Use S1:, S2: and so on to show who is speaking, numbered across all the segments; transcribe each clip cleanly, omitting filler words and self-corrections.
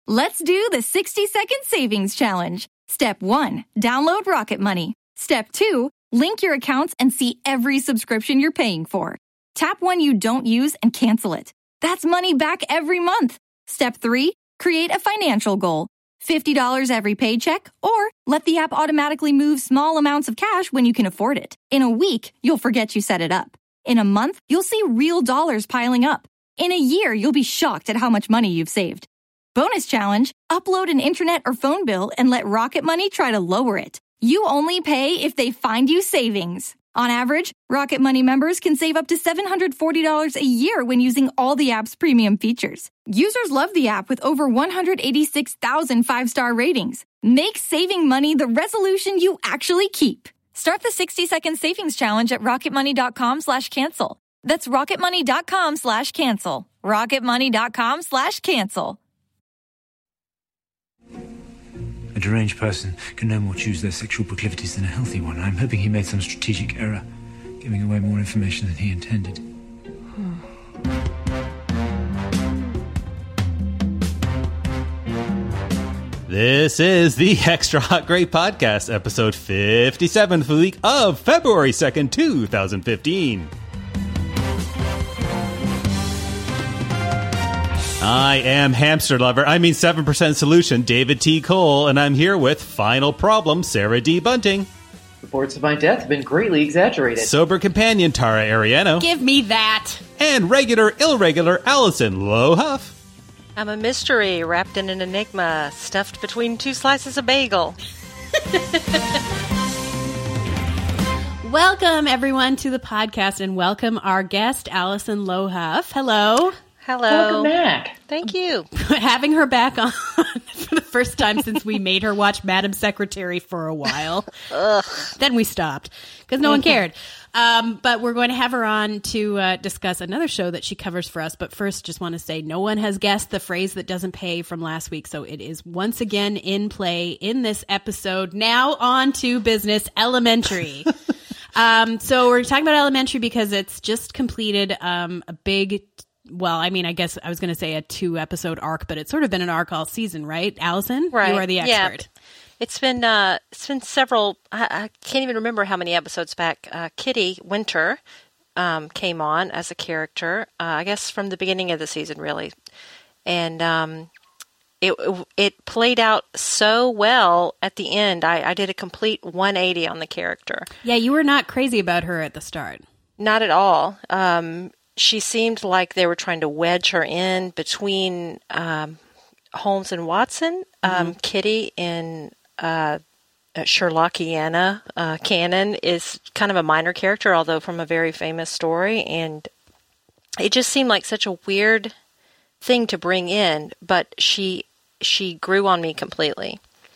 S1: Let's do the 60-second savings challenge. Step 1, download Rocket Money. Step 2, link your accounts and see every subscription you're paying for. Tap one you don't use and cancel it. That's money back every month. Step 3, create a financial goal. $50 every paycheck, or let the app automatically move small amounts of cash when you can afford it. In a week, you'll forget you set it up. In a month, you'll see real dollars piling up. In a year, you'll be shocked at how much money you've saved. Bonus challenge, upload an internet or phone bill and let Rocket Money try to lower it. You only pay if they find you savings. On average, Rocket Money members can save up to $740 a year when using all the app's premium features. Users love the app with over 186,000 five-star ratings. Make saving money the resolution you actually keep. Start the 60-second savings challenge at rocketmoney.com/cancel. That's rocketmoney.com/cancel. rocketmoney.com/cancel.
S2: A deranged person can no more choose their sexual proclivities than a healthy one. I'm hoping he made some strategic error, giving away more information than he intended.
S3: This is the Extra Hot Great Podcast, episode 57 for the week of February 2nd, 2015. I am hamster lover, 7% solution, David T. Cole, and I'm here with Final Problem, Sarah D. Bunting.
S4: Reports of my death have been greatly exaggerated.
S3: Sober companion, Tara Ariano.
S5: Give me that.
S3: And regular, irregular, Allison Lowe Huff.
S6: I'm a mystery wrapped in an enigma, stuffed between two slices of bagel.
S5: Welcome, everyone, to the podcast, and welcome our guest, Allison Lowe Huff. Hello.
S6: Hello.
S4: Welcome back.
S6: Thank you.
S5: Having her back on for the first time since we made her watch Madam Secretary for a while. Then we stopped because no one cared. But we're going to have her on to discuss another show that she covers for us. But first, just want to say no one has guessed the phrase that doesn't pay from last week. So it is once again in play in this episode. Now on to business, Elementary. So we're talking about Elementary because it's just completed a big... Well, I guess I was going to say a 2-episode arc, but it's sort of been an arc all season, right, Allison?
S6: Right.
S5: You are the expert.
S6: Yeah. It's been several. I can't even remember how many episodes back. Kitty Winter came on as a character. I guess from the beginning of the season, really, and it played out so well at the end. I did a complete 180 on the character.
S5: Yeah, you were not crazy about her at the start.
S6: Not at all. She seemed like they were trying to wedge her in between Holmes and Watson. Kitty in Sherlockiana canon is kind of a minor character, although from a very famous story. And it just seemed like such a weird thing to bring in, but she grew on me completely.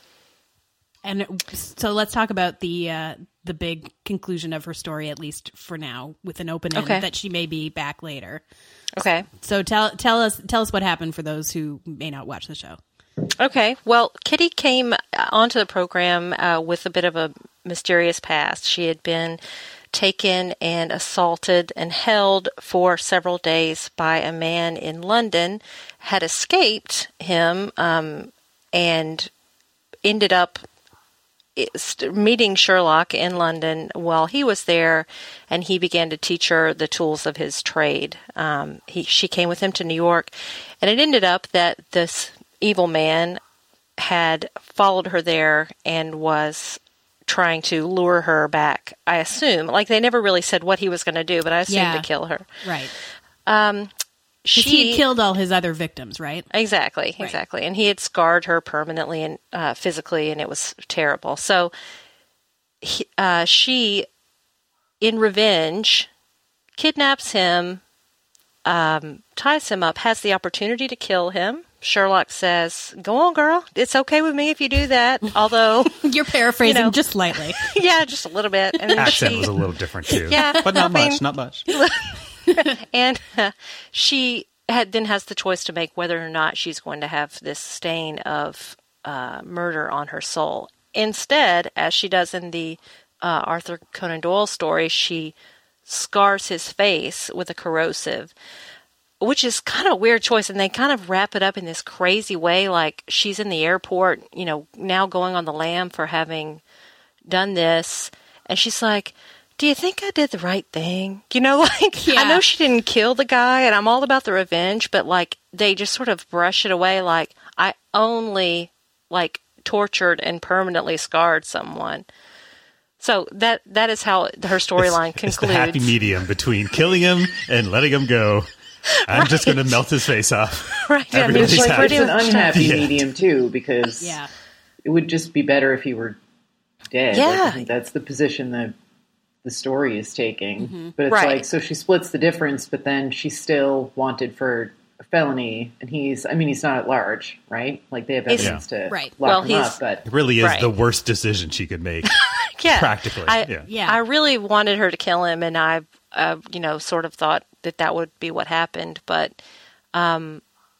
S5: And so let's talk about the big conclusion of her story, at least for now, with an open end that she may be back later.
S6: Okay.
S5: So tell us what happened for those who may not watch the show.
S6: Okay. Well, Kitty came onto the program with a bit of a mysterious past. She had been taken and assaulted and held for several days by a man in London, had escaped him, and ended up meeting Sherlock in London while he was there, and he began to teach her the tools of his trade. She came with him to New York, and it ended up that this evil man had followed her there and was trying to lure her back, I assume. Like, they never really said what he was going to do, but I assumed to kill her.
S5: Right. He had killed all his other victims, right?
S6: Exactly. And he had scarred her permanently and physically, and it was terrible. So she, in revenge, kidnaps him, ties him up, has the opportunity to kill him. Sherlock says, "Go on, girl. It's okay with me if you do that." Although
S5: you're paraphrasing just slightly.
S6: Yeah, just a little bit. And
S3: accent was a little different too.
S6: Yeah,
S3: but not much.
S6: And she then has the choice to make whether or not she's going to have this stain of murder on her soul. Instead, as she does in the Arthur Conan Doyle story, she scars his face with a corrosive. which is kind of a weird choice. And they kind of wrap it up in this crazy way. Like she's in the airport, now going on the lam for having done this. And she's like, do you think I did the right thing? I know she didn't kill the guy and I'm all about the revenge, but like they just sort of brush it away. Like I only like tortured and permanently scarred someone. So that is how her storyline concludes.
S3: It's the happy medium between killing him and letting him go. I'm just going to melt his face off.
S6: Right.
S4: Yeah, it's like it's an unhappy medium too, because it would just be better if he were dead.
S6: Yeah.
S4: Like, I think that's the position that the story is taking.
S5: Mm-hmm.
S4: But it's like, so she splits the difference, but then she's still wanted for a felony, and he's not at large, right? Like they have evidence to lock him up, but
S3: it really is the worst decision she could make. Practically.
S6: I really wanted her to kill him, and I, sort of thought that would be what happened. But, now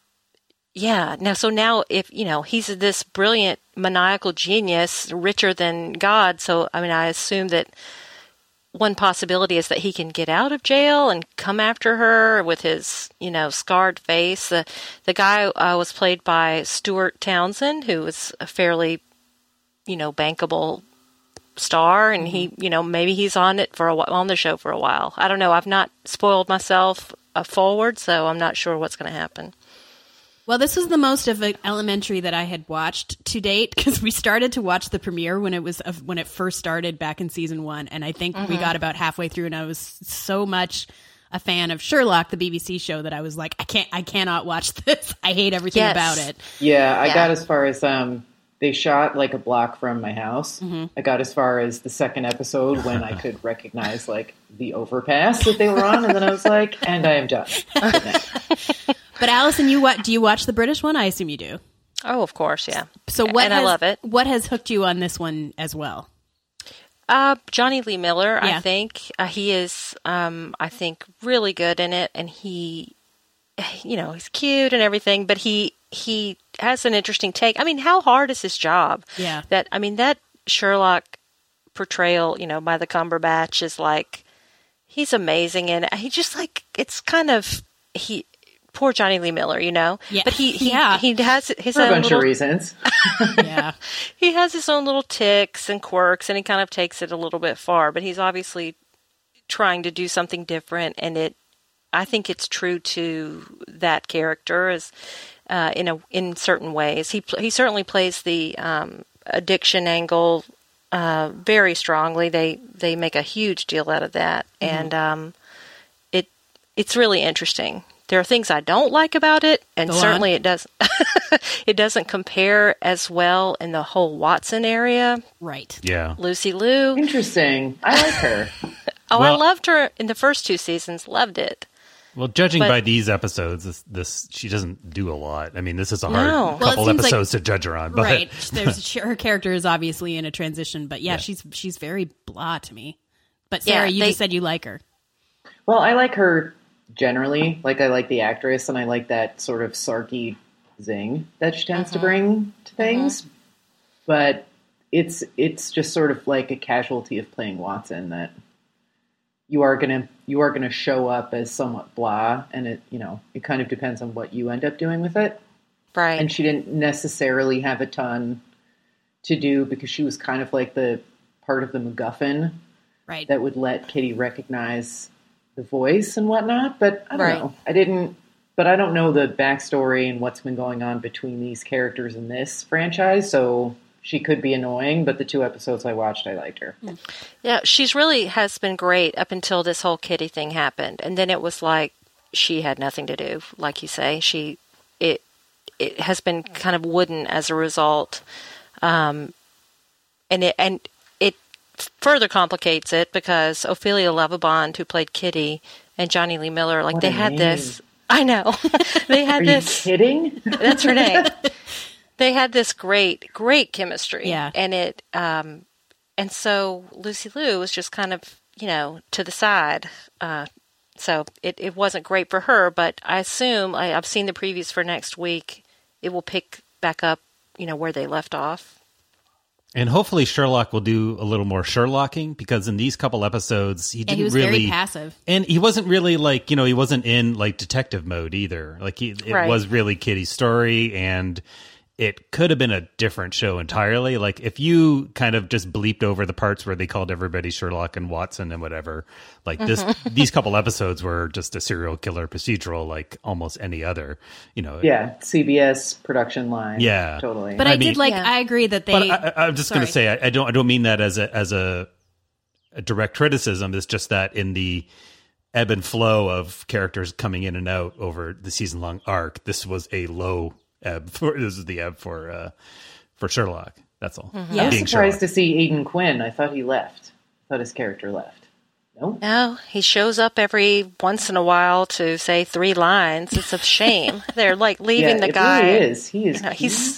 S6: if, he's this brilliant maniacal genius, richer than God. So, I assume that one possibility is that he can get out of jail and come after her with his, scarred face. The guy was played by Stuart Townsend, who was a fairly, bankable star, and he, maybe he's on the show for a while. I don't know. I've not spoiled myself forward, so I'm not sure what's going to happen.
S5: Well, this was the most of an Elementary that I had watched to date, because we started to watch the premiere when it first started back in season 1, and I think we got about halfway through, and I was so much a fan of Sherlock, the BBC show, that I was like, I cannot watch this. I hate everything about it.
S4: Yeah, I got as far as they shot like a block from my house. I got as far as the second episode when I could recognize like the overpass that they were on, and then I was like, and I am done.
S5: But Allison, do you watch the British one? I assume you do.
S6: Oh, of course, yeah.
S5: So
S6: I love it.
S5: What has hooked you on this one as well?
S6: Johnny Lee Miller, I think. He is, I think, really good in it, and he, he's cute and everything, but he has an interesting take. How hard is his job?
S5: Yeah.
S6: That Sherlock portrayal, by the Cumberbatch is like, he's amazing, and he just like, it's kind of, poor Johnny Lee Miller, Yeah. But he has his own
S4: bunch of reasons.
S5: Yeah.
S6: He has his own little ticks and quirks, and he kind of takes it a little bit far, but he's obviously trying to do something different, and I think it's true to that character as in certain ways. He certainly plays the addiction angle very strongly. They make a huge deal out of that, and it's really interesting. There are things I don't like about it, and certainly it does. It doesn't compare as well in the whole Watson area.
S5: Right.
S3: Yeah.
S6: Lucy Liu.
S4: Interesting. I like her.
S6: I loved her in the first 2 seasons. Loved it.
S3: Well, judging by these episodes, this she doesn't do a lot. This is a hard couple episodes to judge her on. But.
S5: Right. Her character is obviously in a transition, but she's very blah to me. But Sarah, you just said you like her.
S4: Well, I like her generally. Like, I like the actress, and I like that sort of sarky zing that she tends to bring to things. But it's just sort of like a casualty of playing Watson, that you are gonna show up as somewhat blah, and it kind of depends on what you end up doing with it.
S6: Right.
S4: And she didn't necessarily have a ton to do, because she was kind of like the part of the MacGuffin,
S5: right,
S4: that would let Kitty recognize the voice and whatnot. But I don't know. But I don't know the backstory and what's been going on between these characters in this franchise, so she could be annoying, but the 2 episodes I watched, I liked her.
S6: Yeah, she's really has been great up until this whole Kitty thing happened. And then it was like she had nothing to do, like you say. It has been kind of wooden as a result. And it further complicates it, because Ophelia Lovibond, who played Kitty, and Johnny Lee Miller, like, they had this. I know. They had this.
S4: Are you kidding?
S6: That's her name. They had this great chemistry.
S5: Yeah.
S6: And and so Lucy Liu was just kind of, to the side. So it wasn't great for her, but I assume, I've seen the previews for next week, it will pick back up, where they left off.
S3: And hopefully Sherlock will do a little more Sherlocking, because in these couple episodes he didn't
S5: he was
S3: really
S5: very passive,
S3: and he wasn't really like, he wasn't in like detective mode either. Like it was really Kitty's story, and it could have been a different show entirely. Like if you kind of just bleeped over the parts where they called everybody Sherlock and Watson and whatever, like these couple episodes were just a serial killer procedural, like almost any other,
S4: Yeah, CBS production line.
S3: Yeah,
S4: totally.
S5: but I did I agree that they.
S3: But I'm just going to say I don't mean that as a direct criticism. It's just that in the ebb and flow of characters coming in and out over the season long arc, this was a low ebb. This is the ebb for Sherlock. That's all.
S5: Yeah.
S4: I was surprised to see Aidan Quinn. I thought he left. I thought his character left.
S6: No, he shows up every once in a while to say 3 lines. It's a shame. They're like leaving the guy.
S4: Really is. He is.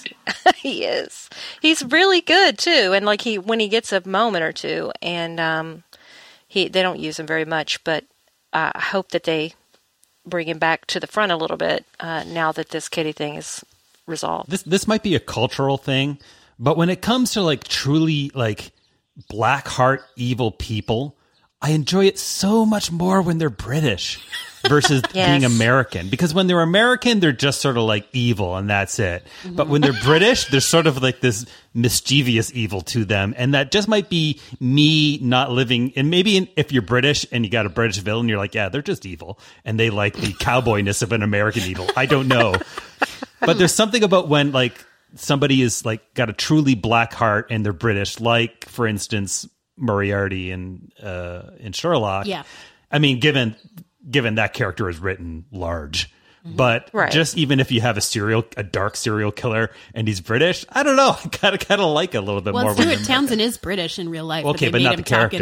S6: He is. He's really good too. And like when he gets a moment or two, and they don't use him very much, but I hope that they bring him back to the front a little bit now that this Kitty thing is resolved.
S3: This might be a cultural thing, but when it comes to like truly like black heart evil people, I enjoy it so much more when they're British versus being American. Because when they're American, they're just sort of like evil and that's it. But when they're British, there's sort of like this mischievous evil to them. And that just might be me not living. And maybe if you're British and you got a British villain, you're like, yeah, they're just evil. And they like the cowboyness of an American evil. I don't know. But there's something about when like somebody is like got a truly black heart and they're British, like for instance, Moriarty in Sherlock.
S5: Yeah.
S3: I mean, given that character is written large, but just even if you have a dark serial killer and he's British, I don't know. I kind of like it a little bit more.
S5: Well, Stuart Townsend is British in real life.
S3: Okay, but not the character.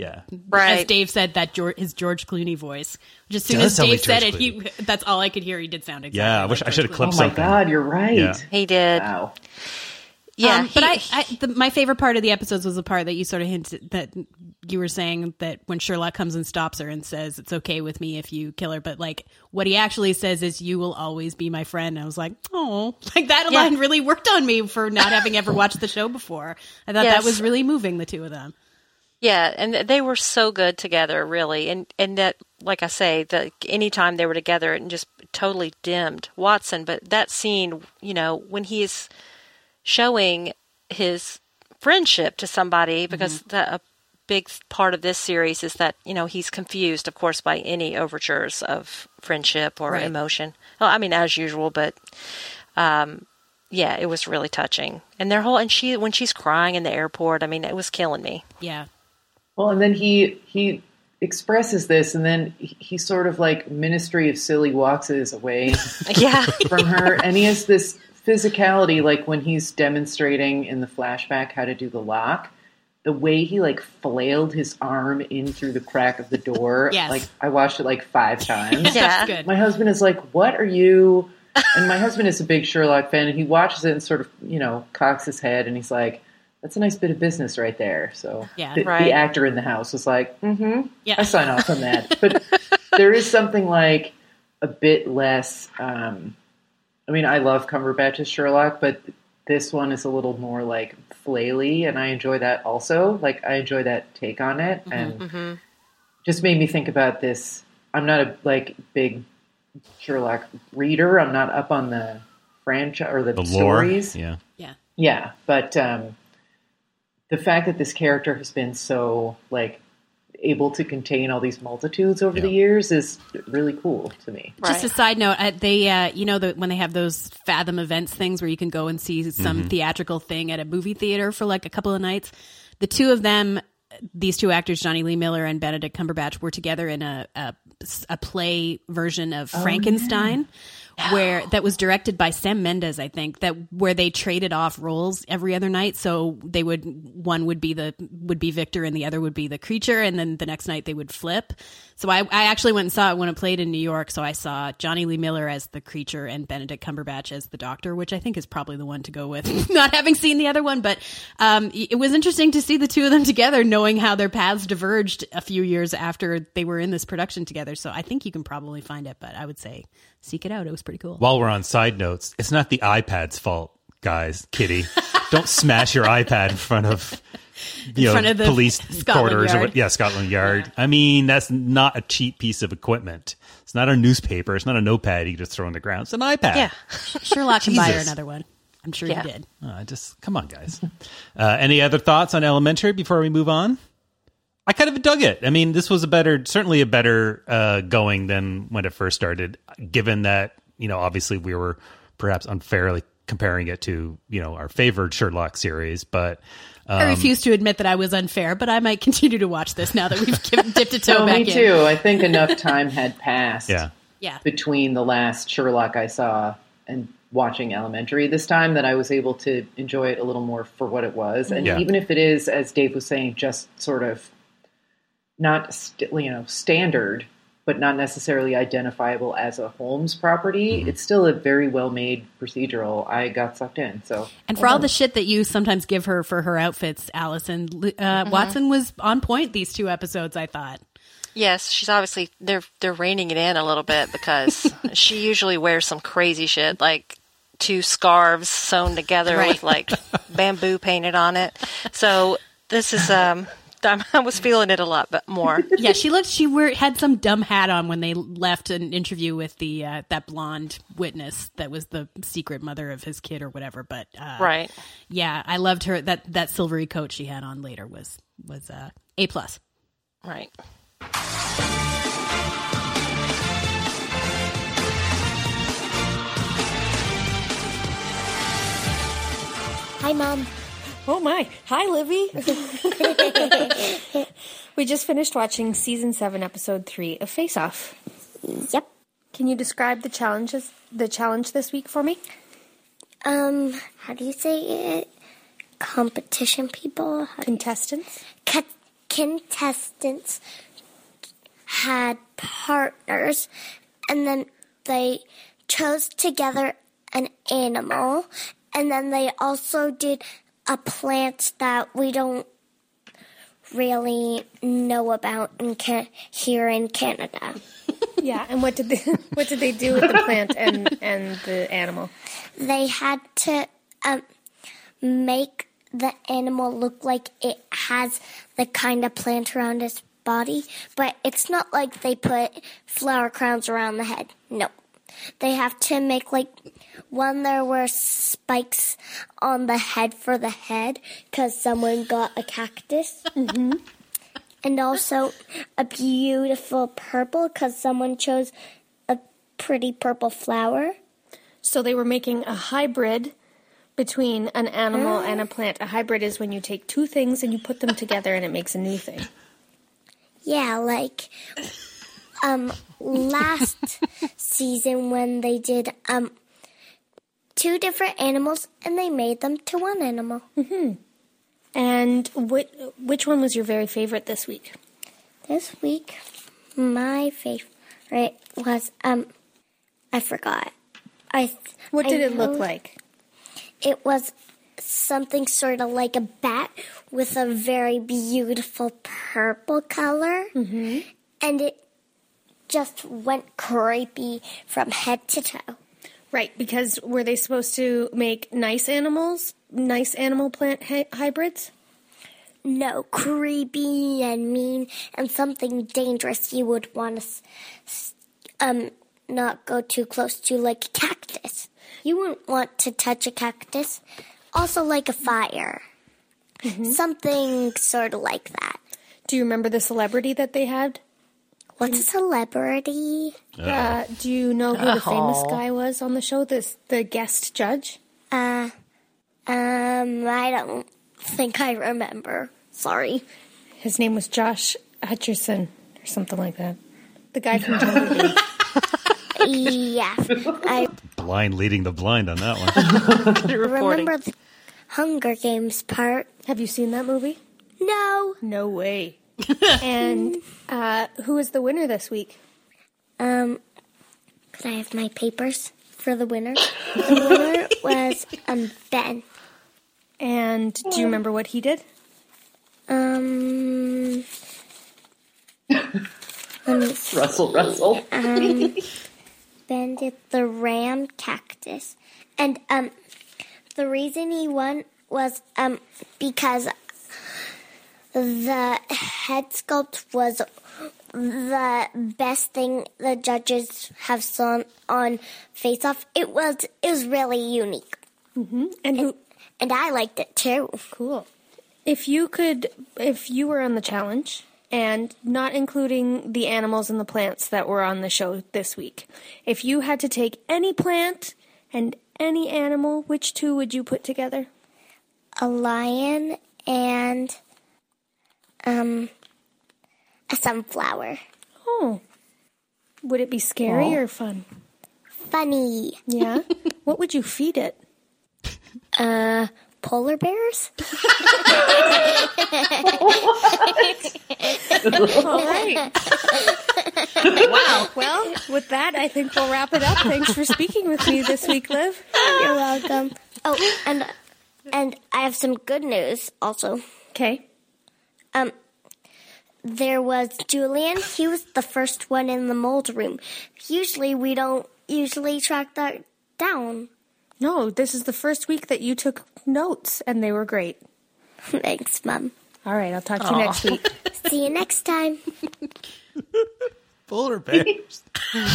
S5: As Dave said, his George Clooney voice. Which as soon as Dave said it, that's all I could hear. He did sound exactly.
S3: Yeah, I wish I should have clipped something.
S4: Oh my God, you're right.
S3: Yeah.
S6: He did.
S4: Wow.
S6: Yeah,
S5: but my favorite part of the episodes was the part that you sort of hinted that you were saying that when Sherlock comes and stops her and says, it's okay with me if you kill her. But like what he actually says is, you will always be my friend. And I was like, oh, like that line really worked on me for not having ever watched the show before. I thought that was really moving, the two of them.
S6: Yeah, and they were so good together, really. And that, like I say, anytime they were together, it just totally dimmed Watson. But that scene, when he's showing his friendship to somebody, because a big part of this series is that, he's confused, of course, by any overtures of friendship or emotion. Well, I mean, as usual, but it was really touching. And when she's crying in the airport, I mean, it was killing me.
S5: Yeah.
S4: Well, and then he expresses this, and then he sort of like Ministry of Silly walks away from her, and he has this physicality, like when he's demonstrating in the flashback how to do the lock, the way he like flailed his arm in through the crack of the door.
S5: Yes.
S4: Like I watched it like 5 times.
S5: That's good.
S4: My husband is like, what are you? And my husband is a big Sherlock fan, and he watches it and sort of, cocks his head, and he's like, that's a nice bit of business right there. So the actor in the house was like, I sign off on that. But there is something like a bit less, I mean, I love Cumberbatch's Sherlock, but this one is a little more like flaily, and I enjoy that also. Like, I enjoy that take on it, and just made me think about this. I'm not a big Sherlock reader. I'm not up on the franchise or the stories.
S3: Lore.
S4: Yeah. But the fact that this character has been so able to contain all these multitudes over the years is really cool to me.
S5: Just a side note, they when they have those Fathom events things where you can go and see some theatrical thing at a movie theater for like a couple of nights, the two of them, these two actors, Johnny Lee Miller and Benedict Cumberbatch, were together in a play version of Frankenstein. Where that was directed by Sam Mendes, I think, where they traded off roles every other night. So one would be Victor and the other would be the creature, and then the next night they would flip. So I actually went and saw it when it played in New York. So I saw Johnny Lee Miller as the creature and Benedict Cumberbatch as the doctor, which I think is probably the one to go with, not having seen the other one. But it was interesting to see the two of them together, knowing how their paths diverged a few years after they were in this production together. So I think you can probably find it, but I would say seek it out. It was pretty cool.
S3: While we're on side notes, it's not the iPad's fault, guys. Kitty, Don't smash your iPad in front of
S5: front of the
S3: police
S5: Scotland
S3: quarters
S5: Yard.
S3: or Scotland Yard. I mean, that's not a cheap piece of equipment. It's not a newspaper. It's not a notepad you just throw on the ground. It's an iPad.
S6: Yeah.
S5: Sherlock can buy her
S3: Jesus.
S5: another one. I'm sure
S6: Yeah.
S5: you did.
S3: Just come on, guys. Any other thoughts on Elementary before we move on? I kind of dug it. I mean, this was certainly a better going than when it first started, given that, obviously we were perhaps unfairly comparing it to, our favorite Sherlock series, but
S5: I refuse to admit that I was unfair, but I might continue to watch this now that we've dipped a toe back
S4: me
S5: in.
S4: too. I think enough time had passed
S3: yeah.
S5: Yeah.
S4: between the last Sherlock I saw and watching Elementary this time that I was able to enjoy it a little more for what it was. And
S3: Yeah.
S4: even if it is, as Dave was saying, just sort of not standard, but not necessarily identifiable as a Holmes property, it's still a very well-made procedural. I got sucked in. So,
S5: And for all the shit that you sometimes give her for her outfits, Allison, Watson was on point these 2 episodes, I thought.
S6: Yes, she's obviously they're reining it in a little bit because she usually wears some crazy shit like 2 scarves sewn together
S5: Right.
S6: with like bamboo painted on it. So this is I was feeling it a lot but more.
S5: Yeah, she had some dumb hat on when they left an interview with the that blonde witness that was the secret mother of his kid or whatever. But
S6: Right.
S5: yeah, I loved her. That silvery coat she had on later was A+.
S6: Right.
S7: Hi, Mom.
S8: Oh my. Hi, Livy. We just finished watching season 7, episode 3 of Face Off.
S7: Yep.
S8: Can you describe the challenge this week for me?
S7: How do you say it? Competition people?
S8: Contestants?
S7: Contestants had partners, and then they chose together an animal, and then they also did a plant that we don't really know about here in Canada.
S8: Yeah, and what did they do with the plant and the animal?
S7: They had to make the animal look like it has the kind of plant around its body, but it's not like they put flower crowns around the head. No. They have to make there were spikes on the head for the head because someone got a cactus. Mm-hmm. And also a beautiful purple because someone chose a pretty purple flower.
S8: So they were making a hybrid between an animal and a plant. A hybrid is when you take 2 things and you put them together and it makes a new thing.
S7: Yeah, last season when they did 2 different animals and they made them to 1 animal.
S8: Mm-hmm. And which one was your very favorite this week?
S7: This week, my favorite was I forgot.
S8: What did it look like?
S7: It was something sort of like a bat with a very beautiful purple color. Mm-hmm. And it just went creepy from head to toe.
S8: Right, because were they supposed to make nice animal plant hybrids?
S7: No, creepy and mean and something dangerous you would want to not go too close to, like a cactus. You wouldn't want to touch a cactus. Also like a fire. Mm-hmm. Something sort of like that.
S8: Do you remember the celebrity that they had?
S7: What's a celebrity?
S8: Do you know who the famous guy was on the show? The guest judge?
S7: I don't think I remember. Sorry.
S8: His name was Josh Hutcherson or something like that. The guy from Jungle Beat.
S7: Yeah.
S3: Blind leading the blind on that one.
S7: Remember the Hunger Games part.
S8: Have you seen that movie?
S7: No.
S8: No way. And who is the winner this week?
S7: Could I have my papers for the winner? The winner was Ben.
S8: And do you remember what he did?
S4: Russell.
S7: Ben did the ram cactus. And the reason he won was because the head sculpt was the best thing the judges have seen on Face Off. It was really unique.
S8: Mm-hmm.
S7: And I liked it too.
S8: Cool. If you were on the challenge, and not including the animals and the plants that were on the show this week, if you had to take any plant and any animal, which two would you put together?
S7: A lion and a sunflower.
S8: Oh. Would it be scary or fun?
S7: Funny.
S8: Yeah? What would you feed it?
S7: Polar bears?
S8: All right. Wow. Well, with that, I think we'll wrap it up. Thanks for speaking with me this week, Liv.
S7: You're welcome. Oh, and I have some good news also.
S8: Okay.
S7: There was Julian. He was the first one in the mold room. Usually we don't track that down.
S8: No, this is the first week that you took notes, and they were great.
S7: Thanks, Mom.
S8: All right, I'll talk to you next week.
S7: See you next time.
S3: Polar bears.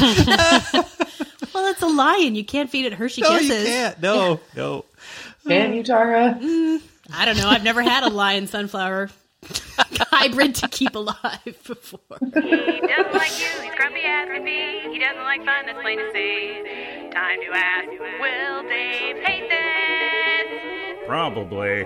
S5: Well, it's a lion. You can't feed it Hershey
S3: No,
S5: Kisses.
S3: you can't. No.
S4: Can you, Tara?
S5: I don't know. I've never had a lion sunflower hybrid to keep alive before.
S9: He doesn't like you, he's grumpy as can be. He doesn't like fun, that's plain to see. Time to ask, will Dave hate this?
S3: Probably.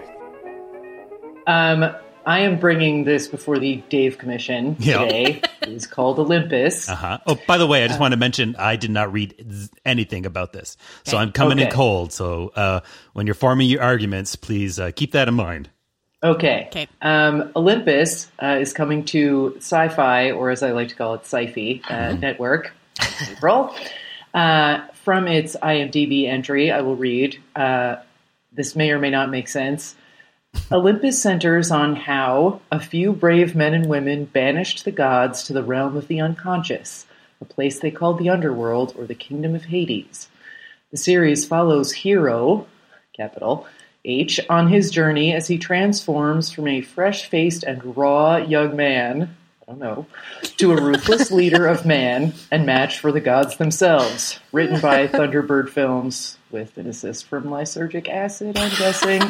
S4: I am bringing this before the Dave Commission today. It's called Olympus.
S3: Uh-huh. Oh, by the way, I just want to mention I did not read anything about this. So I'm coming in cold. So when you're forming your arguments, please keep that in mind.
S4: Okay. Olympus is coming to Sci-Fi, or as I like to call it, Sci-Fi Network, April. From its IMDb entry, I will read. This may or may not make sense. Olympus centers on how a few brave men and women banished the gods to the realm of the unconscious, a place they called the underworld or the kingdom of Hades. The series follows Hero, capital H, on his journey as he transforms from a fresh-faced and raw young man, to a ruthless leader of man and match for the gods themselves. Written by Thunderbird Films with an assist from Lysergic Acid, I'm guessing.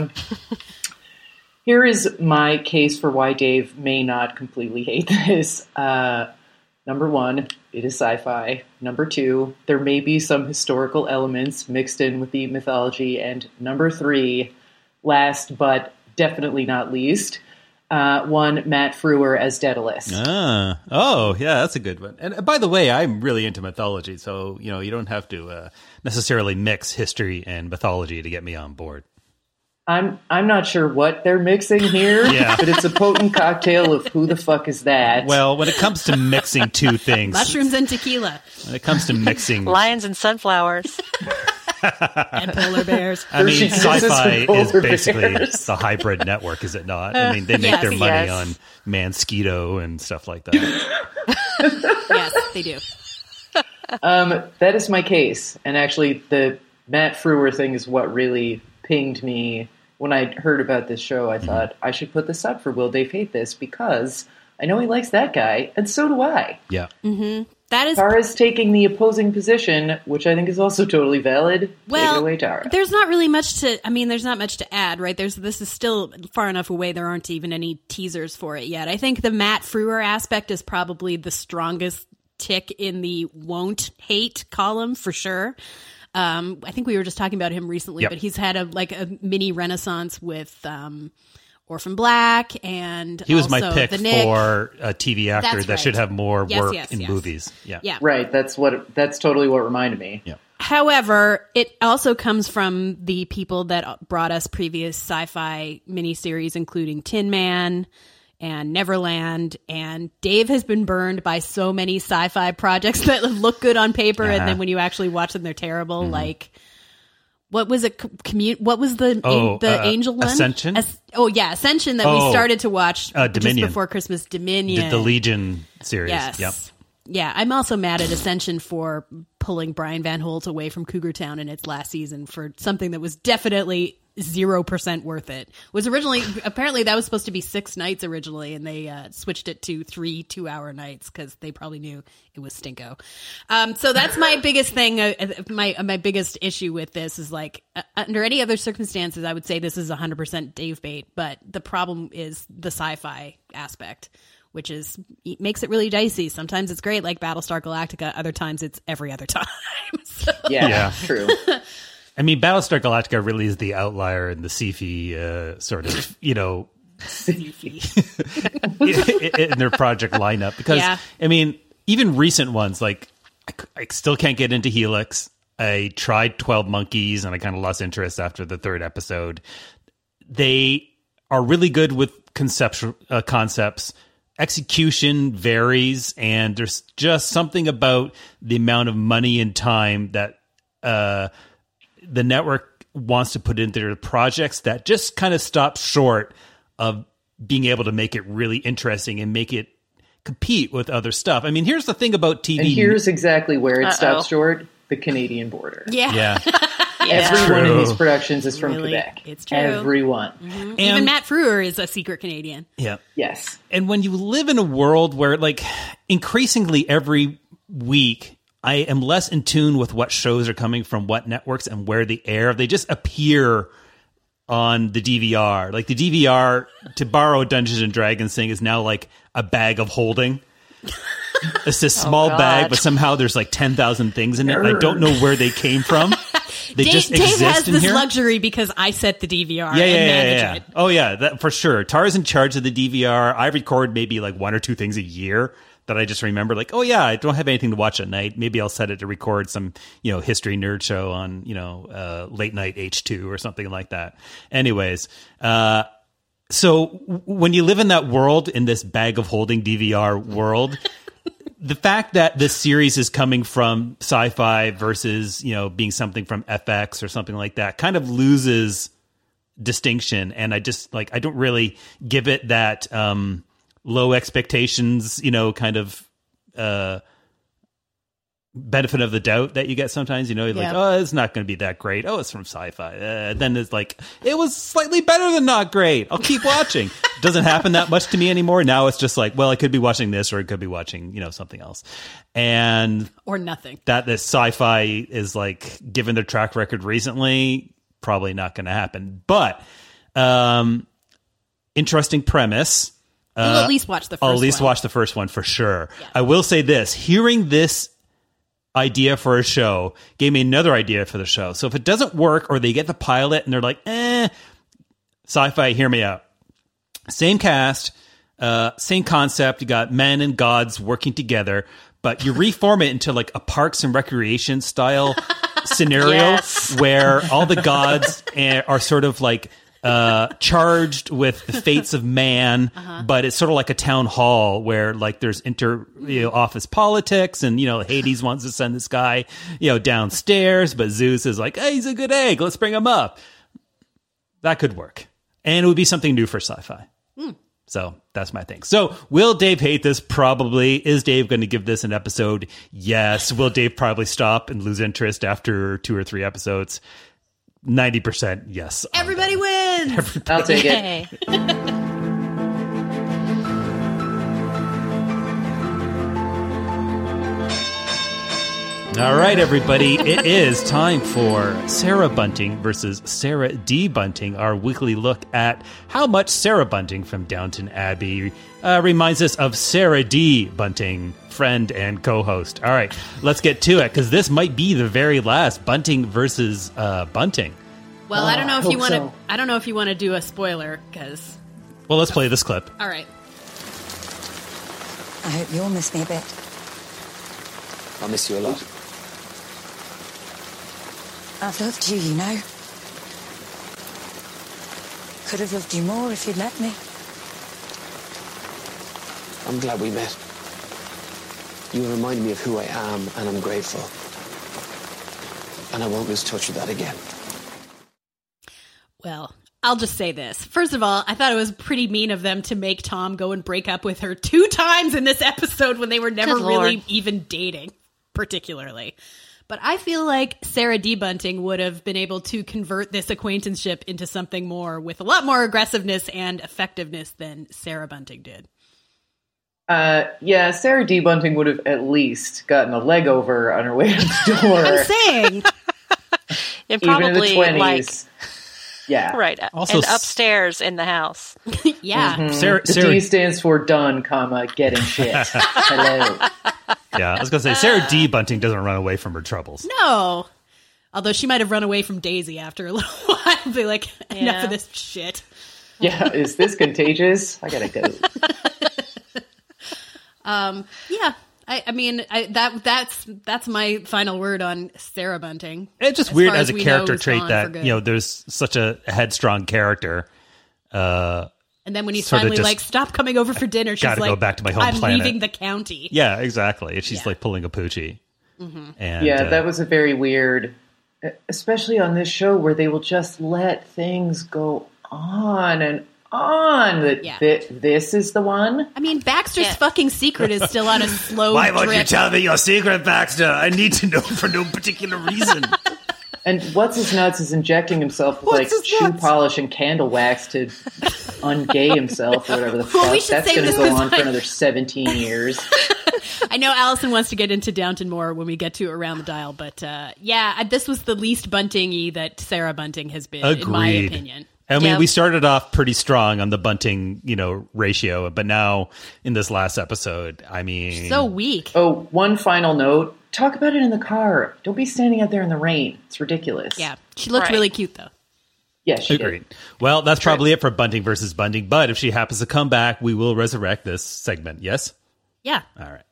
S4: Here is my case for why Dave may not completely hate this. Number one, it is sci-fi. Number two, there may be some historical elements mixed in with the mythology. And number three, last but definitely not least, one, Matt Frewer as Daedalus.
S3: Oh, yeah, that's a good one. And by the way, I'm really into mythology, so you don't have to necessarily mix history and mythology to get me on board.
S4: I'm not sure what they're mixing here, but it's a potent cocktail of who the fuck is that?
S3: Well, when it comes to mixing two things,
S5: mushrooms and tequila.
S3: When it comes to mixing
S6: lions and sunflowers.
S5: And polar bears.
S3: I mean, Sci-Fi is basically the hybrid network, is it not? I mean, they make their money on Mansquito and stuff like that.
S5: Yes, they do.
S4: That is my case. And actually, the Matt Frewer thing is what really pinged me. When I heard about this show, I thought, I should put this up for Will Dave Hate This, because I know he likes that guy, and so do I.
S3: Yeah.
S5: Mm-hmm. That is
S4: Tara's taking the opposing position, which I think is also totally valid.
S5: Well,
S4: take it away, Tara.
S5: There's not really much to. I mean, there's not much to add, right? This is still far enough away. There aren't even any teasers for it yet. I think the Matt Frewer aspect is probably the strongest tick in the won't hate column for sure. I think we were just talking about him recently, but he's had a mini renaissance with Orphan Black, and
S3: he was my pick
S5: The Knick.
S3: For a TV actor that should have more work in movies.
S5: Yeah,
S4: right. That's totally what reminded me.
S3: Yeah.
S5: However, it also comes from the people that brought us previous sci-fi miniseries, including Tin Man and Neverland, and Dave has been burned by so many sci-fi projects that look good on paper, and then when you actually watch them, they're terrible. Like, what was it? What was the Angel one?
S3: Ascension.
S5: Ascension that we started to watch
S3: Dominion.
S5: just before Christmas. Dominion,
S3: the Legion series.
S5: Yes.
S3: Yep.
S5: Yeah, I'm also mad at Ascension for pulling Brian Van Holt away from Cougar Town in its last season for something that was definitely 0% worth it. Was originally, apparently that was supposed to be 6 nights originally, and they switched it to 3 2-hour nights because they probably knew it was stinko. So that's my biggest thing. My biggest issue with this is like, under any other circumstances, I would say this is 100% Dave bait, but the problem is the sci-fi aspect, which is makes it really dicey. Sometimes it's great, like Battlestar Galactica. Other times it's every other time. So.
S4: Yeah, true.
S3: I mean, Battlestar Galactica really is the outlier in the sci-fi sort of, in their project lineup. Because, I mean, even recent ones, like, I still can't get into Helix. I tried 12 Monkeys, and I kind of lost interest after the 3rd episode. They are really good with conceptual concepts. Execution varies, and there's just something about the amount of money and time that the network wants to put into their projects that just kind of stops short of being able to make it really interesting and make it compete with other stuff. I mean, here's the thing about TV.
S4: And here's exactly where it stops short: the Canadian border.
S5: Yeah.
S4: Everyone in these productions is from Quebec.
S5: It's true.
S4: Everyone.
S5: Mm-hmm. Even Matt Frewer is a secret Canadian.
S3: Yeah.
S4: Yes.
S3: And when you live in a world where, like, increasingly every week, I am less in tune with what shows are coming from what networks and where they air. They just appear on the DVR. Like, the DVR, to borrow a Dungeons and Dragons thing, is now like a bag of holding. It's this small bag, but somehow there's like 10,000 things in it. I don't know where they came from. They just exist
S5: Dave has
S3: in
S5: this
S3: here.
S5: luxury because I set the DVR and manage it.
S3: Oh yeah, that for sure. Tara's in charge of the DVR. I record maybe like 1 or 2 things a year that I just remember, like, oh yeah, I don't have anything to watch at night. Maybe I'll set it to record some, history nerd show on, late night H2 or something like that. Anyways, so when you live in that world, in this bag of holding DVR world, the fact that this series is coming from Sci-Fi versus, being something from FX or something like that kind of loses distinction. And I just I don't really give it that, low expectations, kind of benefit of the doubt that you get sometimes. Like, oh, it's not going to be that great. Oh, it's from Sci-Fi. Then it's like, it was slightly better than not great. I'll keep watching. Doesn't happen that much to me anymore. Now it's just like, well, I could be watching this, or I could be watching, something else.
S5: Or nothing.
S3: That this Sci-Fi is like, given their track record recently, probably not going to happen. But interesting premise.
S5: You'll at least watch the first one.
S3: I'll at least watch the first one for sure. Yeah. I will say this, hearing this idea for a show gave me another idea for the show. So if it doesn't work, or they get the pilot and they're like, Sci-Fi, hear me out. Same cast, same concept. You got men and gods working together, but you reform it into like a Parks and Recreation style scenario where all the gods are sort of like charged with the fates of man, but it's sort of like a town hall where like there's office politics, and Hades wants to send this guy downstairs, but Zeus is like, hey, he's a good egg, let's bring him up. That could work, and it would be something new for Sci-Fi. So that's my thing. So will Dave hate this? Probably. Is Dave going to give this an episode? Yes. Will Dave probably stop and lose interest after 2 or 3 episodes? 90% yes.
S5: Everybody wins.
S4: I'll take it.
S3: All right, everybody. It is time for Sarah Bunting versus Sarah D. Bunting, our weekly look at how much Sarah Bunting from Downton Abbey reminds us of Sarah D. Bunting, friend and co-host. All right, let's get to it, because this might be the very last Bunting versus Bunting.
S5: Well, I don't know if you want to. I don't know if you want to do a spoiler, because.
S3: Well, let's play this clip.
S5: All right.
S10: I hope you'll miss me a bit.
S11: I'll miss you a lot.
S10: I've loved you, you know. Could have loved you more if you'd let me.
S11: I'm glad we met. You remind me of who I am, and I'm grateful. And I won't lose touch with that again.
S5: Well, I'll just say this. First of all, I thought it was pretty mean of them to make Tom go and break up with her 2 times in this episode when they were never really even dating, particularly. But I feel like Sarah D. Bunting would have been able to convert this acquaintanceship into something more with a lot more aggressiveness and effectiveness than Sarah Bunting did.
S4: Yeah, Sarah D. Bunting would have at least gotten a leg over on her way out the door.
S5: I'm saying.
S6: And
S4: Even in the
S6: probably
S4: 20s.
S6: Yeah. Right.
S3: Also,
S6: and upstairs in the house.
S5: Yeah.
S4: The D stands for done, getting shit. Hello.
S3: Yeah, I was going to say, Sarah D. Bunting doesn't run away from her troubles.
S5: No. Although she might have run away from Daisy after a little while. Be like, enough of this shit.
S4: Yeah, is this contagious? I gotta go.
S5: Yeah. I mean, that's my final word on Sarah Bunting.
S3: It's just weird as a character trait that, there's such a headstrong character.
S5: And then when he's finally like, stop coming over for dinner, she's like,
S3: go back to my home
S5: I'm
S3: planet.
S5: leaving the county.
S3: Yeah, exactly. And she's like pulling a poochie.
S5: Mm-hmm.
S3: And,
S4: that was a very weird, especially on this show where they will just let things go on and on. This is the one.
S5: I mean, Baxter's fucking secret is still on a slow
S3: Why won't
S5: drip.
S3: you tell me your secret, Baxter? I need to know for no particular reason.
S4: And What's His Nuts is injecting himself with shoe polish and candle wax to ungay himself or whatever the fuck. That's going to go on for another 17 years.
S5: I know Allison wants to get into Downton more when we get to Around the Dial, but this was the least Bunting-y that Sarah Bunting has been, in my opinion.
S3: I mean, we started off pretty strong on the Bunting, ratio, but now in this last episode, I mean...
S5: So weak.
S4: Oh, one final note. Talk about it in the car. Don't be standing out there in the rain. It's ridiculous.
S5: Yeah. She looked really cute, though.
S4: Yeah, she
S3: Agreed.
S4: did.
S3: Well, that's probably it for Bunting versus Bunting, but if she happens to come back, we will resurrect this segment. Yes?
S5: Yeah.
S3: All right.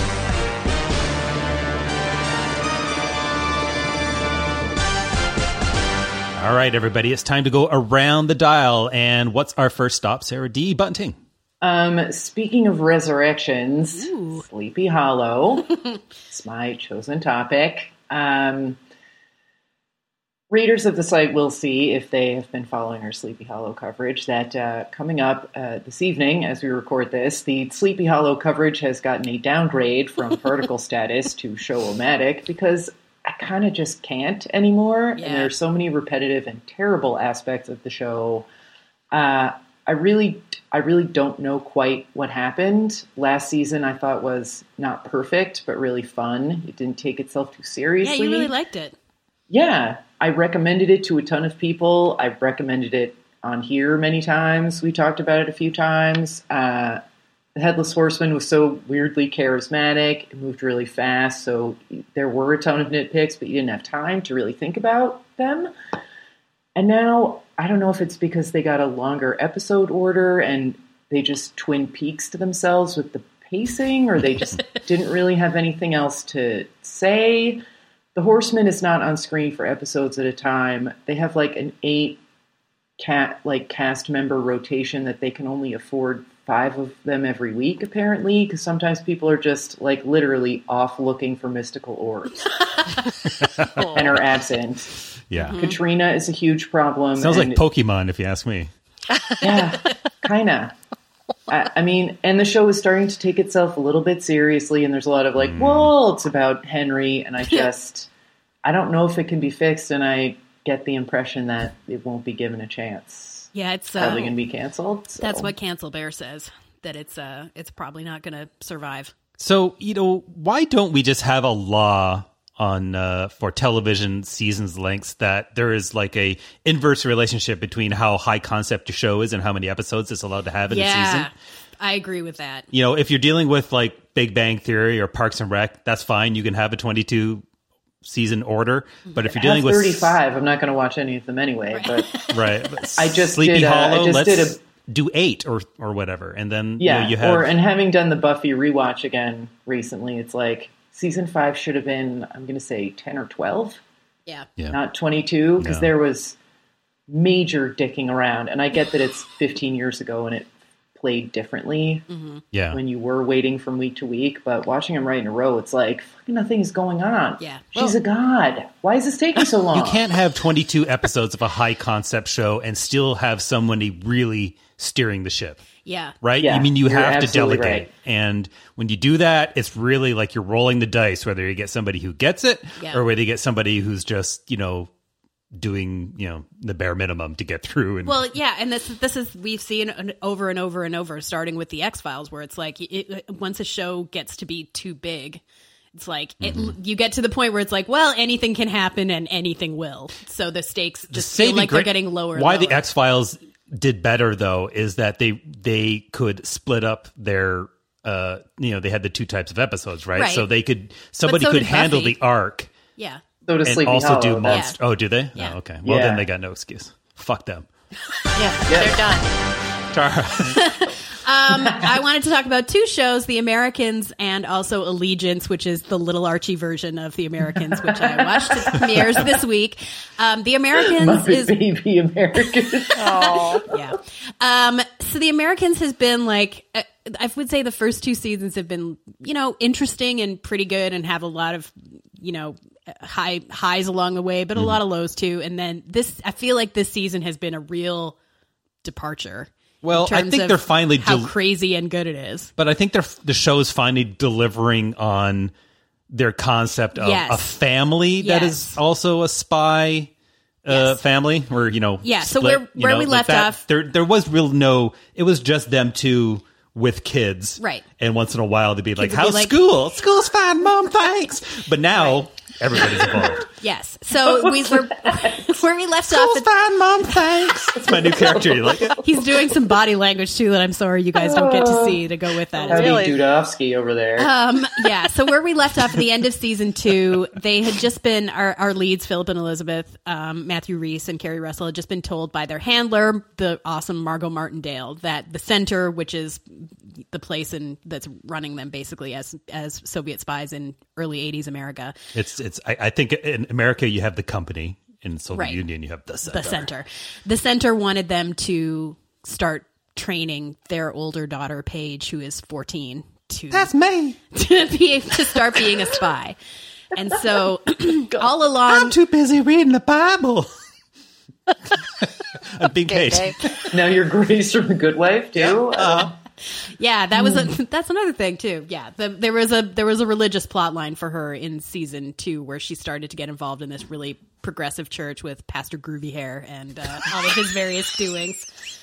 S3: All right, everybody, it's time to go around the dial. And what's our first stop, Sarah D. Bunting?
S4: Speaking of resurrections, Sleepy Hollow. It's my chosen topic. Readers of the site will see, if they have been following our Sleepy Hollow coverage, that coming up this evening, as we record this, the Sleepy Hollow coverage has gotten a downgrade from vertical status to show-o-matic because I kind of just can't anymore. Yeah. And there are so many repetitive and terrible aspects of the show. I really don't know quite what happened. Last season I thought was not perfect, but really fun. It didn't take itself too seriously.
S5: Yeah, you really liked it.
S4: Yeah, I recommended it to a ton of people. I've recommended it on here many times. We talked about it a few times. The Headless Horseman was so weirdly charismatic. It moved really fast, so there were a ton of nitpicks, but you didn't have time to really think about them. And now, I don't know if it's because they got a longer episode order and they just Twin Peaks to themselves with the pacing, or they just didn't really have anything else to say. The Horseman is not on screen for episodes at a time. They have like an 8 cast member rotation that they can only afford 5 of them every week, apparently, because sometimes people are just like literally off looking for mystical orbs and are absent.
S3: Yeah.
S4: Katrina is a huge problem.
S3: Sounds like Pokemon, if you ask me.
S4: Yeah, kind of. I mean, and the show is starting to take itself a little bit seriously, and there's a lot of like, well, it's about Henry, and I don't know if it can be fixed, and I get the impression that it won't be given a chance.
S5: Yeah, it's
S4: probably going to be canceled. So.
S5: That's what Cancel Bear says, that it's probably not going to survive.
S3: So, why don't we just have a law on for television seasons lengths that there is like a inverse relationship between how high concept your show is and how many episodes it's allowed to have in a season?
S5: I agree with that.
S3: If you're dealing with like Big Bang Theory or Parks and Rec, that's fine. You can have a 22 season order, but if you're dealing with
S4: 35, I'm not going to watch any of them anyway.
S5: Right.
S4: But
S3: right,
S4: I just
S3: Sleepy
S4: did.
S3: Hollow.
S4: I just did
S3: do 8 or whatever, and then
S4: you
S3: have.
S4: And having done the Buffy rewatch again recently, it's like season 5 should have been, I'm going to say 10 or 12.
S5: Yeah.
S4: Not 22, because there was major dicking around, and I get that it's 15 years ago and it played differently
S3: Yeah.
S4: when you were waiting from week to week. But watching them right in a row, it's like, fucking nothing's going on.
S5: Yeah.
S4: She's a god. Why is this taking so long?
S3: You can't have 22 episodes of a high concept show and still have somebody really steering the ship.
S5: Yeah.
S3: Right?
S4: Yeah,
S3: I mean, you
S4: you're
S3: have to
S4: absolutely
S3: delegate.
S4: right.
S3: And when you do that, it's really like you're rolling the dice, whether you get somebody who gets it
S5: Yeah.
S3: or whether you get somebody who's just, doing, the bare minimum to get through. And
S5: Well, yeah, and this is we've seen over and over and over, starting with the X-Files, where it's like once a show gets to be too big, it's like you get to the point where it's like, well, anything can happen and anything will. So the stakes just feel like they're getting lower. And
S3: Why
S5: lower.
S3: the X-Files did better, though, is that they could split up their, they had the two types of episodes, right?
S5: Right.
S3: So somebody
S5: so
S3: could
S5: did
S3: handle
S5: Buffy.
S3: the arc.
S5: Yeah.
S4: So to
S3: And
S4: Sleepy
S3: also
S4: Hollow,
S3: do
S4: that-
S3: monster. Oh, do they?
S5: Yeah.
S3: Oh, okay. Well,
S4: Yeah.
S3: then they got no excuse. Fuck them.
S6: Yeah, they're done.
S3: Tara.
S5: I wanted to talk about two shows, The Americans and also Allegiance, which is the Little Archie version of The Americans, which I watched. It premieres this week. The Americans
S4: Muppet
S5: is
S4: Baby American.
S5: yeah. So The Americans has been like, I would say the first two seasons have been, interesting and pretty good and have a lot of, highs along the way, but a lot of lows too. And then I feel like this season has been a real departure.
S3: Well,
S5: in
S3: I
S5: terms
S3: think
S5: of
S3: they're finally
S5: how crazy and good it is.
S3: But I think the show is finally delivering on their concept of
S5: Yes.
S3: a family that
S5: Yes.
S3: is also a spy family, where
S5: Yeah, so
S3: split,
S5: where we left off-
S3: there was it was just them two with kids,
S5: Right.
S3: And once in a while they'd be like,
S5: would be
S3: "How's
S5: like-
S3: school? School's fine, Mom. Thanks." But now everybody's involved.
S5: Yes. So where we left
S3: School's
S5: off,
S3: fine, Mom. Thanks. That's my new character. You like it?
S5: he's doing some body language too that I'm sorry you guys don't get to see to go with that.
S4: Heavy
S6: Really?
S4: Dudovsky over there.
S5: Yeah, so where we left off at the end of season 2, they had just been, our leads, Philip and Elizabeth, Matthew Rhys and Carrie Russell, had just been told by their handler, the awesome Margot Martindale, that the center, which is the place that's running them basically as Soviet spies in early 80s America.
S3: I think in America you have the company. In the Soviet
S5: Right.
S3: Union, you have the center.
S5: The center wanted them to start training their older daughter, Paige, who is 14,
S3: That's me.
S5: to start being a spy. And so all along,
S3: I'm too busy reading the Bible. I'm being paid.
S4: Now you're Grace from The Good Wife too.
S5: yeah, that's another thing too. Yeah, there was a religious plot line for her in season 2 where she started to get involved in this really progressive church with Pastor Groovy Hair and all of his various doings.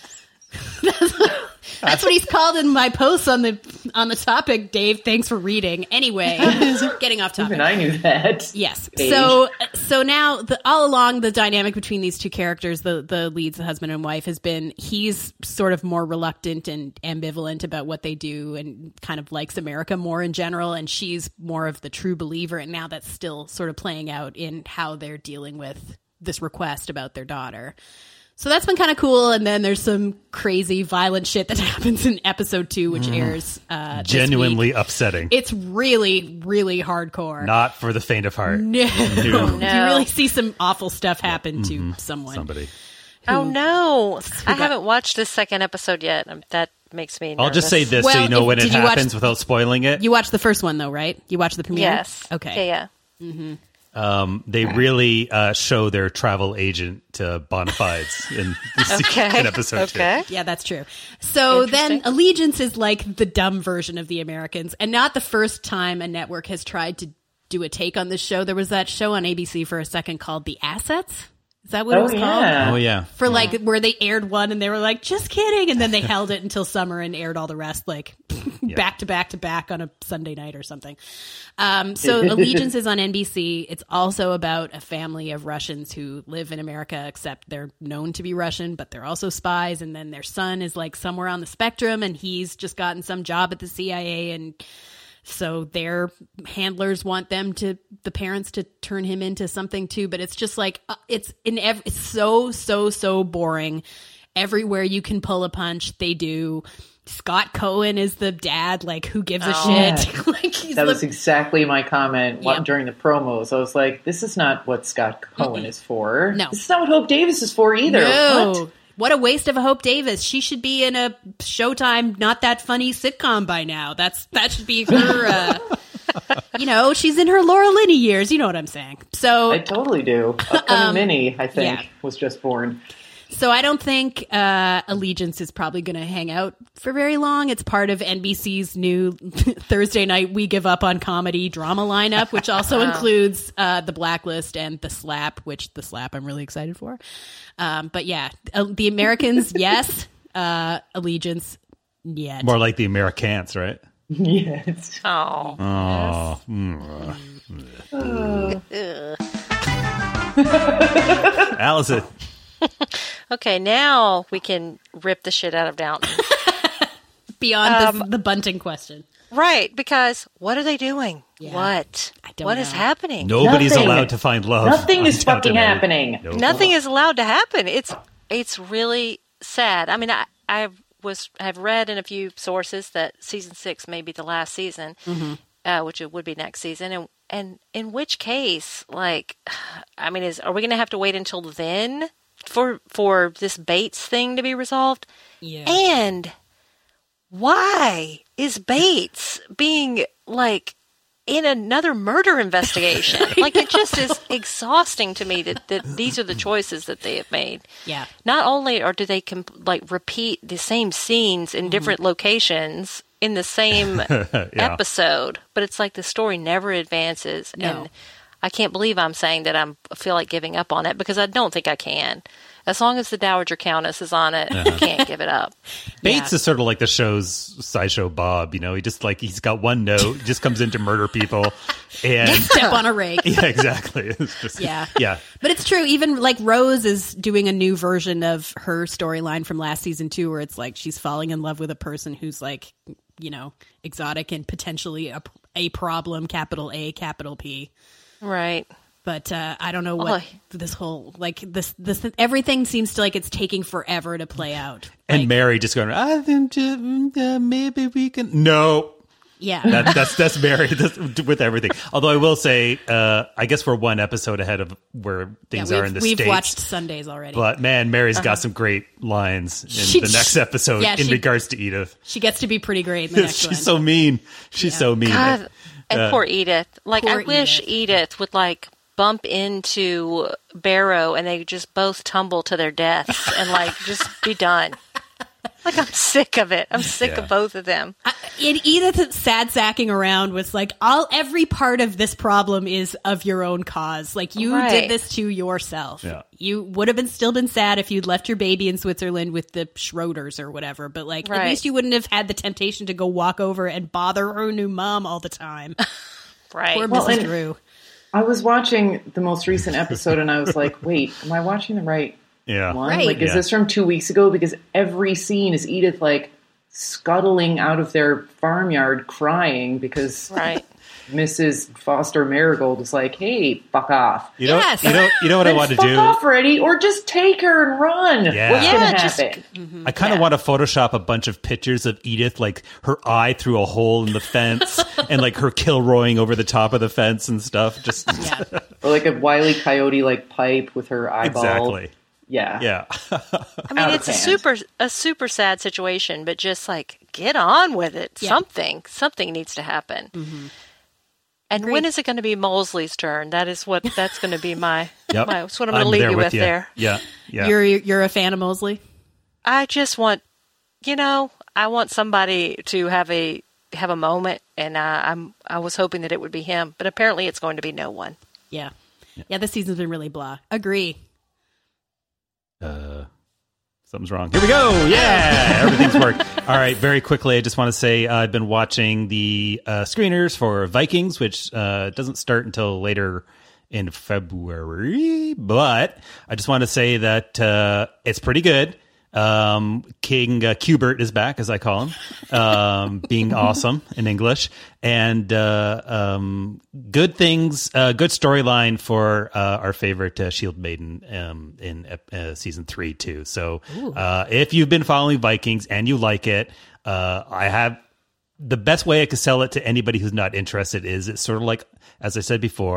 S5: That's what he's called in my posts on the topic. Dave, thanks for reading. Anyway, getting off topic.
S4: Even I knew that.
S5: Yes.
S4: Paige.
S5: So now all along the dynamic between these two characters, the leads, the husband and wife, has been he's sort of more reluctant and ambivalent about what they do and kind of likes America more in general, and she's more of the true believer, and now that's still sort of playing out in how they're dealing with this request about their daughter. So that's been kind of cool, and then there's some crazy violent shit that happens in episode 2, which airs this
S3: Genuinely
S5: week.
S3: upsetting.
S5: It's really, really hardcore.
S3: Not for the faint of heart.
S5: No.
S3: No.
S5: You really see some awful stuff happen to someone.
S3: Somebody.
S6: Oh no! I haven't watched this second episode yet. That makes me nervous.
S3: I'll just say this so
S5: Well,
S3: you know when it
S5: did you watch-
S3: happens without spoiling it.
S5: You watched the first one, though, right? You watched the premiere?
S6: Yes.
S5: Okay.
S6: Yeah.
S3: They really show their travel agent to Bonafides in episode 2.
S6: Okay.
S5: Yeah, that's true. So then Allegiance is like the dumb version of The Americans, and not the first time a network has tried to do a take on this show. There was that show on ABC for a second called The Assets. Is that what it was called?
S3: Oh, yeah.
S5: For like where they aired one and they were like, just kidding. And then they held it until summer and aired all the rest like back to back to back on a Sunday night or something. So Allegiance is on NBC. It's also about a family of Russians who live in America, except they're known to be Russian, but they're also spies. And then their son is like somewhere on the spectrum and he's just gotten some job at the CIA, and so their handlers want the parents to turn him into something too. But it's just like, it's so boring. Everywhere you can pull a punch, they do. Scott Cohen is the dad. Like, who gives a shit? Like,
S4: that was exactly my comment during the promos. I was like, this is not what Scott Cohen is for.
S5: No.
S4: This is not what Hope Davis is for either.
S5: No.
S4: What?
S5: What a waste of a Hope Davis. She should be in a Showtime Not That Funny sitcom by now. That should be her. She's in her Laura Linney years. You know what I'm saying. So
S4: I totally do. Upcoming Minnie, I think, was just born.
S5: So I don't think Allegiance is probably going to hang out for very long. It's part of NBC's new Thursday night We Give Up on Comedy drama lineup, which also includes The Blacklist and The Slap, which The Slap I'm really excited for. But yeah, The Americans, yes. Allegiance, yet.
S3: More like The Americans, right?
S4: Yes.
S6: Oh.
S3: Allison.
S6: Okay, now we can rip the shit out of Downton.
S5: Beyond the bunting question.
S6: Right, because what are they doing?
S5: Yeah.
S6: What?
S5: I don't
S6: What
S5: know.
S6: is happening?
S3: Nobody's
S4: Nothing.
S3: allowed to find love.
S4: Nothing is
S3: on Downton
S4: fucking
S3: Abbey.
S4: happening.
S3: Nope.
S6: Nothing is allowed to happen. It's really sad. I mean, I've read in a few sources that season 6 may be the last season, which it would be next season, and in which case, like, I mean, are we going to have to wait until then for this Bates thing to be resolved?
S5: Yeah.
S6: And why is Bates being like in another murder investigation? Like, it just is exhausting to me that these are the choices that they have made.
S5: Yeah.
S6: Not only do they repeat the same scenes in different locations in the same episode, but it's like the story never advances.
S5: No.
S6: And I can't believe I'm saying that I feel like giving up on it, because I don't think I can. As long as the Dowager Countess is on it, I can't give it up.
S3: Bates is sort of like the show's Sideshow Bob. He just he's got one note, just comes in to murder people, and
S5: Step on a rake.
S3: yeah, exactly. It's just,
S5: Yeah.
S3: yeah.
S5: But it's true. Even like Rose is doing a new version of her storyline from last season too, where it's like she's falling in love with a person who's like, exotic and potentially a problem, capital A, capital P.
S6: Right.
S5: But I don't know what this whole this everything seems to like it's taking forever to play out.
S3: And Mary just going, I think maybe we can. No.
S5: Yeah.
S3: That's Mary with everything. Although I will say, I guess we're one episode ahead of where things are in the States.
S5: We've watched Sundays already.
S3: But man, Mary's got some great lines in the next episode in regards to Edith.
S5: She gets to be pretty great in the next one.
S3: She's so mean. She's so mean.
S6: God, and poor Edith. Like,
S5: Poor
S6: I wish Edith would bump into Barrow and they just both tumble to their deaths and just be done. Like, I'm sick of it. I'm sick of both of them.
S5: Edith sad sacking around was like, every part of this problem is of your own cause. Like, you did this to yourself.
S3: Yeah.
S5: You would have still been sad if you'd left your baby in Switzerland with the Schroders or whatever. But at least you wouldn't have had the temptation to go walk over and bother her new mom all the time.
S6: Right.
S5: Poor Mrs. Drew.
S4: I was watching the most recent episode and I was like, wait, am I watching the right one?
S5: Right.
S4: Is this from 2 weeks ago? Because every scene is Edith scuttling out of their farmyard crying because Mrs. Foster Marigold is like, hey, fuck off.
S3: You know what I want to do?
S4: Fuck off, Freddie, or just take her and run.
S3: Yeah.
S4: What's going to happen?
S3: I kind of want to Photoshop a bunch of pictures of Edith, her eye through a hole in the fence and her Kilroying over the top of the fence and stuff. Just
S4: Or a Wile E. Coyote pipe with her eyeball.
S3: Exactly.
S4: Yeah.
S3: Yeah.
S6: I mean, it's a super sad situation, but just get on with it. Yeah. Something needs to happen. Mm-hmm. And when is it going to be Molesley's turn? That's going to be that's what I'm going to leave you with there.
S3: Yeah. Yeah.
S5: You're a fan of Molesley?
S6: I just want, I want somebody to have a moment, and I was hoping that it would be him, but apparently it's going to be no one.
S5: Yeah. Yeah, this season's been really blah. Agree.
S3: Something's wrong. Here we go. Yeah, everything's worked. All right, very quickly, I just want to say I've been watching the screeners for Vikings, which doesn't start until later in February, but I just want to say that it's pretty good. King Qbert is back, as I call him, being awesome in English, and good things, good storyline for our favorite Shield Maiden in season 3 too. So if you've been following Vikings and you like it, I have the best way I could sell it to anybody who's not interested is it's sort of like, as I said before,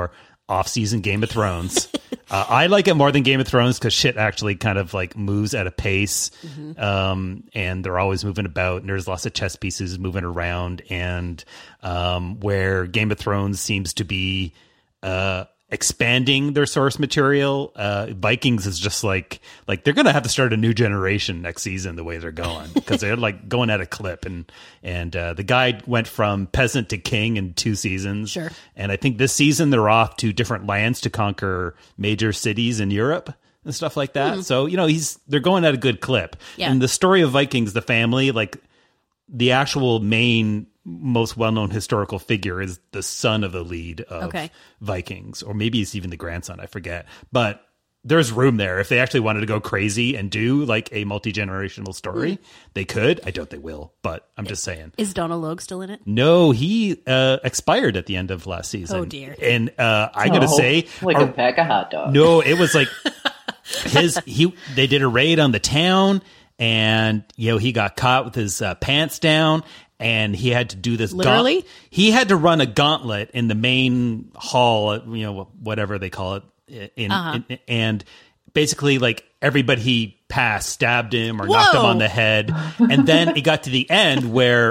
S3: off-season Game of Thrones. I like it more than Game of Thrones because shit actually kind of like moves at a pace, and they're always moving about, and there's lots of chess pieces moving around, and where Game of Thrones seems to be expanding their source material, Vikings is just like they're gonna have to start a new generation next season the way they're going, because they're like going at a clip, and the guy went from peasant to king in 2 seasons.
S5: Sure.
S3: And I think this season they're off to different lands to conquer major cities in Europe and stuff like that. So they're going at a good clip.
S5: Yeah.
S3: And the story of Vikings, the family, like the actual main most well-known historical figure is the son of the lead of Vikings, or maybe it's even the grandson, I forget. But there's room there. If they actually wanted to go crazy and do like a multi-generational story, they could. I doubt they will, but I'm just saying.
S5: Is Donald Logue still in it?
S3: No, he expired at the end of last season.
S5: Oh, dear.
S3: And I gotta say,
S4: like a pack of hot dogs.
S3: No, it was like they did a raid on the town, and he got caught with his pants down, and he had to do this.
S5: Literally?
S3: He had to run a gauntlet in the main hall, whatever they call it, and basically like everybody he passed stabbed him or knocked him on the head, and then it got to the end where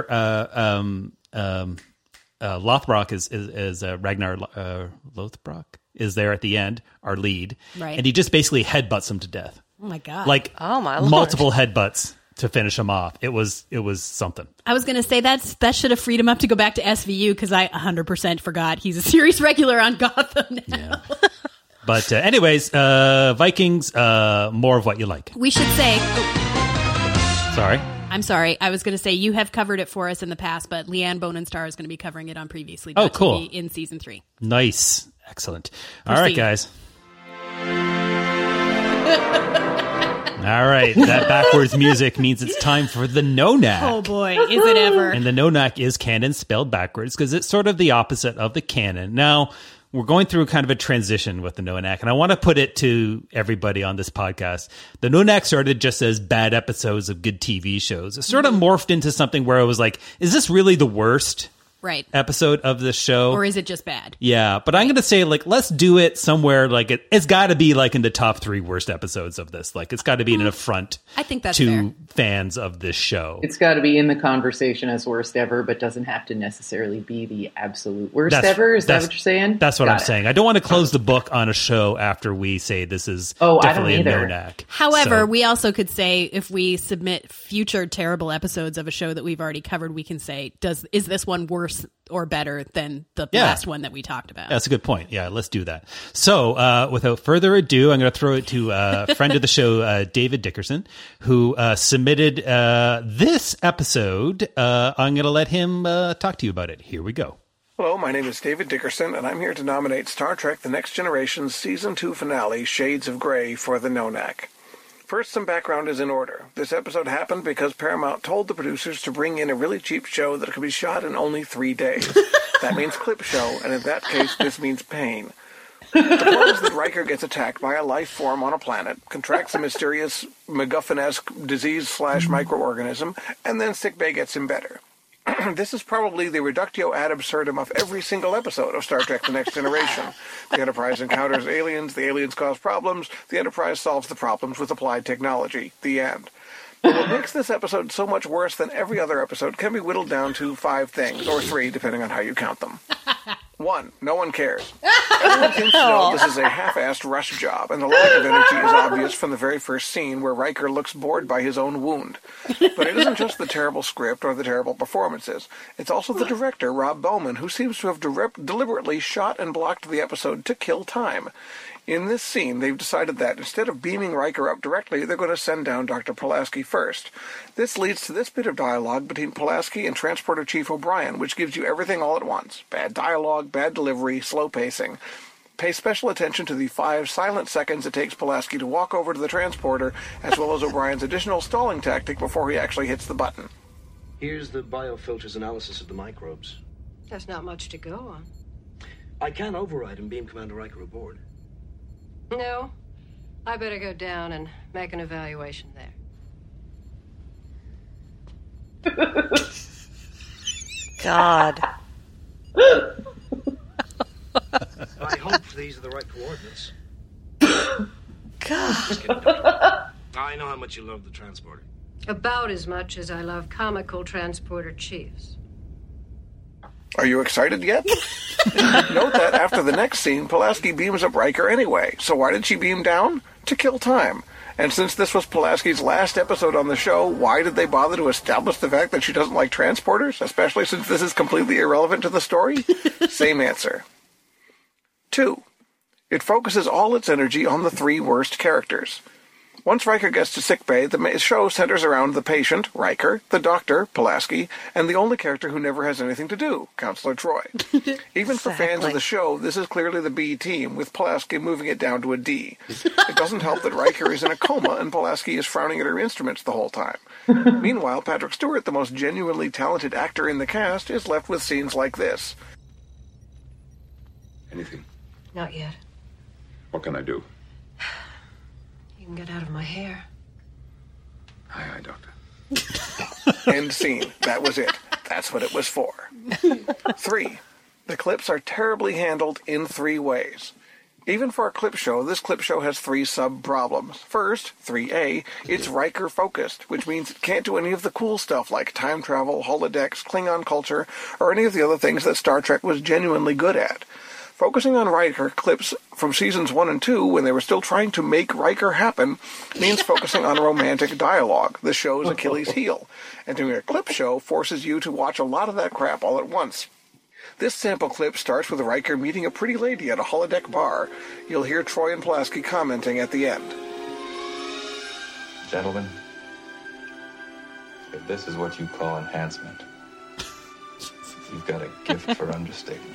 S3: Lothbrok is Ragnar Lothbrok is there at the end, our lead,
S5: right?
S3: And he just basically headbutts him to death.
S5: Oh my god!
S3: Like
S6: oh my Lord.
S3: Multiple headbutts to finish him off. It was something.
S5: I was going to say that should have freed him up to go back to SVU, because I 100% forgot he's a series regular on Gotham now.
S3: Yeah. But anyways, Vikings, more of what you like.
S5: We should say...
S3: Sorry.
S5: I'm sorry. I was going to say you have covered it for us in the past, but Leanne Bonin-Starr is going to be covering it on Previously
S3: Oh, cool.
S5: TV in season 3.
S3: Nice. Excellent.
S5: Proceed.
S3: All right, guys. All right, that backwards music means it's time for the No-Knack.
S5: Oh boy, is it ever.
S3: And the No-Knack is canon spelled backwards because it's sort of the opposite of the canon. Now, we're going through kind of a transition with the No-Knack, and I want to put it to everybody on this podcast. The No-Knack started just as bad episodes of good TV shows. It sort of morphed into something where it was like, is this really the worst episode of this show?
S5: Or is it just bad?
S3: Yeah, but I'm going to say, like, let's do it somewhere, like, it's got to be, like, in the top 3 worst episodes of this. Like, it's got to be an affront
S5: I think that's
S3: to
S5: fair.
S3: fans of this show.
S4: It's got to be in the conversation as worst ever, but doesn't have to necessarily be the absolute worst ever. Is that what you're saying?
S3: That's what I'm saying. I don't want to close the book on a show after we say this is definitely a No-Knack.
S5: However, we also could say, if we submit future terrible episodes of a show that we've already covered, we can say, is this one worse or better than the last one that we talked about?
S3: That's a good point. Yeah, let's do that. So without further ado, I'm going to throw it to a friend of the show, David Dickerson, who submitted this episode. I'm going to let him talk to you about it. Here we go.
S12: Hello, my name is David Dickerson, and I'm here to nominate Star Trek The Next Generation's Season 2 finale, Shades of Grey, for the No-Knack. First, some background is in order. This episode happened because Paramount told the producers to bring in a really cheap show that could be shot in only 3 days. That means clip show, and in that case, this means pain. The plot is that Riker gets attacked by a life form on a planet, contracts a mysterious MacGuffin-esque disease/microorganism, and then sickbay gets him better. This is probably the reductio ad absurdum of every single episode of Star Trek The Next Generation. The Enterprise encounters aliens, the aliens cause problems, the Enterprise solves the problems with applied technology. The end. But what makes this episode so much worse than every other episode can be whittled down to 5 things, or 3, depending on how you count them. 1, no one cares. Everyone seems to know this is a half-assed rush job, and the lack of energy is obvious from the very first scene where Riker looks bored by his own wound. But it isn't just the terrible script or the terrible performances. It's also the director, Rob Bowman, who seems to have deliberately shot and blocked the episode to kill time. In this scene, they've decided that instead of beaming Riker up directly, they're going to send down Dr. Pulaski first. This leads to this bit of dialogue between Pulaski and Transporter Chief O'Brien, which gives you everything all at once. Bad dialogue, bad delivery, slow pacing. Pay special attention to the 5 silent seconds it takes Pulaski to walk over to the transporter, as well as O'Brien's additional stalling tactic before he actually hits the button.
S11: Here's the biofilters analysis of the microbes.
S13: There's not much to go on.
S11: I can override and beam Commander Riker aboard.
S13: No, I better go down and make an evaluation there.
S6: God.
S11: I hope
S14: these are the right coordinates.
S6: God.
S14: Just kidding, Doctor. I know how much you love the transporter.
S13: About as much as I love comical transporter chiefs.
S12: Are you excited yet? Note that after the next scene, Pulaski beams up Riker anyway. So why did she beam down? To kill time. And since this was Pulaski's last episode on the show, why did they bother to establish the fact that she doesn't like transporters, especially since this is completely irrelevant to the story? Same answer. 2. It focuses all its energy on the 3 worst characters. Once Riker gets to sickbay, the show centers around the patient, Riker, the doctor, Pulaski, and the only character who never has anything to do, Counselor Troy. Even for fans of the show, this is clearly the B team, with Pulaski moving it down to a D. It doesn't help that Riker is in a coma and Pulaski is frowning at her instruments the whole time. Meanwhile, Patrick Stewart, the most genuinely talented actor in the cast, is left with scenes like this.
S15: Anything?
S13: Not yet.
S15: What can I do?
S13: You can get out of my hair.
S15: Aye, Doctor.
S12: End scene. That was it. That's what it was for. 3. The clips are terribly handled in 3 ways. Even for a clip show, this clip show has 3 sub-problems. First, 3A, it's Riker-focused, which means it can't do any of the cool stuff like time travel, holodecks, Klingon culture, or any of the other things that Star Trek was genuinely good at. Focusing on Riker clips from seasons 1 and 2, when they were still trying to make Riker happen, means focusing on romantic dialogue, the show's Achilles heel. And doing a clip show forces you to watch a lot of that crap all at once. This sample clip starts with Riker meeting a pretty lady at a holodeck bar. You'll hear Troy and Pulaski commenting at the end.
S16: Gentlemen, if this is what you call enhancement, you've got a gift for understatement.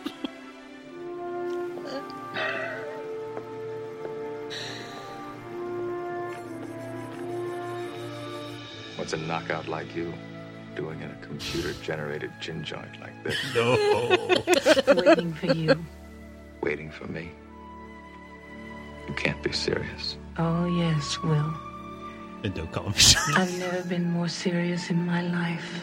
S16: What's a knockout like you doing in a computer-generated gin joint like this?
S10: No.
S13: Waiting for you.
S16: Waiting for me? You can't be serious.
S10: Oh, yes, Will.
S3: And don't call me.
S10: I've never been more serious in my life.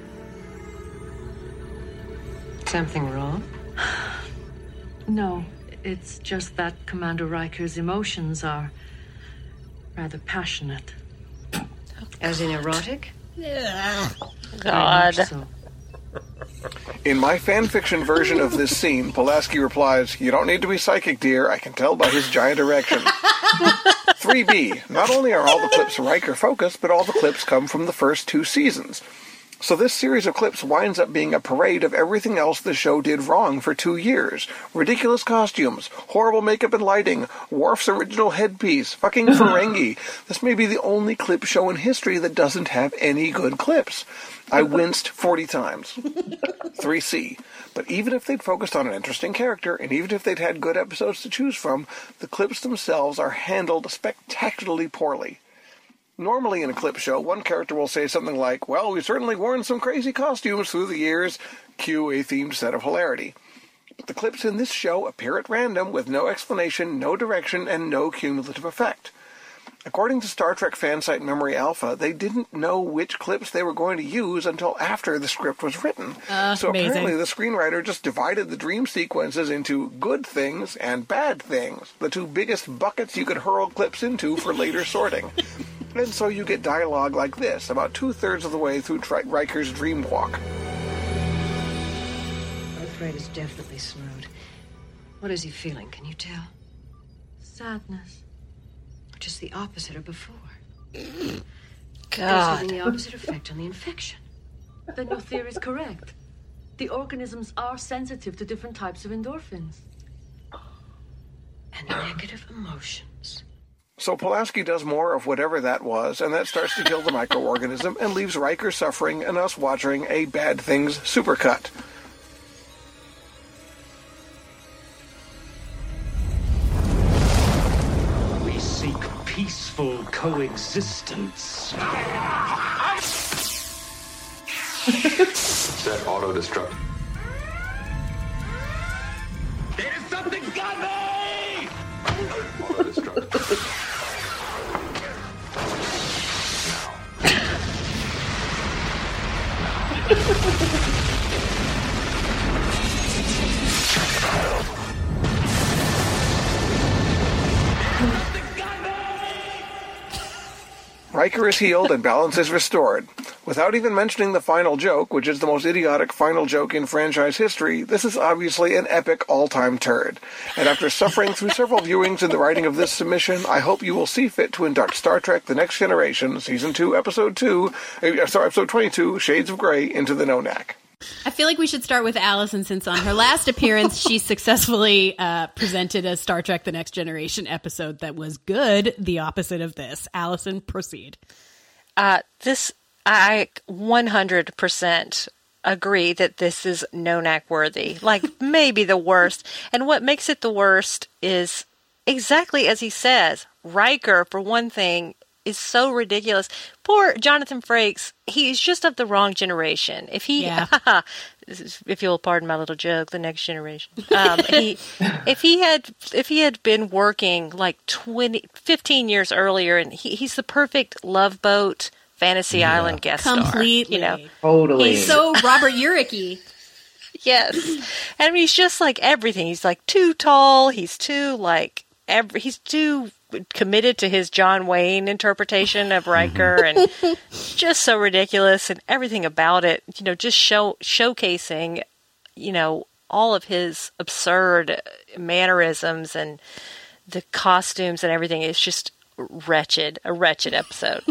S13: Something wrong?
S17: No, it's just that Commander Riker's emotions are rather passionate.
S13: As in erotic?
S6: God.
S13: So.
S12: In my fanfiction version of this scene, Pulaski replies, "You don't need to be psychic, dear. I can tell by his giant erection." 3B. Not only are all the clips Riker focused, but all the clips come from the first 2 seasons. So this series of clips winds up being a parade of everything else the show did wrong for 2 years. Ridiculous costumes, horrible makeup and lighting, Worf's original headpiece, fucking Ferengi. This may be the only clip show in history that doesn't have any good clips. I winced 40 times. 3C. But even if they'd focused on an interesting character, and even if they'd had good episodes to choose from, the clips themselves are handled spectacularly poorly. Normally in a clip show, one character will say something like, "Well, we've certainly worn some crazy costumes through the years," cue a themed set of hilarity. But the clips in this show appear at random with no explanation, no direction, and no cumulative effect. According to Star Trek fansite Memory Alpha, they didn't know which clips they were going to use until after the script was written. So
S5: amazing.
S12: Apparently the screenwriter just divided the dream sequences into good things and bad things, the 2 biggest buckets you could hurl clips into for later sorting. And so you get dialogue like this, about 2/3 of the way through Riker's dream walk.
S13: I'm afraid it's definitely slowed. What is he feeling? Can you tell?
S17: Sadness.
S13: Or just the opposite of before?
S6: God.
S13: It's having the opposite effect on the infection.
S17: Then your theory is correct. The organisms are sensitive to different types of endorphins.
S13: And negative emotions.
S12: So Pulaski does more of whatever that was, and that starts to kill the microorganism and leaves Riker suffering and us watching a Bad Things supercut.
S2: We seek peaceful coexistence.
S16: Set auto-destruct.
S2: There's something got me!
S16: Auto-destruct.
S12: Riker is healed and balance is restored. Without even mentioning the final joke, which is the most idiotic final joke in franchise history, this is obviously an epic all-time turd. And after suffering through several viewings in the writing of this submission, I hope you will see fit to induct Star Trek The Next Generation, Season 2, Episode 22, Shades of Grey, into the NONAC.
S5: I feel like we should start with Allison, since on her last appearance, she successfully presented a Star Trek The Next Generation episode that was good, the opposite of this. Allison, proceed.
S6: I 100% agree that this is NONAC worthy. Like, maybe the worst. And what makes it the worst is exactly as he says. Riker, for one thing, is so ridiculous. Poor Jonathan Frakes, he's just of the wrong generation. If he, if you'll pardon my little joke, the next generation. If he had been working like 15 years earlier, and he's the perfect Love Boat, Fantasy Island guest
S5: completely.
S6: star.
S4: Totally.
S5: He's so Robert Urich-y.
S6: Yes. And I mean, he's just like everything. He's like too tall. He's too like, he's too committed to his John Wayne interpretation of Riker, and just so ridiculous, and everything about it, just showcasing, all of his absurd mannerisms and the costumes and everything. It's just a wretched episode.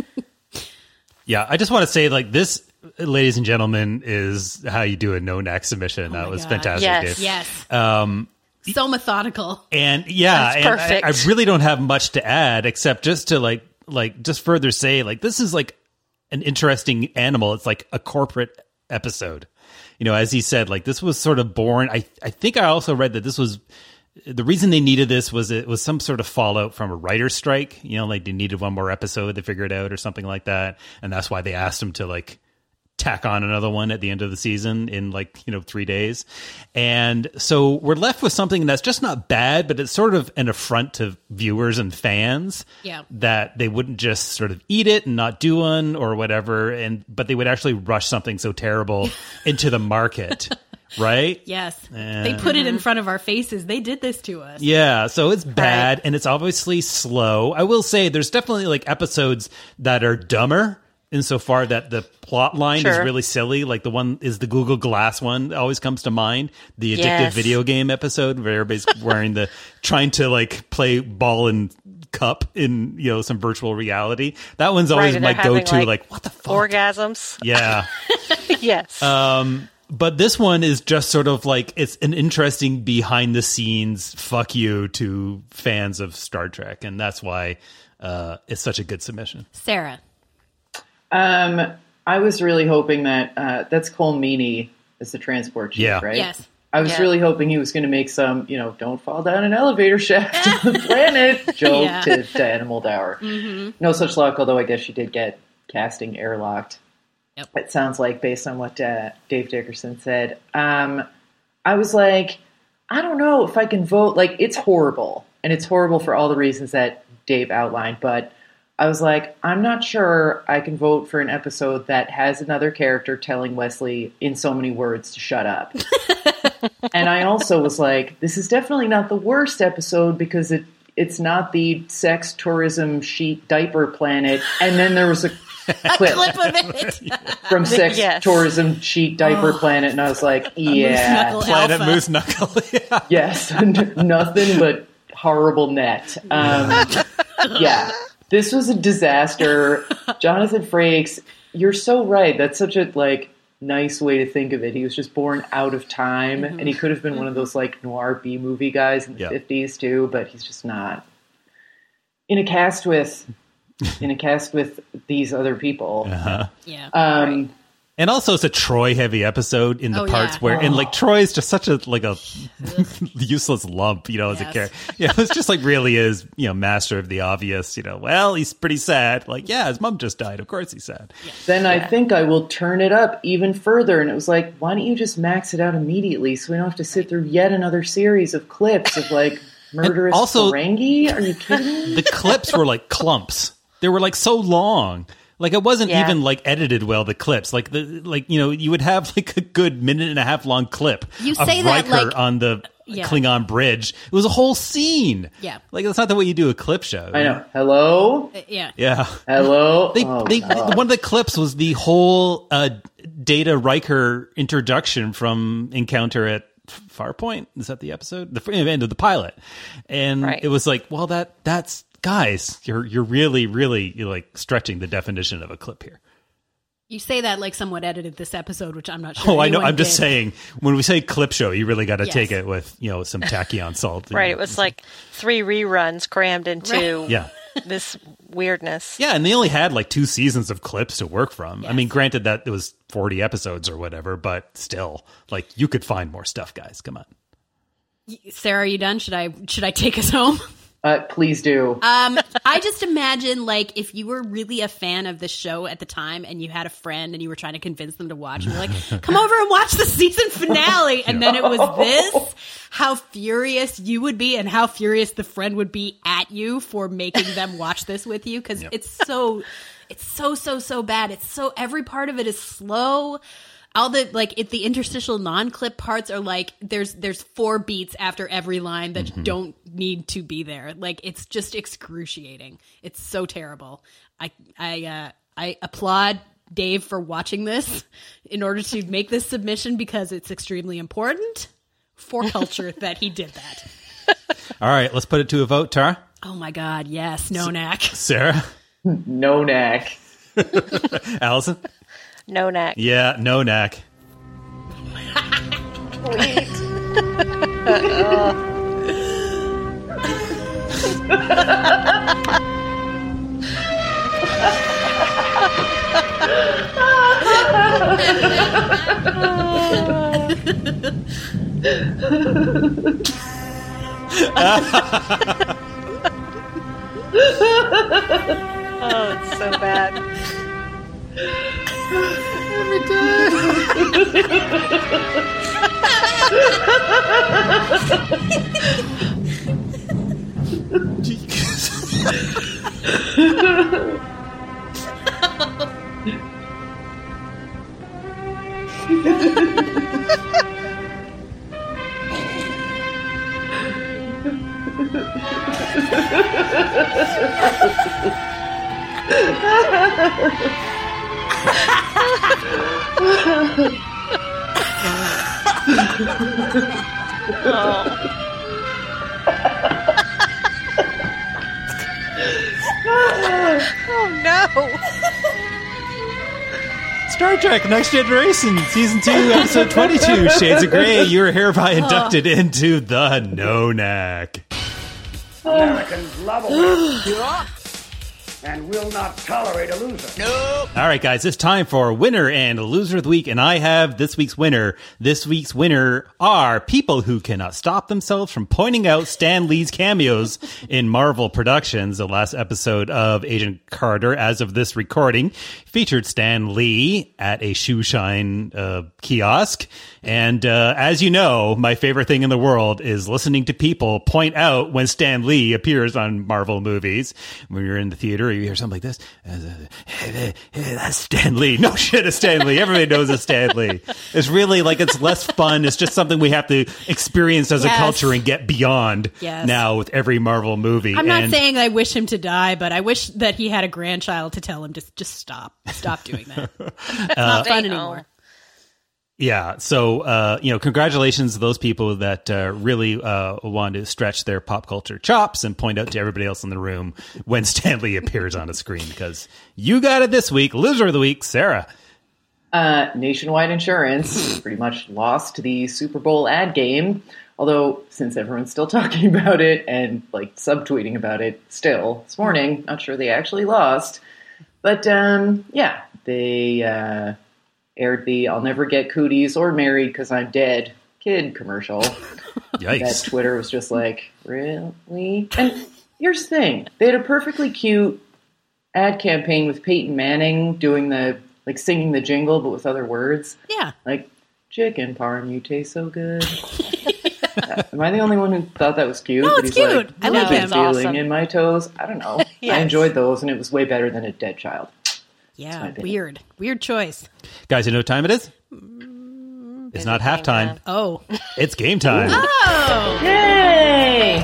S3: Yeah, I just want to say, like, this, ladies and gentlemen, is how you do a no-neck submission. That was fantastic.
S5: Yes,
S3: Dave.
S5: yes. So methodical.
S3: And yeah,
S6: perfect.
S3: I really don't have much to add except just to like just further say, like, this is like an interesting animal. It's like a corporate episode. As he said, like, this was sort of born. I think I also read that this was the reason they needed this was it was some sort of fallout from a writer's strike. Like they needed one more episode to figure it out or something like that. And that's why they asked him to like tack on another one at the end of the season in 3 days. And so we're left with something that's just not bad, but it's sort of an affront to viewers and fans that they wouldn't just sort of eat it and not do one or whatever. But they would actually rush something so terrible into the market. Right?
S5: Yes. They put it in front of our faces. They did this to us.
S3: Yeah. So it's bad and it's obviously slow. I will say there's definitely like episodes that are dumber, insofar that the plot line is really silly. Like the one is the Google Glass one that always comes to mind. The addictive video game episode where everybody's wearing trying to like play ball and cup in, some virtual reality. That one's always my go-to. Like, what the fuck?
S6: Orgasms.
S3: Yeah.
S6: Yes.
S3: But this one is just sort of like, it's an interesting behind the scenes fuck you to fans of Star Trek. And that's why it's such a good submission.
S5: Sarah.
S4: I was really hoping that that's Cole Meany as the transport chief, right?
S5: Yes.
S4: I was really hoping he was going to make some, don't fall down an elevator shaft on the planet joke to Animal Dower. Mm-hmm. No such luck, although I guess she did get casting airlocked. Yep. It sounds like, based on what Dave Dickerson said. I was like, I don't know if I can vote. Like, it's horrible. And it's horrible for all the reasons that Dave outlined, but I was like, I'm not sure I can vote for an episode that has another character telling Wesley in so many words to shut up. And I also was like, this is definitely not the worst episode because it's not the sex tourism sheet diaper planet. And then there was a clip
S5: of it
S4: from sex tourism sheet diaper planet. And I was like, yeah.
S3: Planet Moose Knuckle.
S4: Yes. Nothing but horrible net. Yeah. This was a disaster. Jonathan Frakes, you're so right. That's such a nice way to think of it. He was just born out of time, and he could have been one of those noir B movie guys in the 50s too, but he's just not. In a cast with these other people.
S3: Uh-huh.
S5: Yeah.
S3: Right. And also, it's a Troy-heavy episode in the parts where, and Troy is just such a useless lump, as a character. It's just really is, master of the obvious. Well, he's pretty sad. His mom just died. Of course, he's sad.
S4: Yeah. Then I think I will turn it up even further. And it was like, why don't you just max it out immediately so we don't have to sit through yet another series of clips of murderous Ferengi? Are you kidding me?
S3: The clips were clumps. They were so long. It wasn't even edited well, the clips. You would have a good minute and a half long clip
S5: you
S3: of
S5: say
S3: Riker
S5: that,
S3: on the Klingon bridge. It was a whole scene.
S5: Yeah.
S3: Like, that's not the way you do a clip show.
S4: I know. Hello?
S5: Yeah.
S3: Yeah.
S4: Hello?
S3: One of the clips was the whole Data Riker introduction from Encounter at Farpoint. Is that the episode? The end of the pilot. And it was like, well, that's guys, you're really, really like stretching the definition of a clip here.
S5: You say that like someone edited this episode, which I'm not sure.
S3: Oh, I know.
S5: anyone
S3: I'm just
S5: did.
S3: saying, when we say clip show, you really got to
S5: Yes.
S3: take it with, some tachyon salt.
S6: Right. It was like 3 reruns crammed into
S3: Yeah.
S6: this weirdness.
S3: Yeah, and they only had like 2 seasons of clips to work from. I mean, granted that it was 40 episodes or whatever, but still, like, you could find more stuff, guys. Come on.
S5: Sarah, are you done? Should I take us home?
S4: Please do.
S5: I just imagine, like, if you were really a fan of the show at the time and you had a friend and you were trying to convince them to watch, and you're like, come over and watch the season finale. And then it was this, how furious you would be and how furious the friend would be at you for making them watch this with you. Because it's so bad. It's so, every part of it is slow. All the, like, the interstitial non-clip parts are like, there's 4 beats after every line that don't need to be there. Like, it's just excruciating. It's so terrible. I applaud Dave for watching this in order to make this submission because it's extremely important for culture that he did that.
S3: All right, let's put it to a vote, Tara.
S5: Oh my God, yes, no knack.
S3: Sarah?
S4: No knack.
S3: Allison?
S6: No knack.
S3: Yeah, no knack.
S6: Oh, it's so bad. Oh no!
S3: Star Trek Next Generation, Season 2, Episode 22, Shades of Grey, you are hereby inducted into the No Knack.
S18: Americans love a winner and will not tolerate a loser.
S3: All right, guys, it's time for Winner and Loser of the Week, and I have this week's winner. This week's winner are people who cannot stop themselves from pointing out Stan Lee's cameos in Marvel Productions. The last episode of Agent Carter, as of this recording, featured Stan Lee at a shoe shine kiosk. And as you know, my favorite thing in the world is listening to people point out when Stan Lee appears on Marvel movies. When you're in the theater, you hear something like this. Hey, that's Stan Lee. No shit, it's Stan Lee. Everybody knows it's Stan Lee. It's really like, it's less fun. It's just something we have to experience as a culture and get beyond now with every Marvel movie.
S5: I'm not saying I wish him to die, but I wish that he had a grandchild to tell him to just stop doing that. It's not fun anymore.
S3: Yeah. So, congratulations to those people that really want to stretch their pop culture chops and point out to everybody else in the room when Stan Lee appears on a screen, because you got it this week. Loser of the week, Sarah.
S4: Nationwide Insurance pretty much lost the Super Bowl ad game. Although, since everyone's still talking about it and like subtweeting about it still this morning, not sure they actually lost. But they aired the "I'll never get cooties or married because I'm dead" kid commercial.
S3: Yikes.
S4: That Twitter was just like, really? And here's the thing. They had a perfectly cute ad campaign with Peyton Manning doing the, like, singing the jingle, but with other words.
S5: Yeah.
S4: Like, chicken parm, you taste so good. Am I the only one who thought that was cute?
S5: No,
S4: But
S5: it's
S4: he's
S5: cute.
S4: Like,
S5: I love
S4: feeling
S5: him. Awesome.
S4: in my toes. I don't know.
S5: Yes.
S4: I enjoyed those, and it was way better than a dead child.
S5: Yeah, weird choice.
S3: Guys, you know what time it is? It's not halftime.
S5: Oh.
S3: It's game time.
S5: Oh!
S4: Yay!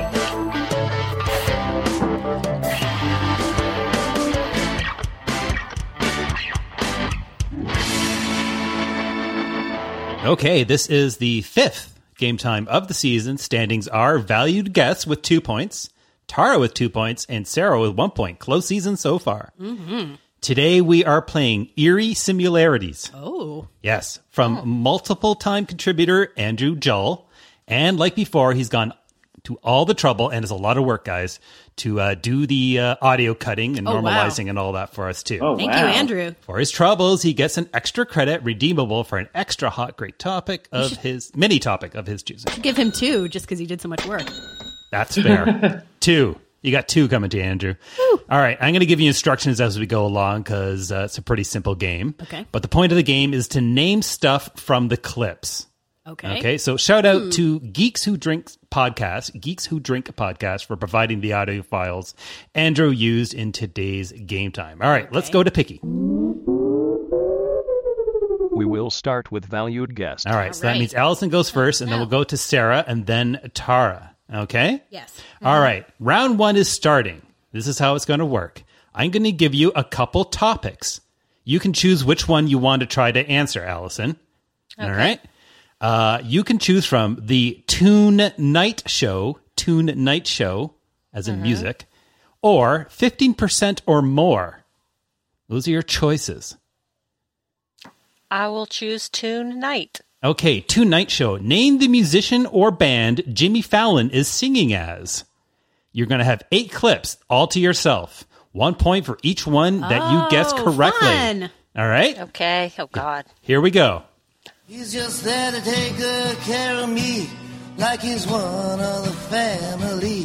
S3: Okay, this is the 5th game time of the season. Standings are valued guests with 2 points, Tara with 2 points, and Sarah with 1 point. Close season so far.
S5: Mm-hmm.
S3: Today we are playing Eerie Similarities.
S5: Oh.
S3: Yes, from multiple-time contributor Andrew Jull. And like before, he's gone to all the trouble, and it's a lot of work, guys, to do the audio cutting and normalizing and all that for us, too.
S5: Thank you, Andrew.
S3: For his troubles, he gets an extra credit redeemable for an extra hot, great topic of his mini-topic of his choosing.
S5: Give him 2 just because he did so much work.
S3: That's fair. 2. You got 2 coming to you, Andrew. Woo. All right, I'm going to give you instructions as we go along because it's a pretty simple game.
S5: Okay.
S3: But the point of the game is to name stuff from the clips.
S5: Okay.
S3: So shout out to Geeks Who Drink Podcast for providing the audio files Andrew used in today's game time. All right, let's go to Picky.
S19: We will start with valued guest.
S3: All right, so that means Allison goes first, and then we'll go to Sarah and then Tara. Okay?
S5: Yes.
S3: All right, round 1 is starting. This is how it's going to work. I'm going to give you a couple topics. You can choose which one you want to try to answer, Allison. Okay. All right? You can choose from the Toon Night Show, as in music, or 15% or more. Those are your choices.
S6: I will choose Toon Night.
S3: Okay, Toon Night Show. Name the musician or band Jimmy Fallon is singing as. You're going to have 8 clips all to yourself. 1 point for each one that you guessed correctly.
S5: Fun.
S3: All right?
S6: Okay. Oh, God.
S3: Here we go.
S20: He's just there to take good care of me, like he's one of the family.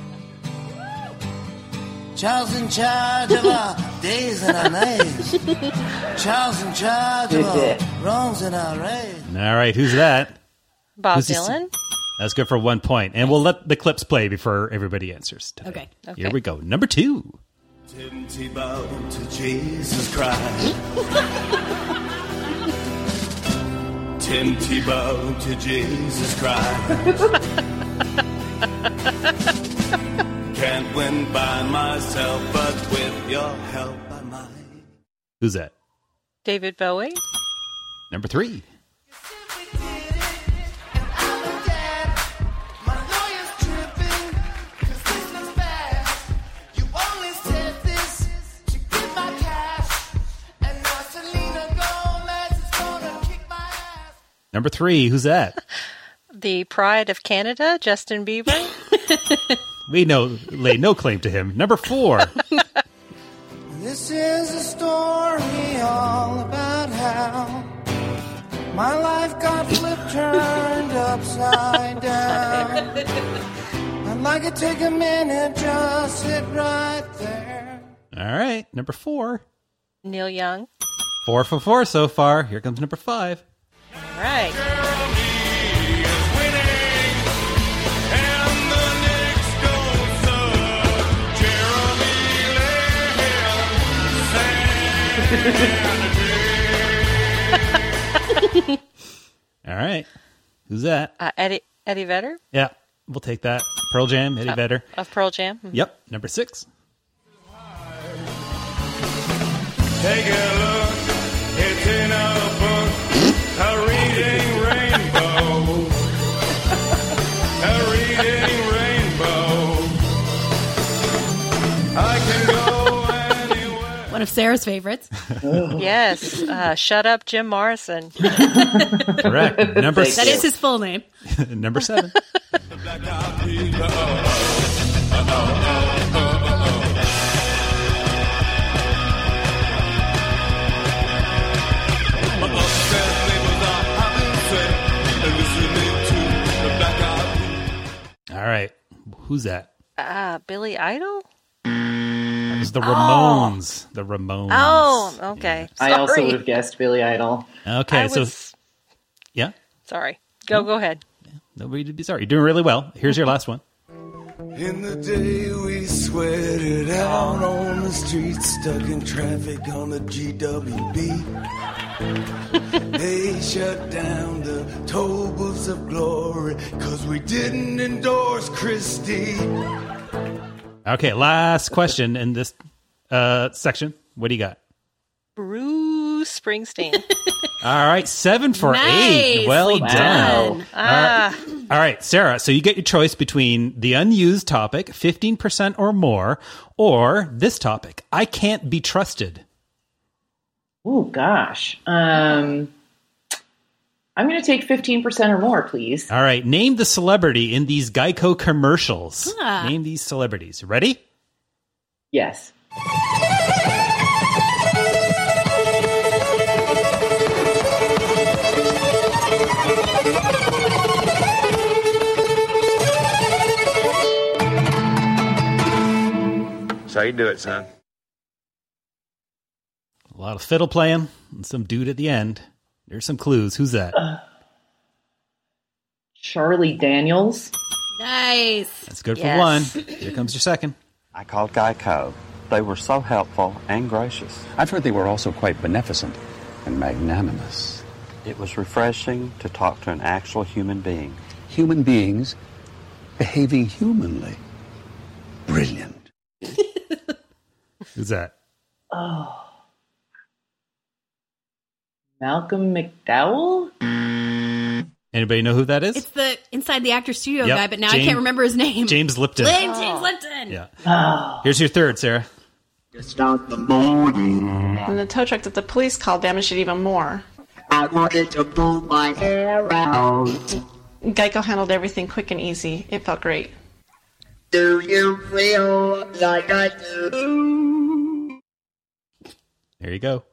S20: Charles in charge of our days and our nights. Charles in charge of our wrongs and our rights.
S3: All right, who's that?
S6: Bob Dylan.
S3: That's good for 1 point. And we'll let the clips play before everybody answers today.
S5: Okay.
S3: Here we go. Number 2.
S20: Didn't he bow to Jesus Christ? Didn't he bow to Jesus Christ? Can't win by myself, but with your help I might.
S3: Who's that?
S6: David Bowie.
S3: Number 3. Number 3, who's that?
S6: The Pride of Canada, Justin Bieber.
S3: We lay no claim to him. Number 4.
S20: This is a story all about how my life got flipped, turned upside down. I'd like to take a minute, just sit right there.
S3: All right, number 4.
S6: Neil Young.
S3: 4 for 4 so far. Here comes number 5.
S6: All right.
S3: All right. Who's that?
S6: Eddie Vedder.
S3: Yeah, we'll take that. Pearl Jam, Eddie Vedder.
S6: Of Pearl Jam. Mm-hmm.
S3: Yep, number 6.
S20: Take a look, it's in a book, a reading rainbow. A reading rainbow. I can go anywhere.
S5: One of Sarah's favorites.
S6: Yes. Shut Up, Jim Morrison.
S3: Correct. Number 6.
S5: That is his full name.
S3: Number 7. All right. Who's that?
S6: Billy Idol?
S3: That was the Ramones. The Ramones.
S6: Oh, okay.
S4: I also would have guessed Billy Idol.
S3: Okay, yeah.
S6: Sorry. Go ahead.
S3: Nobody to be sorry. You're doing really well. Here's your last one.
S20: In the day we sweated out on the streets, stuck in traffic on the GWB. They shut down the toll booths of glory, 'cause we didn't endorse Christie.
S3: Okay, last question in this section. What do you got?
S6: Bruce Springsteen.
S3: All right, 7 for 8. Well done. All right, Sarah, so you get your choice between the unused topic, 15% or more, or this topic, I can't be trusted.
S4: Oh, gosh. I'm going to take 15% or more, please.
S3: All right, name the celebrity in these Geico commercials. Name these celebrities. Ready?
S4: Yes.
S15: That's how you do it, son.
S3: A lot of fiddle playing and some dude at the end. There's some clues. Who's that?
S4: Charlie Daniels.
S5: Nice.
S3: That's good for one. Here comes your second.
S21: I called Geico. They were so helpful and gracious.
S22: I've heard they were also quite beneficent and magnanimous.
S21: It was refreshing to talk to an actual human being.
S22: Human beings behaving humanly. Brilliant.
S3: Who's that?
S4: Oh. Malcolm McDowell?
S3: Anybody know who that is?
S5: It's the Inside the Actor Studio
S3: Yep,
S5: guy, but now I can't remember his name.
S3: James Lipton.
S5: James Lipton.
S3: Yeah. Here's your third, Sarah.
S23: Start the morning. And the tow truck that the police called damaged it even more.
S20: I wanted to pull my hair out.
S23: Geico handled everything quick and easy. It felt great.
S20: Do you feel like I do?
S3: There you go.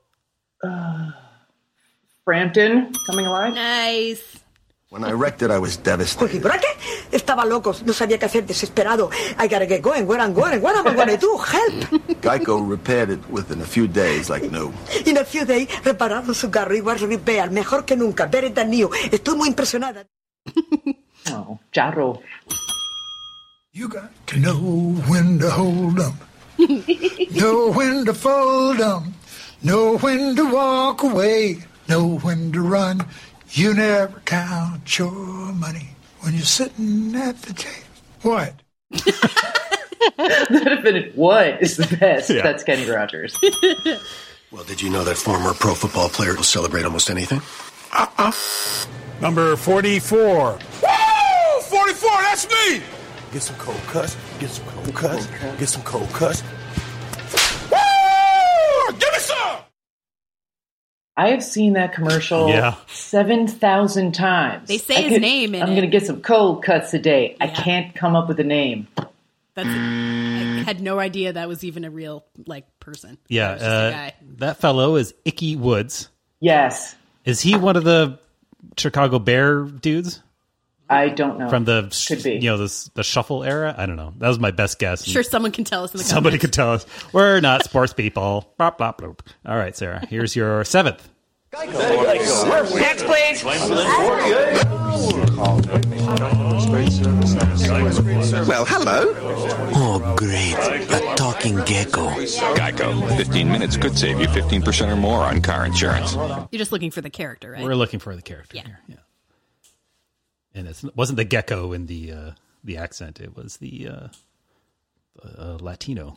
S4: Frampton, coming alive?
S5: Nice.
S24: When I wrecked it, I was devastated.
S25: ¿Por qué? Estaba loco, no sabía qué hacer, desesperado. I gotta get going, where I'm going, what am I gonna do? Help!
S24: Geico repaired it within a few days, like new.
S25: In a few days, reparado su carro y was repaired, mejor que nunca, better than new. Estoy muy impresionada.
S4: Oh, Jarro.
S26: You got to know when to hold 'em, know when to fold 'em, know when to walk away, know when to run. You never count your money when you're sitting at the table. What?
S4: That'd have been what is the best.
S24: Yeah.
S4: That's Kenny Rogers.
S24: Well, did you know that former pro football player will celebrate almost anything?
S18: Number 44.
S24: Woo! 44, that's me! Get some cold cuts, get some cold cuts, get some cold cuts. Woo! Give me some!
S4: I have seen that commercial 7,000 times.
S5: They say his name in
S4: I'm
S5: it.
S4: going to get some cold cuts today. I can't come up with a name.
S5: I had no idea that was even a real person.
S3: Yeah,
S5: That was just a guy.
S3: that fellow is Icky Woods.
S4: Yes.
S3: Is he one of the Chicago Bear dudes?
S4: I don't know.
S3: From the
S4: Could be.
S3: the shuffle era? I don't know. That was my best guess.
S5: Sure, someone can tell us in the
S3: Somebody
S5: comments.
S3: could tell us. We're not sports people. Bop, bop, bloop. All right, Sarah. Here's your seventh.
S9: Next, please.
S11: Well, hello. Oh, great. A talking gecko.
S16: Geico. 15 minutes could save you 15% or more on car insurance.
S5: You're just looking for the character, right?
S3: We're looking for the character here. Yeah. And it wasn't the gecko in the accent. It was the Latino.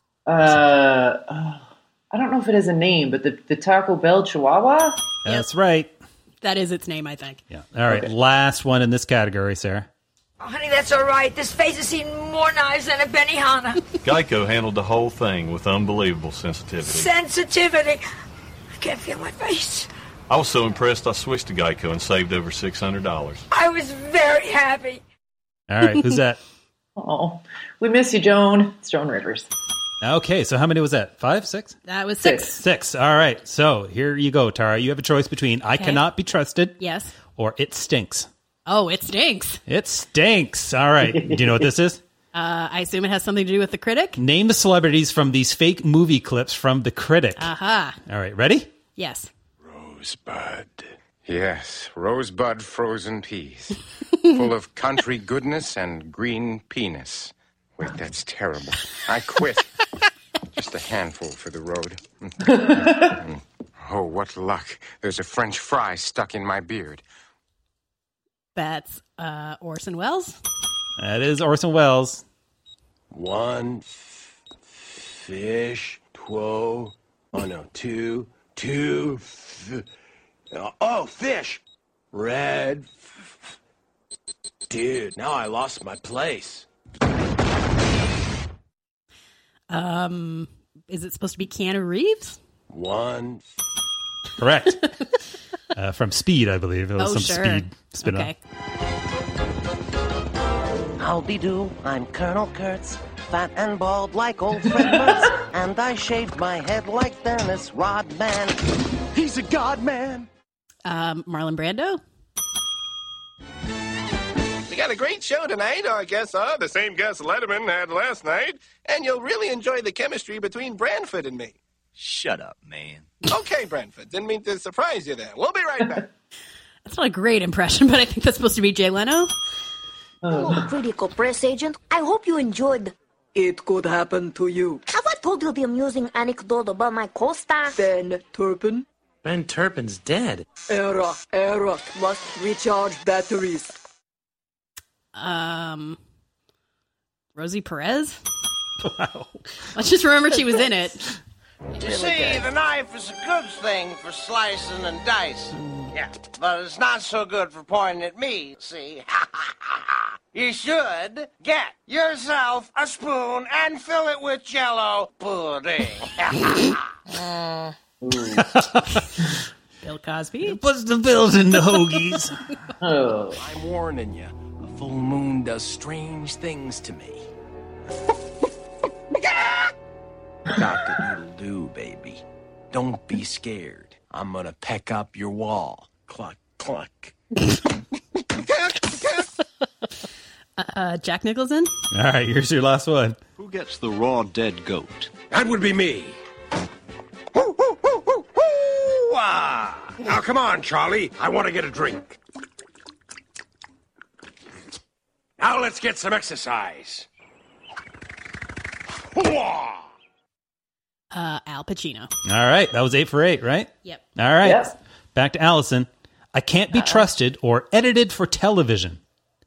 S4: I don't know if it has a name, but the Taco Bell Chihuahua?
S3: That's right.
S5: That is its name, I think.
S3: Yeah. All right. Last one in this category, Sarah.
S25: Oh, honey, that's all right. This face has seen more knives than a Benihana.
S27: Geico handled the whole thing with unbelievable sensitivity.
S25: Sensitivity. I can't feel my face.
S27: I was so impressed I switched to Geico and saved over $600.
S25: I was very happy.
S3: All right. Who's that?
S4: Oh, we miss you, Joan. It's Joan Rivers.
S3: Okay. So how many was that? 5, 6?
S5: That was 6.
S3: 6. All right. So here you go, Tara. You have a choice between I cannot be trusted.
S5: Yes.
S3: Or it stinks.
S5: Oh, it stinks.
S3: It stinks. All right. Do you know what this is?
S5: I assume it has something to do with the critic.
S3: Name the celebrities from these fake movie clips from the critic.
S5: Aha.
S3: All right. Ready?
S5: Yes.
S15: Rosebud. Yes, rosebud frozen peas. Full of country goodness and green penis. Wait, that's terrible. I quit. Just a handful for the road. Oh, what luck. There's a French fry stuck in my beard.
S5: That's Orson Welles.
S3: That is Orson Welles.
S24: One fish, two, fish. Red. Dude, now I lost my place.
S5: Is it supposed to be Keanu Reeves?
S24: One.
S3: Correct. From Speed, I believe. It was some
S5: sure.
S3: Speed spin-off.
S5: Okay.
S1: Howdy-do, I'm Colonel Kurtz, fat and bald like old Fred Mertz, and I shaved my head like Dennis Rodman. He's a god man.
S5: Marlon Brando?
S24: We got a great show tonight, I guess, the same guest Letterman had last night, and you'll really enjoy the chemistry between Branford and me.
S7: Shut up, man.
S24: Okay, Branford, didn't mean to surprise you there. We'll be right back.
S5: That's not a great impression, but I think that's supposed to be Jay Leno.
S8: Oh, critical press agent, I hope you enjoyed.
S25: It could happen to you.
S8: Have I told you the amusing anecdote about my co-star?
S25: Ben Turpin.
S7: Ben Turpin's dead.
S25: Error. Must recharge batteries.
S5: Rosie Perez? Wow. Let's just remember she was in it.
S10: You see, the knife is a good thing for slicing and dicing. Yeah, but it's not so good for pointing at me, see? You should get yourself a spoon and fill it with Jell-O pudding.
S5: Bill Cosby?
S3: Puts the bills in the hoagies.
S24: Oh. I'm warning you, a full moon does strange things to me. Cock-a-doodle-doo, baby. Don't be scared. I'm gonna peck up your wall. Cluck, cluck.
S5: Jack Nicholson?
S3: All right, here's your last one.
S7: Who gets the raw dead goat?
S24: That would be me. Now, come on, Charlie. I want to get a drink. Now, let's get some exercise.
S5: Al Pacino.
S3: All right, that was 8 for 8, right?
S5: Yep.
S3: All right,
S4: Yes.
S3: Back to Allison. I can't be trusted or edited for television.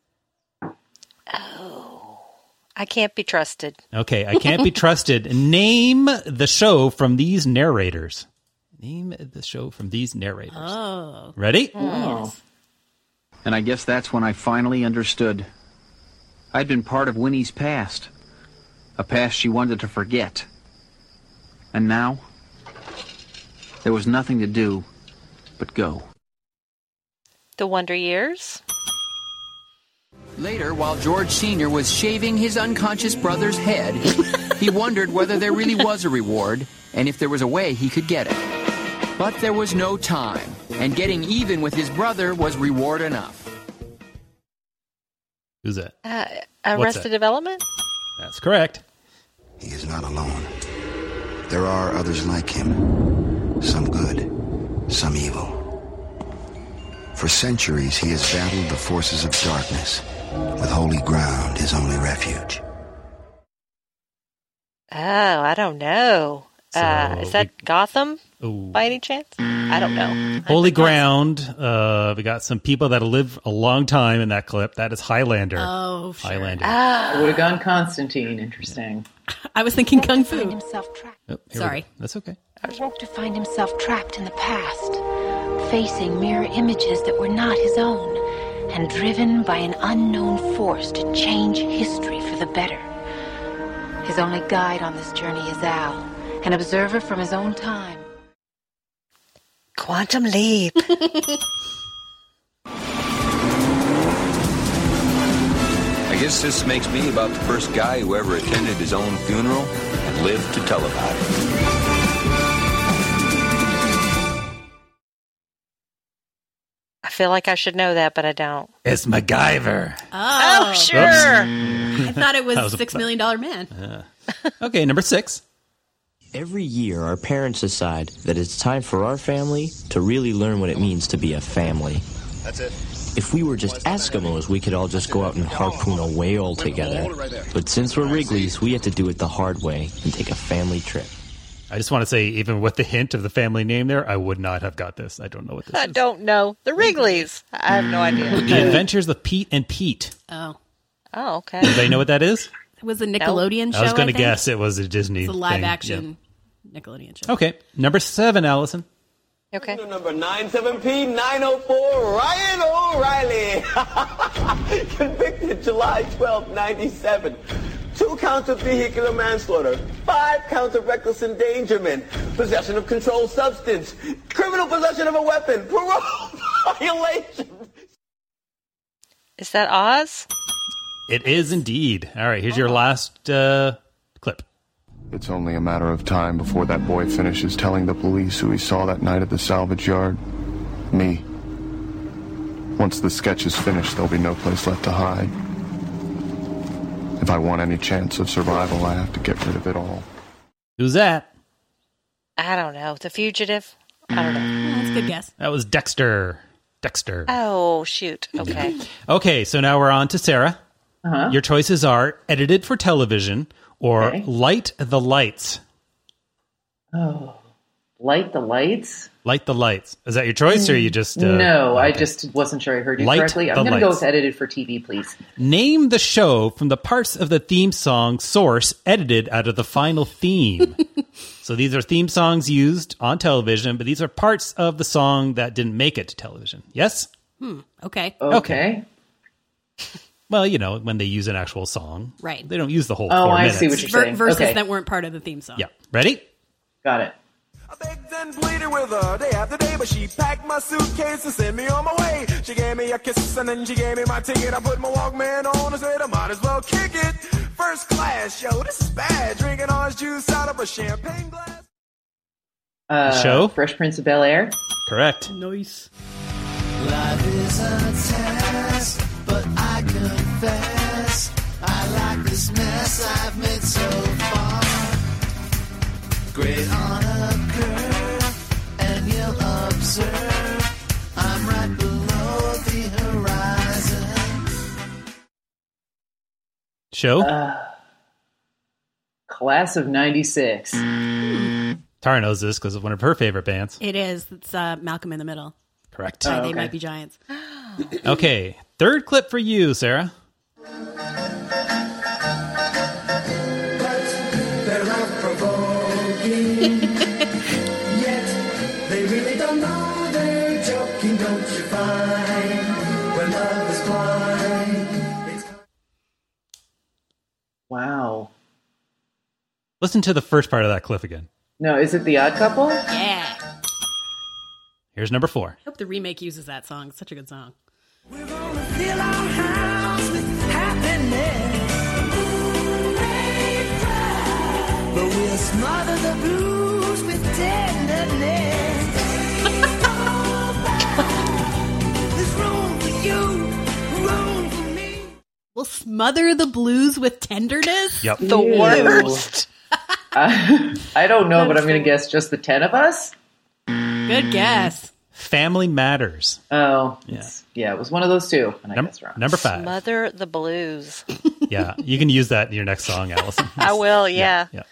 S6: I can't be trusted.
S3: Okay, I can't be trusted. Name the show from these narrators. Name the show from these narrators.
S5: Oh.
S3: Ready?
S5: Yes.
S13: And I guess that's when I finally understood. I'd been part of Winnie's past. A past she wanted to forget. And now, there was nothing to do but go.
S6: The Wonder Years.
S14: Later, while George Sr. was shaving his unconscious brother's head, he wondered whether there really was a reward and if there was a way he could get it. But there was no time, and getting even with his brother was reward enough.
S3: Who's that?
S6: Arrested Development?
S3: That's correct.
S17: He is not alone. There are others like him. Some good, some evil. For centuries, he has battled the forces of darkness, with holy ground his only refuge.
S6: Oh, I don't know. Is that Gotham by any chance? I don't know.
S3: Holy Ground. We got some people that live a long time in that clip. That is Highlander.
S5: Oh, sure.
S3: Highlander.
S4: I would have gone Constantine. Interesting.
S5: I was thinking Kung Fu.
S28: Find himself trapped.
S3: Oh,
S5: Sorry.
S3: That's okay.
S28: To find himself trapped in the past, facing mirror images that were not his own, and driven by an unknown force to change history for the better. His only guide on this journey is Al, an observer from his own time.
S6: Quantum Leap.
S16: I guess this makes me about the first guy who ever attended his own funeral and lived to tell about it.
S6: I feel like I should know that, but I don't.
S3: It's MacGyver.
S6: Oh, sure.
S5: I thought it was $6 Million Man.
S3: Okay, number 6.
S29: Every year, our parents decide that it's time for our family to really learn what it means to be a family.
S24: That's it.
S29: If we were just Eskimos, we could all just go out and harpoon a whale together. But since we're Wrigley's, we had to do it the hard way and take a family trip.
S3: I just want to say, even with the hint of the family name there, I would not have got this. I don't know what this is.
S6: I don't know. The Wrigleys. I have no idea.
S3: The Adventures of Pete and Pete.
S5: Oh,
S6: okay.
S3: Do they know what that is?
S5: It was a Nickelodeon show,
S3: I was going to
S5: think.
S3: guess it was a Disney
S5: It's a
S3: thing.
S5: live-action Nickelodeon show.
S3: Okay. Number 7, Allison.
S6: Okay.
S2: Number 97P904, Ryan O'Reilly. Convicted July 12, 97. 2 counts of vehicular manslaughter, 5 counts of reckless endangerment, possession of controlled substance, criminal possession of a weapon, parole violation.
S6: Is that Oz?
S3: It is indeed. All right, here's your last clip.
S12: It's only a matter of time before that boy finishes telling the police who he saw that night at the salvage yard. Me. Once the sketch is finished, there'll be no place left to hide. If I want any chance of survival, I have to get rid of it all.
S3: Who's that?
S6: I don't know. The Fugitive? I don't know.
S5: That's a good guess.
S3: That was Dexter. Dexter.
S6: Oh, shoot. Okay.
S3: Okay, so now we're on to Sarah.
S4: Uh-huh.
S3: Your choices are edited for television or light the lights.
S4: Oh, light the lights?
S3: Light the lights. Is that your choice, or you just...
S4: no, I just wasn't sure I heard you
S3: Light
S4: correctly. I'm
S3: the
S4: going to go
S3: lights.
S4: with edited for TV, please.
S3: Name the show from the parts of the theme song source edited out of the final theme. So these are theme songs used on television, but these are parts of the song that didn't make it to television. Yes?
S5: Okay.
S4: Okay.
S3: Well, you know, when they use an actual song.
S5: Right.
S3: They don't use the whole 4
S4: Oh, I
S3: minutes.
S4: see what you're saying.
S5: Verses
S4: Okay.
S5: that weren't part of the theme song.
S3: Yeah. Ready?
S4: Got it.
S2: And pleaded with her day after day, but she packed my suitcase and sent me on my way. She gave me a kiss and then she gave me my ticket. I put my Walkman on and said I might as well kick it. First class, yo, this is bad. Drinking orange juice out of a champagne glass.
S3: Show?
S4: Fresh Prince of Bel-Air.
S3: Correct.
S5: Nice.
S18: Life is a test, but I confess I like this mess I've made so far. Great on a curve, and you'll observe I'm right below the horizon.
S3: Show?
S4: Class of 96.
S3: Tara knows this because of one of her favorite bands.
S5: It is. It's Malcolm in the Middle.
S3: Correct.
S5: By They Might Be Giants.
S3: Okay. Third clip for you, Sarah.
S18: They're not provoking, yet they really don't know they're joking, don't you find? When love is blind.
S4: Wow.
S3: Listen to the first part of that clip again.
S4: No, is it The Odd Couple?
S5: Yeah.
S3: Here's number 4.
S5: I hope the remake uses that song. It's such a good song.
S18: Fill our house with happiness. But we'll smother the blues with tenderness. There's room for you, room for me.
S5: We'll smother the blues with tenderness?
S3: Yep.
S6: The worst.
S4: I don't know, but I'm going to guess just the 10 of us.
S5: Good guess.
S3: Family Matters.
S4: Oh, yeah, it was one of those two, and I guessed wrong.
S3: Number 5.
S6: Mother the Blues.
S3: Yeah, you can use that in your next song, Allison.
S6: I will, yeah.
S3: Yeah.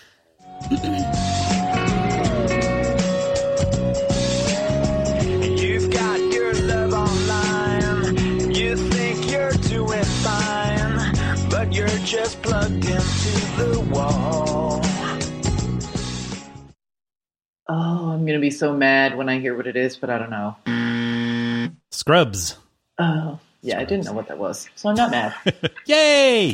S2: You've got your love online. You think you're doing fine, but you're just plugged into the wall.
S4: Oh, I'm going to be so mad when I hear what it is, but I don't know.
S3: Scrubs.
S4: Oh, yeah, I didn't know what that was, so I'm not mad.
S3: Yay!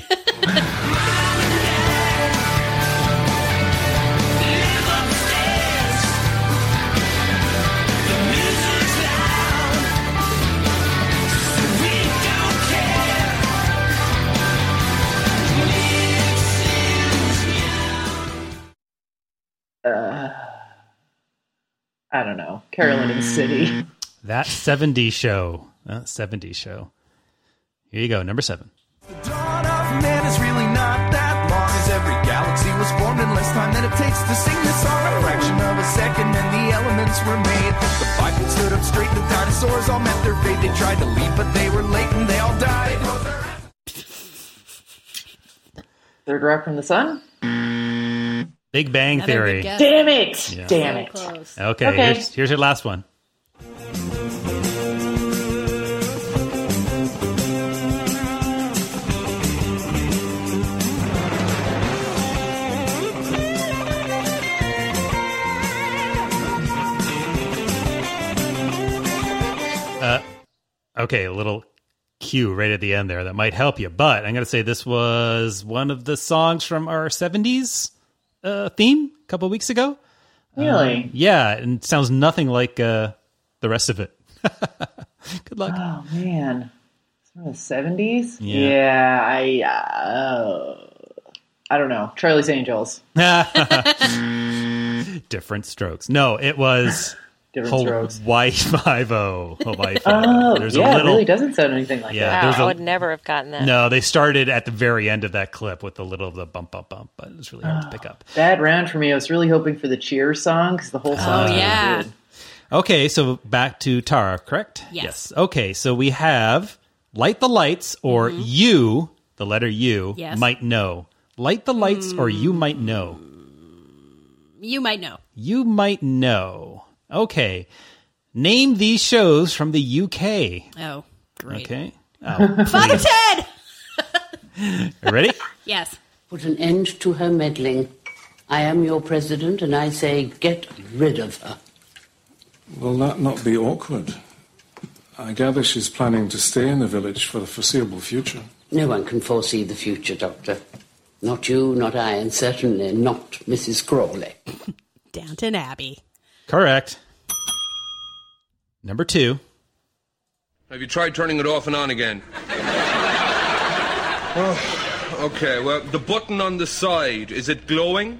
S4: I don't know. Carolyn in the City.
S3: That 70s show. That 70s show. Here you go, number 7.
S2: Dawn of man is really not that long, as every galaxy was formed in less time than it takes to sing this song. A fraction of a second and the elements were made. The bipeds stood up straight, the dinosaurs all met their fate. They tried to leave, but they were late and they all died.
S4: Third Rock from the Sun?
S3: Big Bang
S5: Another
S3: Theory.
S5: good guess.
S4: Damn it!
S3: Yeah.
S4: Damn it.
S5: Close.
S3: Okay, here's your last one. Okay, a little cue right at the end there that might help you, but I'm going to say this was one of the songs from our 70s theme a couple of weeks ago.
S4: Really?
S3: Yeah, and it sounds nothing like the rest of it. Good luck.
S4: Oh, man. It's from the 70s?
S3: Yeah.
S4: I don't know. Charlie's Angels.
S3: Different strokes. No, it was...
S4: Different strokes.
S3: Hawaii Five-O. Hawaii
S4: Oh,
S3: There's
S4: yeah,
S3: a little,
S4: it really doesn't sound anything like that.
S6: Wow,
S3: there's
S6: I would never have gotten that.
S3: No, they started at the very end of that clip with the little the bump, bump, bump, but it was really hard to pick up.
S4: Bad round for me. I was really hoping for the Cheers song because the whole song is really good.
S3: Okay, so back to Tara, correct?
S5: Yes.
S3: Okay, so we have Light the Lights or You, the letter U,
S5: Yes.
S3: might know. Light the Lights or You might know.
S5: You might know.
S3: You might know. Okay. Name these shows from the UK.
S5: Oh, great.
S3: Okay. Oh,
S5: Father Ted!
S3: you ready?
S5: Yes.
S9: Put an end to her meddling. I am your president, and I say get rid of her.
S11: Will that not be awkward? I gather she's planning to stay in the village for the foreseeable future.
S9: No one can foresee the future, Doctor. Not you, not I, and certainly not Mrs. Crawley.
S5: Downton Abbey.
S3: Correct. Number 2.
S19: Have you tried turning it off and on again? Oh, okay, well, the button on the side, is it glowing?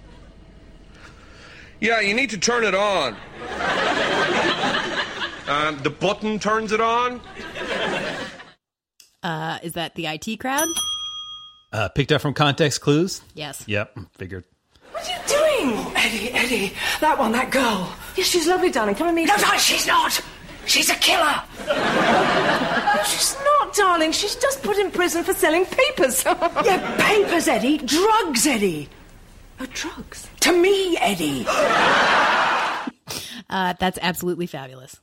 S19: Yeah, you need to turn it on. The button turns it on?
S5: Is that the IT crowd?
S3: Picked up from context clues?
S5: Yes.
S3: Yep, figured.
S25: What are you doing? Eddie, that girl. Yes, she's lovely, darling. Come and meet her. No, she's not. She's a killer. No, she's not, darling. She's just put in prison for selling papers. Yeah, papers, Eddie. Drugs, Eddie. Oh, drugs? To me, Eddie.
S5: That's absolutely fabulous.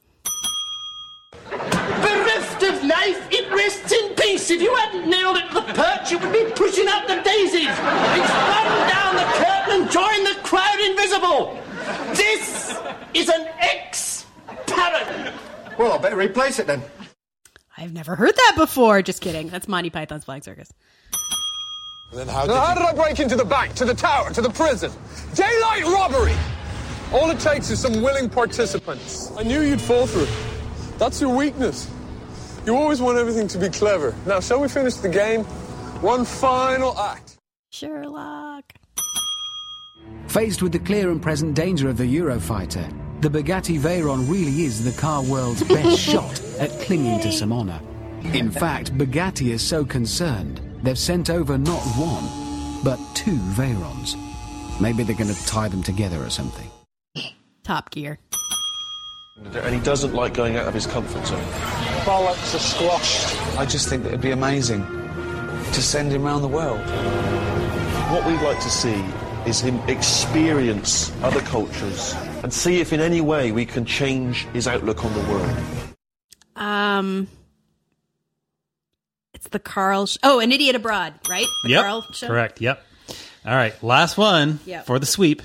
S18: Bereft of life, it rests in peace. If you hadn't nailed it to the perch, you would be pushing out the daisies. It's run down the curtain and join the crowd invisible. This is an ex-parrot.
S20: Well, I better replace it then.
S5: I've never heard that before. Just kidding. That's Monty Python's Flying Circus.
S20: Then how did I break into the bank, to the tower, to the prison? Daylight robbery!
S21: All it takes is some willing participants. I knew you'd fall for it. That's your weakness. You always want everything to be clever. Now, shall we finish the game? One final act.
S5: Sherlock.
S22: Faced with the clear and present danger of the Eurofighter, the Bugatti Veyron really is the car world's best shot at clinging to some honour. In fact, Bugatti is so concerned, they've sent over not one, but 2 Veyrons. Maybe they're going to tie them together or something.
S5: Top Gear.
S23: And he doesn't like going out of his comfort zone.
S20: Bollocks are squashed.
S23: I just think that it'd be amazing to send him around the world. What we'd like to see is him experience other cultures and see if in any way we can change his outlook on the world.
S5: It's the Carl... An Idiot Abroad, right? The
S3: Yep,
S5: Carl show?
S3: correct, yep. All right, last one for the sweep.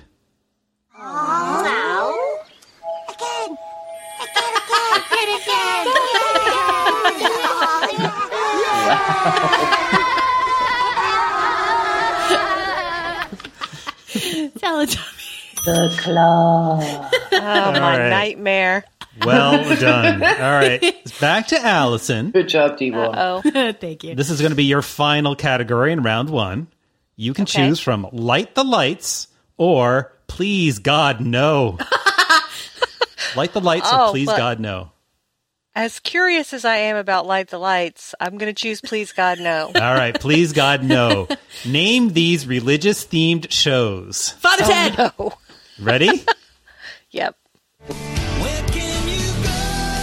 S5: Teletubbies.
S4: The claw.
S6: Oh, my nightmare.
S3: Well done. All right, it's back to Allison.
S4: Good job, T-Bone.
S5: Uh-oh. Thank you.
S3: This is going to be your final category in round 1. You can choose from Light the Lights or Please God No. Light the Lights or Please God No.
S6: As curious as I am about Light the Lights, I'm going to choose Please God No.
S3: All right, Please God No. Name these religious-themed shows.
S5: Father Ted!
S6: No.
S3: Ready?
S6: Yep.
S18: Where can you go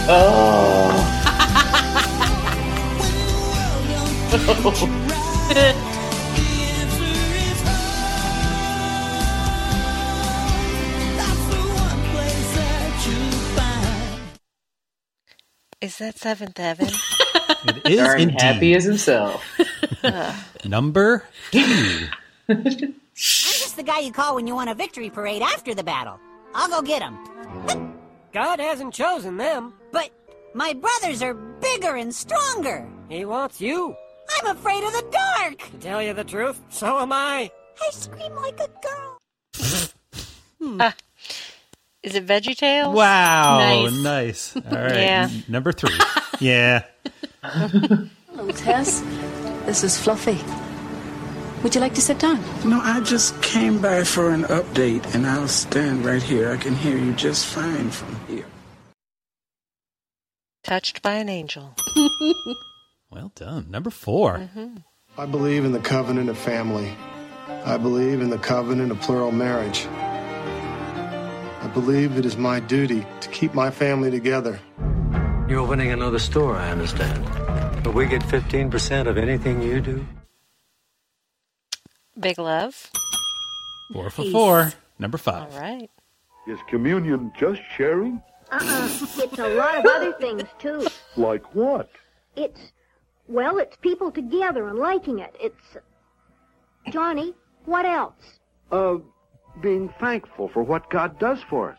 S6: Is that Seventh Heaven?
S3: It is
S4: Darn
S3: indeed.
S4: happy as himself.
S3: Number 2.
S1: I'm just the guy you call when you want a victory parade after the battle. I'll go get him.
S7: God hasn't chosen them.
S1: But my brothers are bigger and stronger.
S7: He wants you.
S1: I'm afraid of the dark.
S7: To tell you the truth, so am I.
S1: I scream like a girl.
S6: Is it VeggieTales?
S3: Wow, nice. All right,
S6: Yeah.
S3: Number 3. Yeah.
S8: Hello, Tess. This is Fluffy. Would you like to sit down?
S10: No, I just came by for an update, and I'll stand right here. I can hear you just fine from here.
S6: Touched by an Angel.
S3: Well done. Number 4.
S13: I believe in the covenant of family. I believe in the covenant of plural marriage. I believe it is my duty to keep my family together.
S14: You're opening another store, I understand. But we get 15% of anything you do?
S6: Big Love.
S3: 4 for 4. Number 5.
S6: All right.
S15: Is communion just sharing?
S26: It's a lot of other things, too.
S15: Like what?
S26: It's people together and liking it. Johnny, what else?
S15: Being thankful for what God does for us.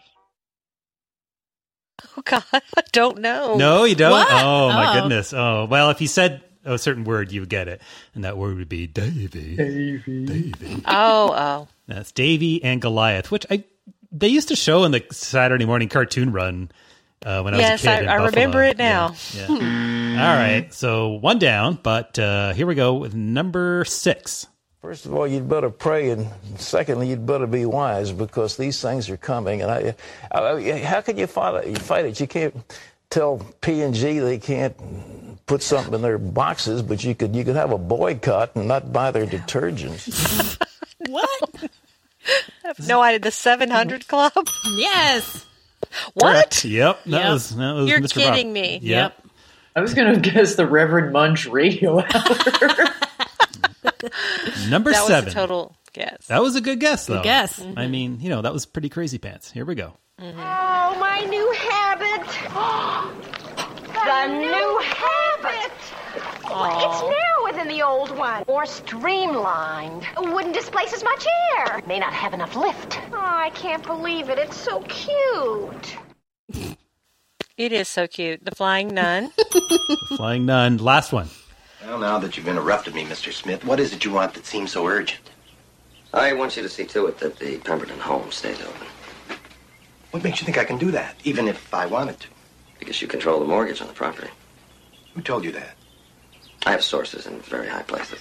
S6: Oh, God, I don't know.
S3: No, you don't?
S6: What?
S3: Oh, my
S6: Oh.
S3: goodness. Oh, well, if you said a certain word, you would get it. And that word would be Davy. Davy.
S6: Oh.
S3: That's Davy and Goliath, which they used to show in the Saturday morning cartoon run when I was a kid.
S6: Yes, I remember it now.
S3: Yeah. All right. So 1 down, but here we go with number 6.
S14: First of all, you'd better pray, and secondly, you'd better be wise, because these things are coming. And how can you fight it? You can't tell P&G they can't put something in their boxes, but you could have a boycott and not buy their detergents.
S6: What? I have no idea. The 700 Club?
S5: Yes.
S6: What?
S3: Correct. Yep. That was
S6: You're
S3: Mr.
S6: kidding
S3: Bob.
S6: me.
S3: Yep.
S4: I was going to guess the Reverend Munch radio hour.
S3: Number
S6: that
S3: 7.
S6: was a total guess.
S3: That was a good guess, though.
S5: Good guess.
S3: I mean, that was pretty crazy pants. Here we go.
S26: Oh, my new habit. The new habit. Well, it's narrower than the old one. More streamlined. Wouldn't displace as much air. May not have enough lift. Oh, I can't believe it. It's so cute.
S6: It is so cute. The Flying Nun.
S3: Flying Nun. Last one.
S27: Well, now that you've interrupted me, Mr. Smith, what is it you want that seems so urgent?
S30: I want you to see to it that the Pemberton home stays open.
S27: What makes you think I can do that, even if I wanted to?
S30: Because you control the mortgage on the property.
S27: Who told you that?
S30: I have sources in very high places.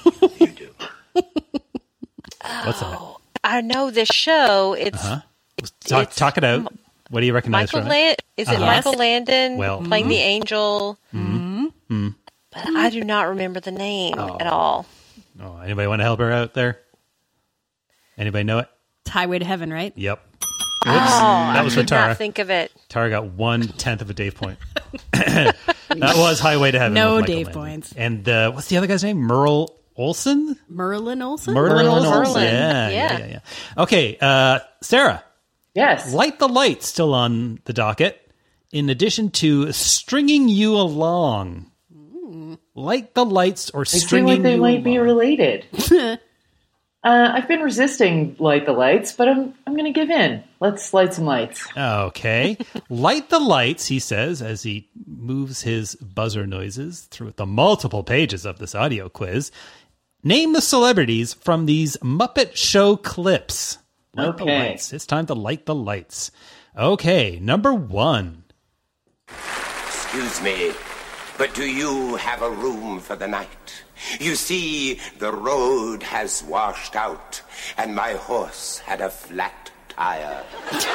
S3: What's that?
S6: I know this show. It's
S3: Talk it out. What do you recognize
S6: Michael
S3: from it?
S6: Is it Michael Landon playing the angel?
S3: Mm-hmm.
S6: But I do not remember the name at all.
S3: Oh, anybody want to help her out there? Anybody know it?
S5: It's Highway to Heaven, right?
S3: Yep.
S6: Oh,
S3: that was
S6: I
S3: for
S6: could
S3: Tara.
S6: not think of it.
S3: Tara got 1/10 of a Dave point. That was Highway to Heaven.
S5: No
S3: with Michael
S5: Dave
S3: Landon.
S5: points.
S3: And what's the other guy's name? Merle Olsen?
S5: Merlin Olsen?
S3: Merlin Olsen. Yeah. Okay, Sarah.
S4: Yes.
S3: Light the Light still on the docket. In addition to Stringing You Along. Light the Lights or
S4: I feel
S3: Stringing
S4: like they
S3: You
S4: might be
S3: Along.
S4: related. I've been resisting Light the Lights, but I'm going to give in. Let's light some lights.
S3: Okay. Light the lights, he says, as he moves his buzzer noises through the multiple pages of this audio quiz. Name the celebrities from these Muppet Show clips. Light the lights. It's time to light the lights. Okay, number 1.
S31: Excuse me, but do you have a room for the night? You see, the road has washed out, and my horse had a flat tire.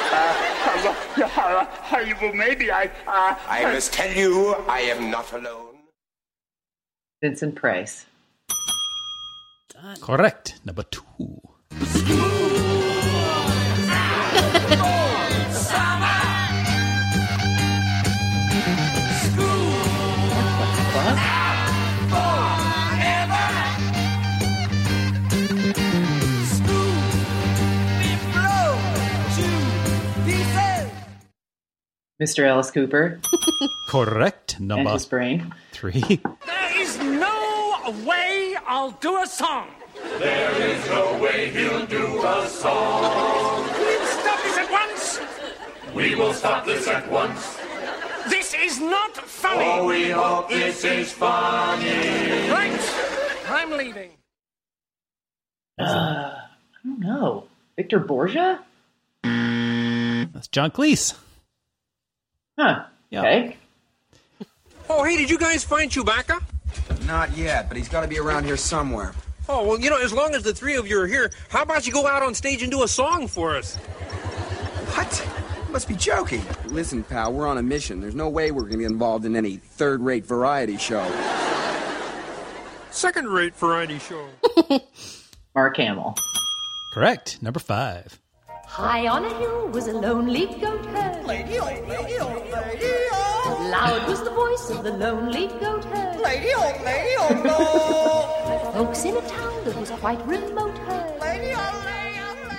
S26: Maybe I
S31: must tell you, I am not alone.
S4: Vincent Price.
S3: Correct. Number 2.
S4: Mr. Alice Cooper.
S3: Correct.
S4: And
S3: Number
S4: his brain.
S3: 3.
S18: There is no way I'll do a song.
S2: There is no way he'll do a song.
S18: We'll stop this at once.
S2: We will stop this at once.
S18: This is not funny.
S2: Oh, we hope this is funny.
S18: Right. I'm leaving.
S4: I don't know. Victor Borgia?
S3: That's John Cleese.
S4: Huh.
S3: Yeah.
S4: Okay.
S20: Oh, hey, did you guys find Chewbacca?
S9: Not yet, but he's got to be around here somewhere.
S20: Oh, well, you know, as long as the three of you are here, how about you go out on stage and do a song for us?
S9: What? You must be joking. Listen, pal, we're on a mission. There's no way we're going to be involved in any third-rate variety show.
S20: Second-rate variety show.
S4: Mark Hamill.
S3: Correct. Number 5.
S8: High on a hill was a lonely goat herd.
S2: Lady, oh, lady, oh, lady, oh.
S8: Loud was the voice of the lonely goat herd.
S2: Lady, oh, no.
S8: Folks in a town that was quite remote heard.
S2: Lady, oh,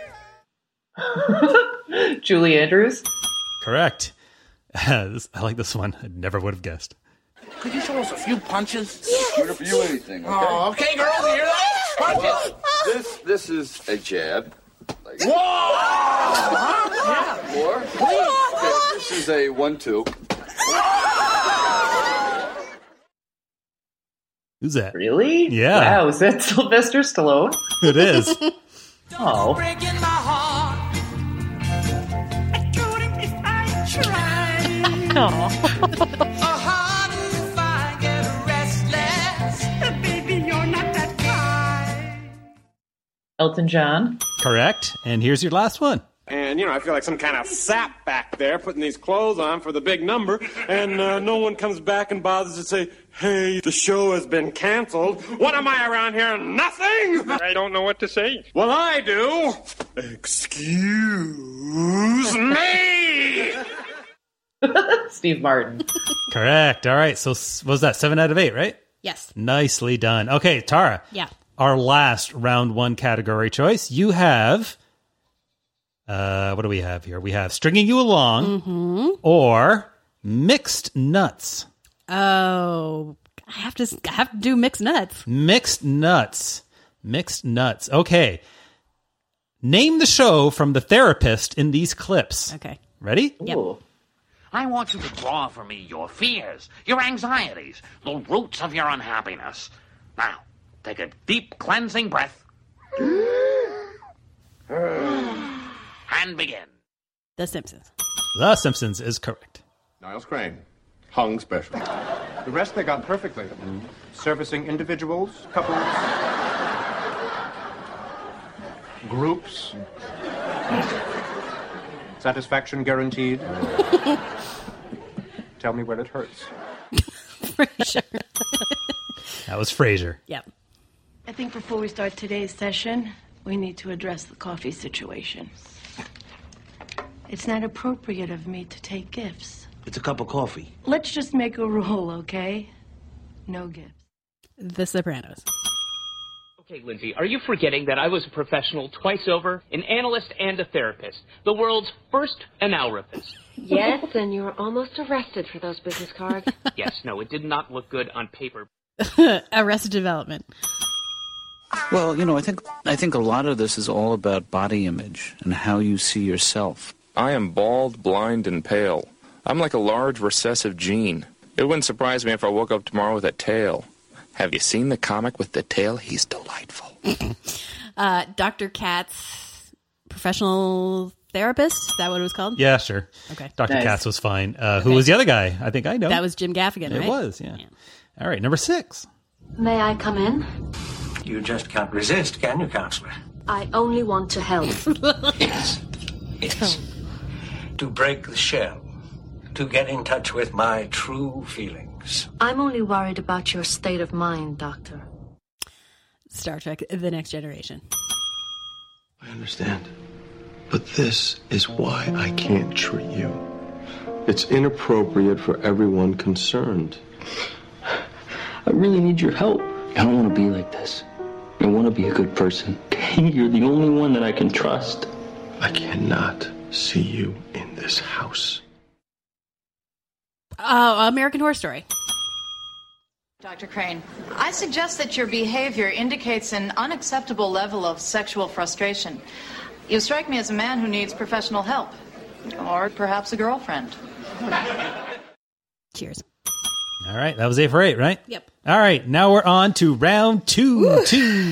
S2: lady.
S4: Julie Andrews.
S3: Correct. I like this one. I never would have guessed.
S11: Could you show us a few punches?
S12: Here to you anything, okay?
S11: Oh, okay, girls, you hear that? Punches!
S12: This is a jab. Like,
S11: Whoa!
S12: More. Okay, this is a 1-2.
S3: Who's that?
S4: Really?
S3: Yeah.
S4: Wow, is that Sylvester Stallone?
S3: It is.
S4: Oh.
S2: Breaking my heart. I couldn't if I tried. A heart if I get restless. Baby, you're not that kind.
S4: Elton John.
S3: Correct. And here's your last one.
S20: And, you know, I feel like some kind of sap back there putting these clothes on for the big number, and no one comes back and bothers to say, hey, the show has been canceled. What am I around here? Nothing! I don't know what to say. Well, I do. Excuse me!
S4: Steve Martin.
S3: Correct. All right. So what was that? 7 out of 8, right?
S5: Yes.
S3: Nicely done. Okay, Tara.
S5: Yeah.
S3: Our last round 1 category choice. You have... what do we have here? We have Stringing You Along or Mixed Nuts.
S5: Oh, I have to do Mixed Nuts.
S3: Mixed Nuts. Mixed Nuts. Okay. Name the show from The Therapist in these clips.
S5: Okay.
S3: Ready?
S5: Yep.
S4: Ooh.
S11: I want you to draw for me your fears, your anxieties, the roots of your unhappiness. Now, take a deep cleansing breath. And begin.
S5: The Simpsons.
S3: The Simpsons is correct.
S16: Niles Crane, hung special. The rest they got perfectly. Servicing individuals, couples, groups. Satisfaction guaranteed. Tell me where it hurts.
S5: Frasier.
S3: That was Frasier.
S5: Yep.
S17: I think before we start today's session, we need to address the coffee situation. It's not appropriate of me to take gifts.
S11: It's a cup of coffee.
S17: Let's just make a rule, okay? No gifts.
S5: The Sopranos.
S19: Okay, Lindsay, are you forgetting that I was a professional twice over, an analyst and a therapist, the world's first analrapist?
S24: Yes, and you were almost arrested for those business cards.
S19: Yes, no, it did not look good on paper.
S5: Arrested Development.
S22: Well, you know, I think a lot of this is all about body image and how you see yourself.
S23: I am bald, blind, and pale. I'm like a large recessive gene. It wouldn't surprise me if I woke up tomorrow with a tail. Have you seen the comic with the tail? He's delightful.
S5: Dr. Katz, professional therapist? Is that what it was called?
S3: Yeah, sure.
S5: Okay.
S3: Dr. Katz was fine. Who was the other guy? I think I know.
S5: That was Jim Gaffigan, right?
S3: It was, yeah. All right, number 6.
S24: May I come in?
S25: You just can't resist, can you, Counselor?
S24: I only want to help.
S25: Yes. To break the shell. To get in touch with my true feelings.
S24: I'm only worried about your state of mind, Doctor.
S5: Star Trek: The Next Generation.
S13: I understand. But this is why I can't treat you. It's inappropriate for everyone concerned.
S24: I really need your help. I don't want to be like this. I want to be a good person. You're the only one that I can trust.
S13: I cannot see you in this house.
S5: American Horror Story.
S1: Dr. Crane, I suggest that your behavior indicates an unacceptable level of sexual frustration. You strike me as a man who needs professional help. Or perhaps a girlfriend.
S5: Cheers.
S3: All right, that was 8 for 8, right?
S5: Yep.
S3: All right, now we're on to round 2.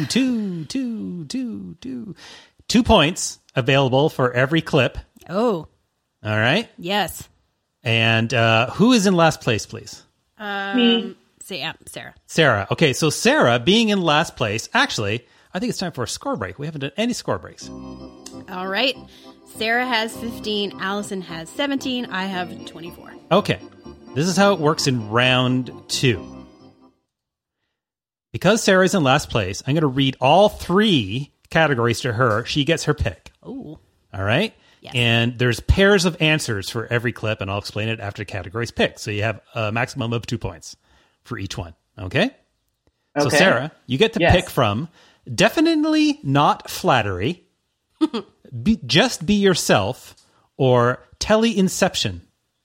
S3: 2 points available for every clip.
S5: Oh.
S3: All right.
S5: Yes.
S3: And who is in last place, please?
S5: Me. Sarah.
S3: Sarah. Okay, so Sarah being in last place, actually, I think it's time for a score break. We haven't done any score breaks.
S5: All right. Sarah has 15. Allison has 17. I have 24.
S3: Okay. This is how it works in round 2. Because Sarah's in last place, I'm going to read all 3 categories to her. She gets her pick.
S5: Oh.
S3: All right?
S5: Yes.
S3: And there's pairs of answers for every clip, and I'll explain it after the category's picked. So you have a maximum of 2 points for each one. Okay? So Sarah, you get to pick from definitely not flattery, just be yourself, or tele-inception.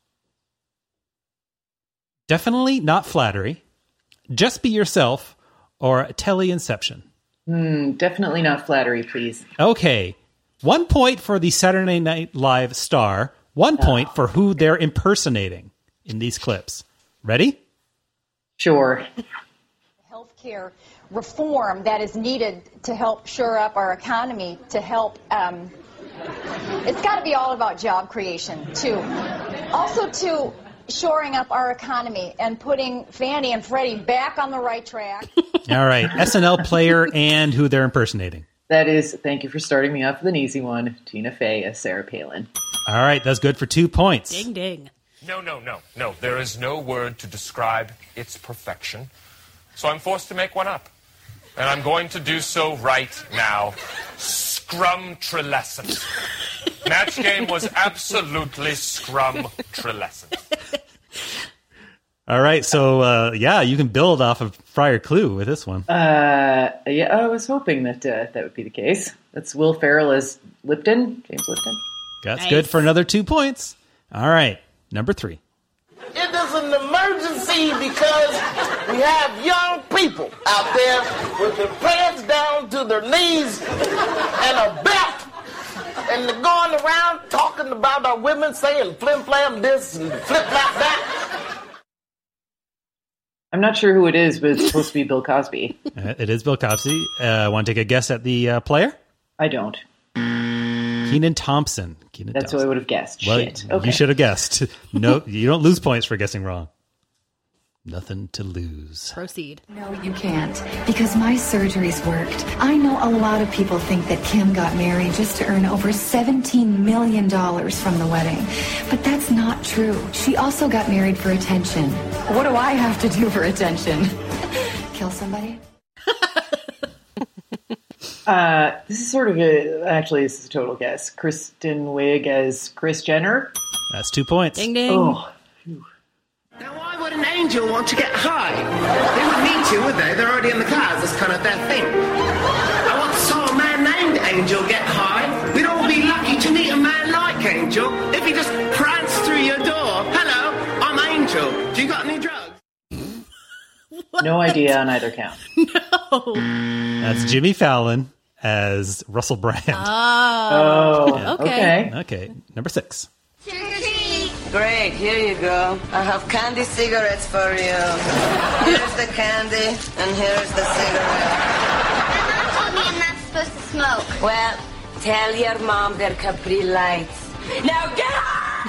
S3: Definitely not flattery, just be yourself, or tele-inception.
S4: Definitely not flattery, please.
S3: Okay. 1 point for the Saturday Night Live star. 1 point for who they're impersonating in these clips. Ready?
S4: Sure.
S6: Healthcare reform that is needed to help shore up our economy, to help, it's got to be all about job creation, too. Also, to shoring up our economy and putting Fannie and Freddie back on the right track.
S3: All right. SNL player and who they're impersonating.
S4: That is, thank you for starting me off with an easy one, Tina Fey as Sarah Palin.
S3: All right. That's good for 2 points.
S5: Ding, ding.
S7: No. There is no word to describe its perfection. So I'm forced to make one up. And I'm going to do so right now. Scrum-trelescent. Match game was absolutely scrum-trelescent.
S3: All right. So, you can build off of prior clue with this one.
S4: I was hoping that that would be the case. That's Will Ferrell as Lipton, James Lipton.
S3: That's good for another 2 points. All right. Number 3.
S18: It is an emergency because we have young people out there with their pants down to their knees and a belt. And they're going around talking about our women, saying flim-flam this and flip-flap that.
S4: I'm not sure who it is, but it's supposed to be Bill Cosby.
S3: It is Bill Cosby. Want to take a guess at the player?
S4: I don't.
S3: Kenan Thompson.
S4: That's what I would have guessed.
S3: Well,
S4: Shit. Okay.
S3: You should have guessed. No, you don't lose points for guessing wrong. Nothing to lose.
S5: Proceed.
S10: No, you can't, because my surgeries worked. I know a lot of people think that Kim got married just to earn over $17 million from the wedding. But that's not true. She also got married for attention. What do I have to do for attention? Kill somebody?
S4: This is sort of this is a total guess. Kristen Wiig as Kris Jenner.
S3: That's 2 points.
S5: Ding, ding.
S4: Oh.
S18: Now, why would an angel want to get high? They wouldn't need to, would they? They're already in the clouds. That's kind of their thing. I once saw a man named Angel get high. We'd all be lucky to meet a man like Angel if he just pranced through your door. Hello, I'm Angel. Do you got any drugs?
S4: No idea on either count.
S5: No.
S3: That's Jimmy Fallon as Russell Brand.
S5: Oh. Okay.
S3: Okay. Number 6.
S14: Great, here you go. I have candy cigarettes for you. Here's the candy, and here's the cigarette.
S26: My mom told me I'm not supposed to smoke.
S14: Well, tell your mom they're Capri Lights. Now get up!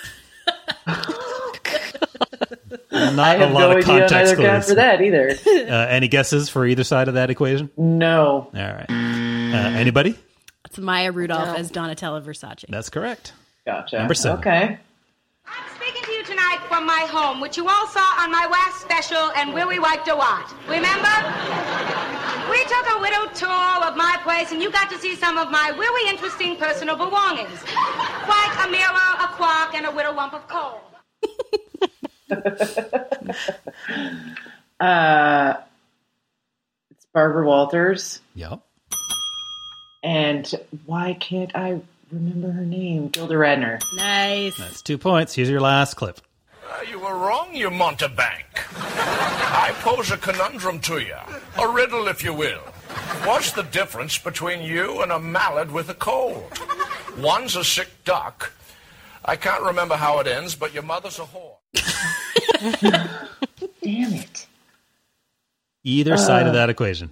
S3: Not
S4: I have
S3: a lot
S4: no
S3: of
S4: idea on
S3: context
S4: either count
S3: clues.
S4: for that either.
S3: Any guesses for either side of that equation?
S4: No.
S3: All right. Anybody?
S5: It's Maya Rudolph as Donatella Versace.
S3: That's correct.
S4: Gotcha.
S3: Number 7.
S4: Okay.
S26: I'm speaking to you tonight from my home, which you all saw on my last special, and Where We Wiped a Wat. Remember? We took a widow tour of my place, and you got to see some of my really interesting personal belongings. Like a mirror, a clock, and a widow lump of coal.
S4: It's Barbara Walters.
S3: Yep.
S4: And why can't I remember her name? Gilda Radner.
S5: Nice.
S3: That's 2 points. Here's your last clip.
S7: You were wrong, you Montebank. I pose a conundrum to you. A riddle, if you will. What's the difference between you and a mallard with a cold? One's a sick duck. I can't remember how it ends, but your mother's a whore.
S4: Damn it.
S3: Either side of that equation.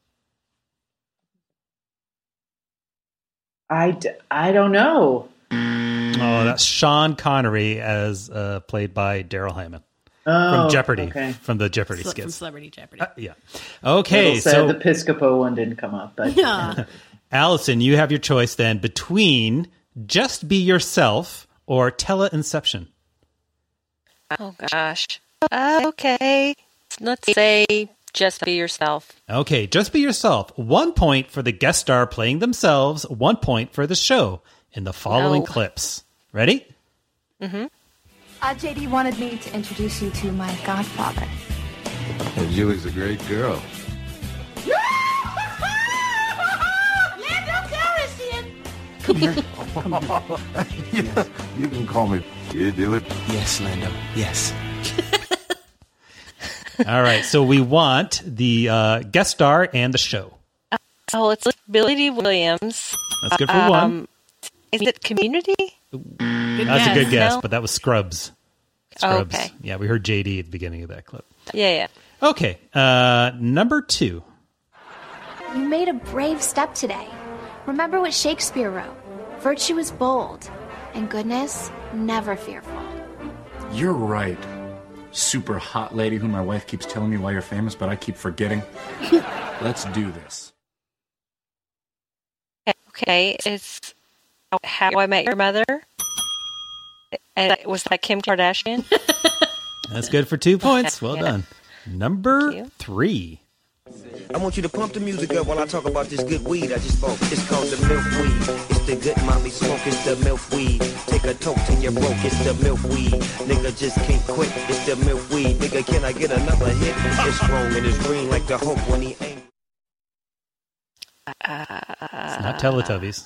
S4: I don't know.
S3: Oh, that's Sean Connery as played by Daryl Heyman.
S4: Oh,
S3: from Jeopardy,
S4: okay.
S3: from the Jeopardy skits.
S5: From Celebrity Jeopardy.
S3: Yeah. Okay,
S4: so the Piscopo one didn't come up, but
S3: Allison, you have your choice then between Just Be Yourself or Tele-Inception.
S2: Oh gosh. Okay, let's say Just Be Yourself.
S3: Okay, Just Be Yourself. 1 point for the guest star playing themselves. 1 point for the show in the following clips. Ready?
S2: Mm-hmm.
S8: JD wanted me to introduce you to my godfather.
S9: Well, Julie's a great girl.
S8: Come here.
S9: Yeah, you can call me. You do it.
S12: Yes, Lando. Yes.
S3: All right, so we want the guest star and the show.
S2: Oh, it's Billy D. Williams.
S3: That's good for one.
S2: Is it Community?
S3: That's a good guess, but that was Scrubs. Scrubs.
S2: Okay.
S3: Yeah, we heard JD at the beginning of that clip.
S2: Yeah.
S3: Okay, number 2.
S8: You made a brave step today. Remember what Shakespeare wrote. Virtue is bold, and goodness, never fearful.
S15: You're right. Super hot lady who my wife keeps telling me why you're famous, but I keep forgetting. Let's do this.
S2: Okay, it's How I Met Your Mother. And was that Kim Kardashian?
S3: That's good for 2 points. Well done. Number 3.
S12: I want you to pump the music up while I talk about this good weed I just bought. It's called the milk weed. It's the good mommy smoke. It's the milk weed. Take a toke till you're broke. It's the milk weed. Nigga just can't quit. It's the milk weed. Nigga, can I get another hit? It's strong and it's green like the Hulk when he ain't.
S3: It's not Teletubbies.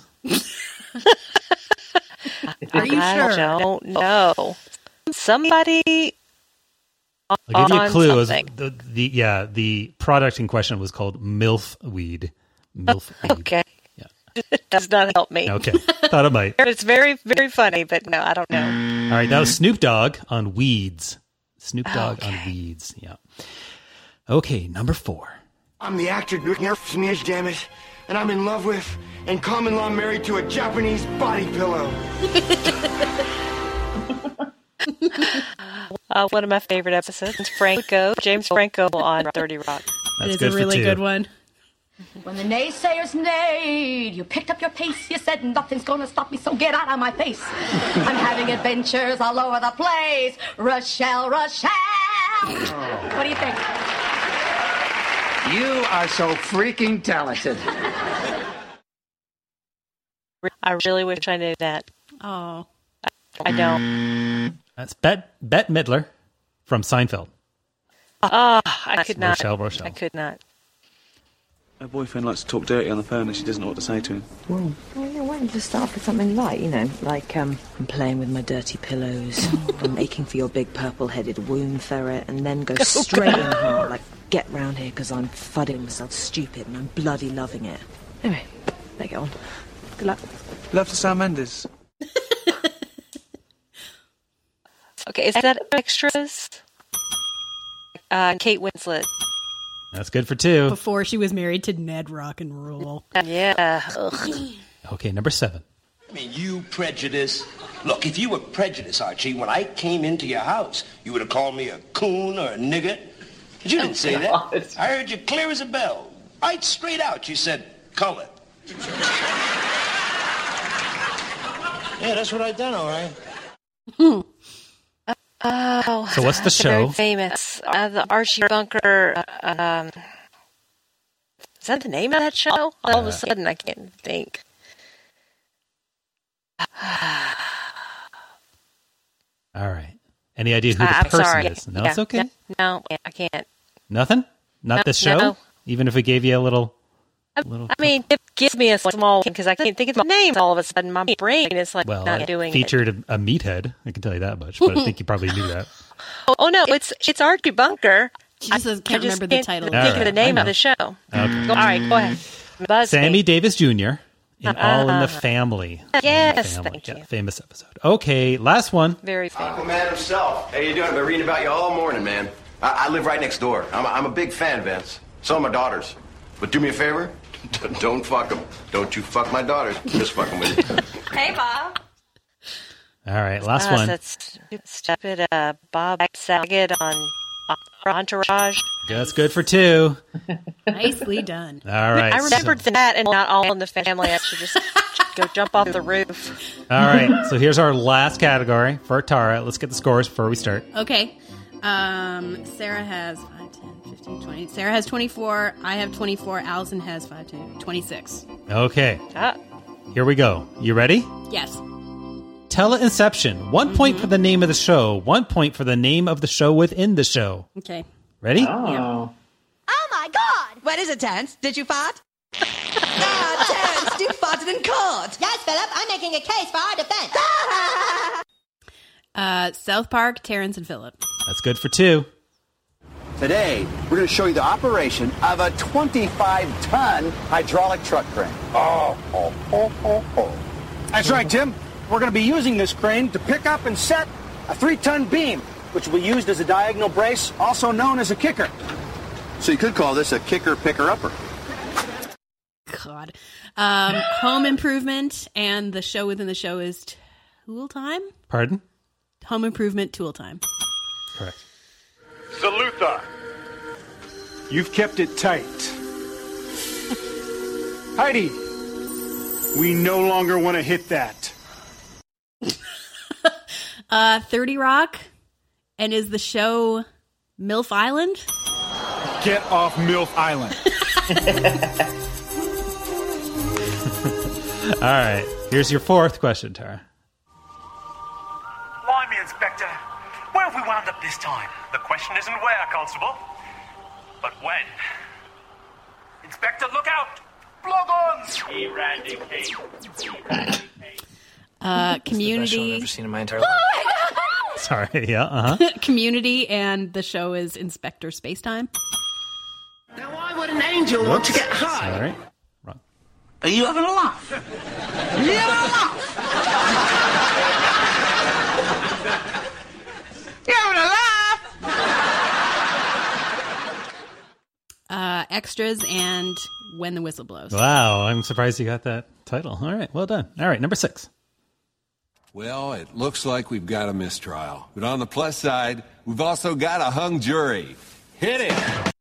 S5: Are you sure?
S2: I don't know. Somebody.
S3: I'll give you a clue.
S2: Something.
S3: The product in question was called MILF weed. MILF weed.
S2: Okay. Yeah. It does not help me.
S3: Okay. Thought it might.
S2: It's very, very funny, but no, I don't know.
S3: All right. That was Snoop Dogg on Weeds. Snoop Dogg on Weeds. Yeah. Okay. Number 4.
S21: I'm the actor Smears, damn it. And I'm in love with and common law married to a Japanese body pillow.
S2: One of my favorite episodes, James Franco on 30 Rock.
S5: It's a really good one.
S27: When the naysayers neighed, you picked up your pace. You said nothing's gonna stop me, so get out of my face. I'm having adventures all over the place. Rochelle. What do you think?
S28: You are so freaking talented.
S2: I really wish I knew that.
S5: Oh.
S2: I don't.
S3: That's Bette Midler from Seinfeld.
S2: Oh, I could not.
S3: Rochelle.
S2: I could not.
S29: Her boyfriend likes to talk dirty on the phone and she doesn't know what to say to him.
S30: Well, why don't you just start with something light, like, I'm playing with my dirty pillows, I'm aching for your big purple-headed womb ferret, and then go straight in hard, like, get round here because I'm fudding myself stupid and I'm bloody loving it. Anyway, better get on. Good luck.
S29: Love to Sam Mendes.
S2: Okay, is that extras? Kate Winslet.
S3: That's good for 2.
S5: Before she was married to Ned Rock and Roll.
S2: Yeah.
S3: Okay, number 7.
S12: I mean, you prejudice. Look, if you were prejudiced, Archie, when I came into your house, you would have called me a coon or a nigger. But you didn't say that. I heard you clear as a bell. Right straight out, you said, color. Yeah, that's what I done, all right.
S2: Oh,
S3: so what's the show?
S2: Very famous. The Archie Bunker. Is that the name of that show? All of a sudden, I can't think.
S3: All right. Any idea who the person is? No, it's okay.
S2: No, I can't.
S3: Nothing? Not this show?
S2: No.
S3: Even if we gave you a little...
S2: I mean, it gives me a small one because I can't think of the names all of a sudden. My brain is like not doing
S3: featured a meathead. I can tell you that much, but I think you probably knew that.
S2: Oh no, it's Archie Bunker.
S5: She just can't remember the title.
S2: Think of the name of the show.
S3: Okay.
S2: All right, go ahead. Buzz
S3: Sammy
S2: me.
S3: Davis Jr. in All in the Family.
S2: Yes,
S3: Thank you. Famous episode. Okay, last one.
S2: Very famous.
S11: Aquaman himself. How you doing? I've been reading about you all morning, man. I live right next door. I'm a big fan, Vince. So are my daughters. But do me a favor. Don't fuck them. Don't you fuck my daughters. Just fuck them with you.
S26: Hey, Bob.
S3: All right, last one.
S2: That's stupid Bob Saget on Entourage.
S3: That's good for 2.
S5: Nicely done.
S3: All right.
S2: I remembered that and not All in the Family. I should just go jump off the roof.
S3: All right, so here's our last category for Tara. Let's get the scores before we start.
S5: Okay. Sarah has 5, 10, 15, 20. Sarah has 24. I have 24. Allison has 5, 10, 26.
S3: Okay. Here we go. You ready?
S5: Yes.
S3: Teleinception. 1 point for the name of the show. 1 point for the name of the show within the show.
S5: Okay.
S3: Ready?
S4: Oh.
S13: Oh my God! What is it, Terence? Did you fart? Terence, you farted in court. Yes, Philip, I'm making a case for our defense.
S5: South Park, Terrence and Phillip.
S3: That's good for 2.
S16: Today, we're going to show you the operation of a 25-ton hydraulic truck crane.
S17: That's right, Tim. We're going to be using this crane to pick up and set a 3-ton beam, which will be used as a diagonal brace, also known as a kicker.
S16: So you could call this a kicker-picker-upper.
S5: God. Home Improvement, and the show within the show is Tool Time?
S3: Pardon?
S5: Home Improvement, Tool Time.
S3: Correct.
S17: Salutha. You've kept it tight. Heidi, we no longer want to hit that.
S5: 30 Rock, and is the show MILF Island?
S17: Get off MILF Island.
S3: All right. Here's your 4th question, Tara.
S19: Blimey, Inspector. Where have we wound up this time? The question isn't where, Constable, but when. Inspector, look out! Blog-ons! Eradicate.
S5: Community.
S20: I've ever seen in my entire life.
S3: Sorry, yeah,
S5: Community, and the show is Inspector Spacetime.
S18: Now, why would an angel want to get high?
S3: All right. Wrong.
S18: Are you having a laugh? Are you having a laugh? You having a laugh?
S5: Extras and When the Whistle Blows.
S3: Wow, I'm surprised you got that title. All right, well done. All right, number 6.
S22: Well, it looks like we've got a mistrial. But on the plus side, we've also got a hung jury. Hit it!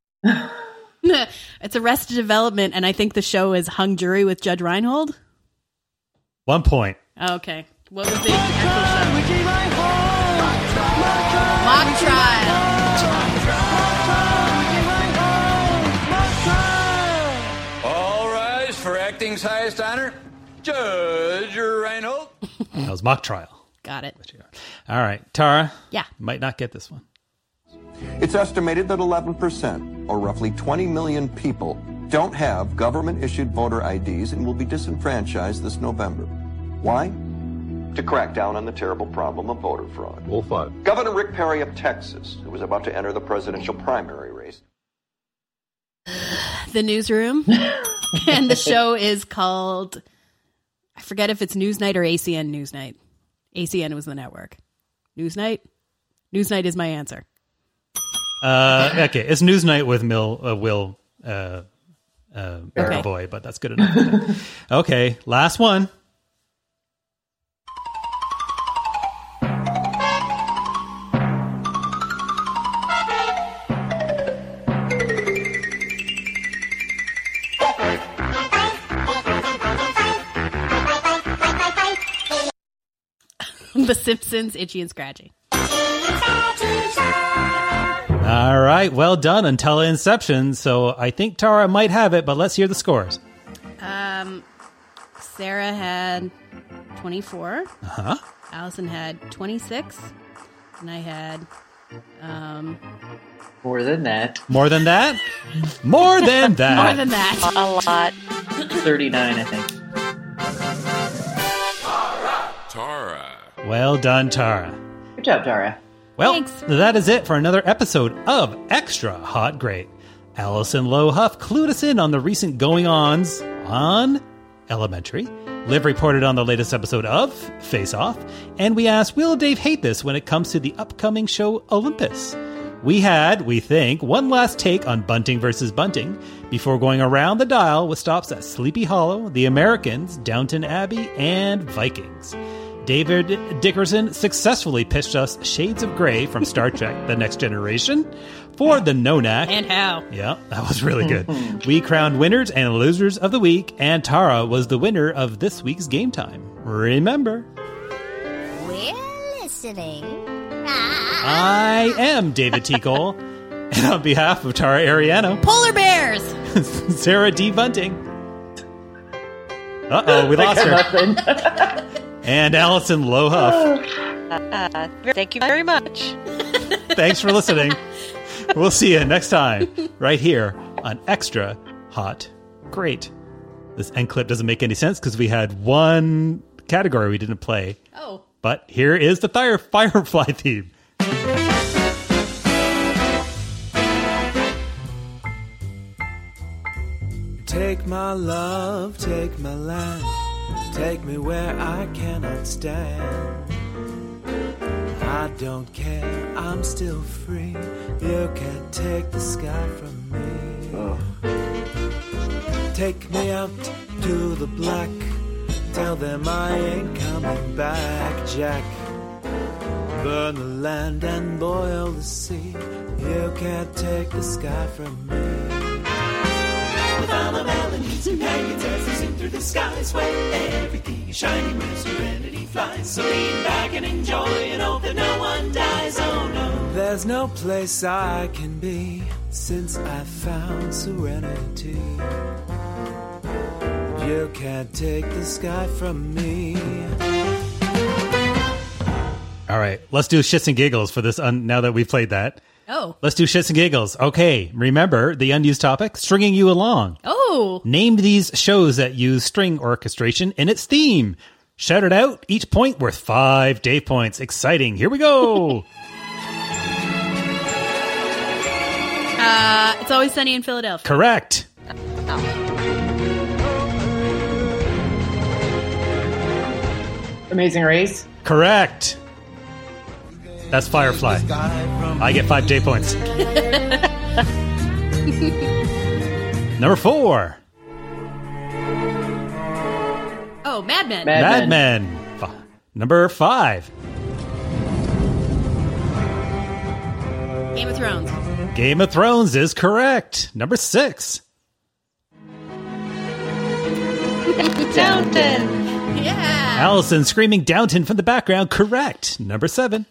S5: It's Arrested Development, and I think the show is Hung Jury with Judge Reinhold.
S3: 1 point.
S5: Okay. What was the actual show? Mock Trial.
S22: All rise for acting's highest honor, Judge Reinhold.
S3: That was Mock Trial.
S5: Got it.
S3: All right, Tara.
S5: Yeah.
S3: Might not get this one.
S23: It's estimated that 11%, or roughly 20 million people, don't have government-issued voter IDs and will be disenfranchised this November. Why? To crack down on the terrible problem of voter fraud.
S9: Wolf 5.
S23: Governor Rick Perry of Texas, who was about to enter the presidential primary race.
S5: The Newsroom. And the show is called, I forget if it's Newsnight or ACN Newsnight. ACN was the network. Newsnight? Newsnight is my answer.
S3: Okay, it's Newsnight with Will Boy, but that's good enough. Okay, last one.
S5: The Simpsons, Itchy and Scratchy.
S3: All right, well done until Inception. So I think Tara might have it, but let's hear the scores.
S5: Sarah had 24.
S3: Uh-huh.
S5: Allison had 26. And I had...
S4: More than that.
S3: More than that? More than that.
S5: More than that.
S2: A lot.
S4: 39, I think.
S22: Tara.
S3: Well done, Tara.
S4: Good job, Tara.
S3: Well,
S5: Thanks.
S3: that is it for another episode of Extra Hot Great. Allison Lowe Huff clued us in on the recent going-ons on Elementary. Liv reported on the latest episode of Face Off. And we asked, will Dave hate this when it comes to the upcoming show Olympus? We had, we think, one last take on Bunting versus Bunting before going around the dial with stops at Sleepy Hollow, The Americans, Downton Abbey, and Vikings. David Dickerson successfully pitched us Shades of Grey from Star Trek The Next Generation for the No-Knack.
S5: And how.
S3: Yeah, that was really good. We crowned winners and losers of the week, and Tara was the winner of this week's Game Time. Remember,
S1: We're listening.
S3: I am David T. Cole, and on behalf of Tara Ariano,
S5: Polar bears!
S3: Sarah D. Bunting. Uh-oh, we lost her. And Allison Lowe Huff.
S2: Thank you very much.
S3: Thanks for listening. We'll see you next time, right here on Extra Hot Great. This end clip doesn't make any sense because we had one category we didn't play.
S5: Oh.
S3: But here is the Firefly theme.
S6: Take my love, take my land, take me where I cannot stand. I don't care, I'm still free. You can't take the sky from me. Take me out to the black. Tell them I ain't coming back, Jack. Burn the land and boil the sea. You can't take the sky from me.
S18: With all the melodies and dragons as they sing through the skies, where everything is shining when serenity flies. So lean back and enjoy and hope that no one dies. Oh no.
S6: There's no place I can be since I found serenity. You can't take the sky from me.
S3: All right, let's do shits and giggles for this now that we've played that.
S5: Oh.
S3: Let's do shits and giggles. Okay, remember the unused topic? Stringing you along.
S5: Oh.
S3: Name these shows that use string orchestration in its theme. Shout it out. Each point worth 5 Dave points. Exciting. Here we go.
S5: It's Always Sunny in Philadelphia.
S3: Correct.
S4: Amazing Race.
S3: Correct. That's Firefly. I get 5 J points. Number 4.
S5: Oh, Mad Men.
S3: Mad Men. Number 5.
S5: Game of Thrones.
S3: Game of Thrones is correct. Number 6.
S2: Downton.
S5: Yeah.
S3: Allison screaming Downton from the background. Correct. Number 7.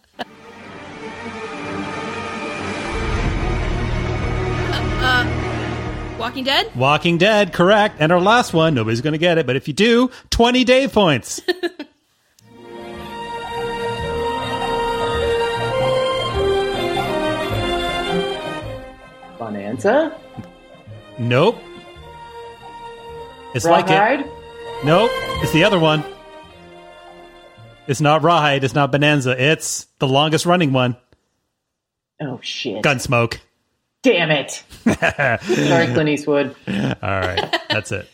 S5: Walking Dead?
S3: Walking Dead, correct. And our last one, nobody's going to get it, but if you do, 20 Dave points.
S4: Bonanza?
S3: Nope. It's
S4: Rawhide?
S3: like it. Nope. It's the other one. It's not Rawhide. It's not Bonanza. It's the longest running one.
S4: Oh, shit.
S3: Gunsmoke.
S4: Damn it. Sorry, Clint Eastwood.
S3: All right. That's it.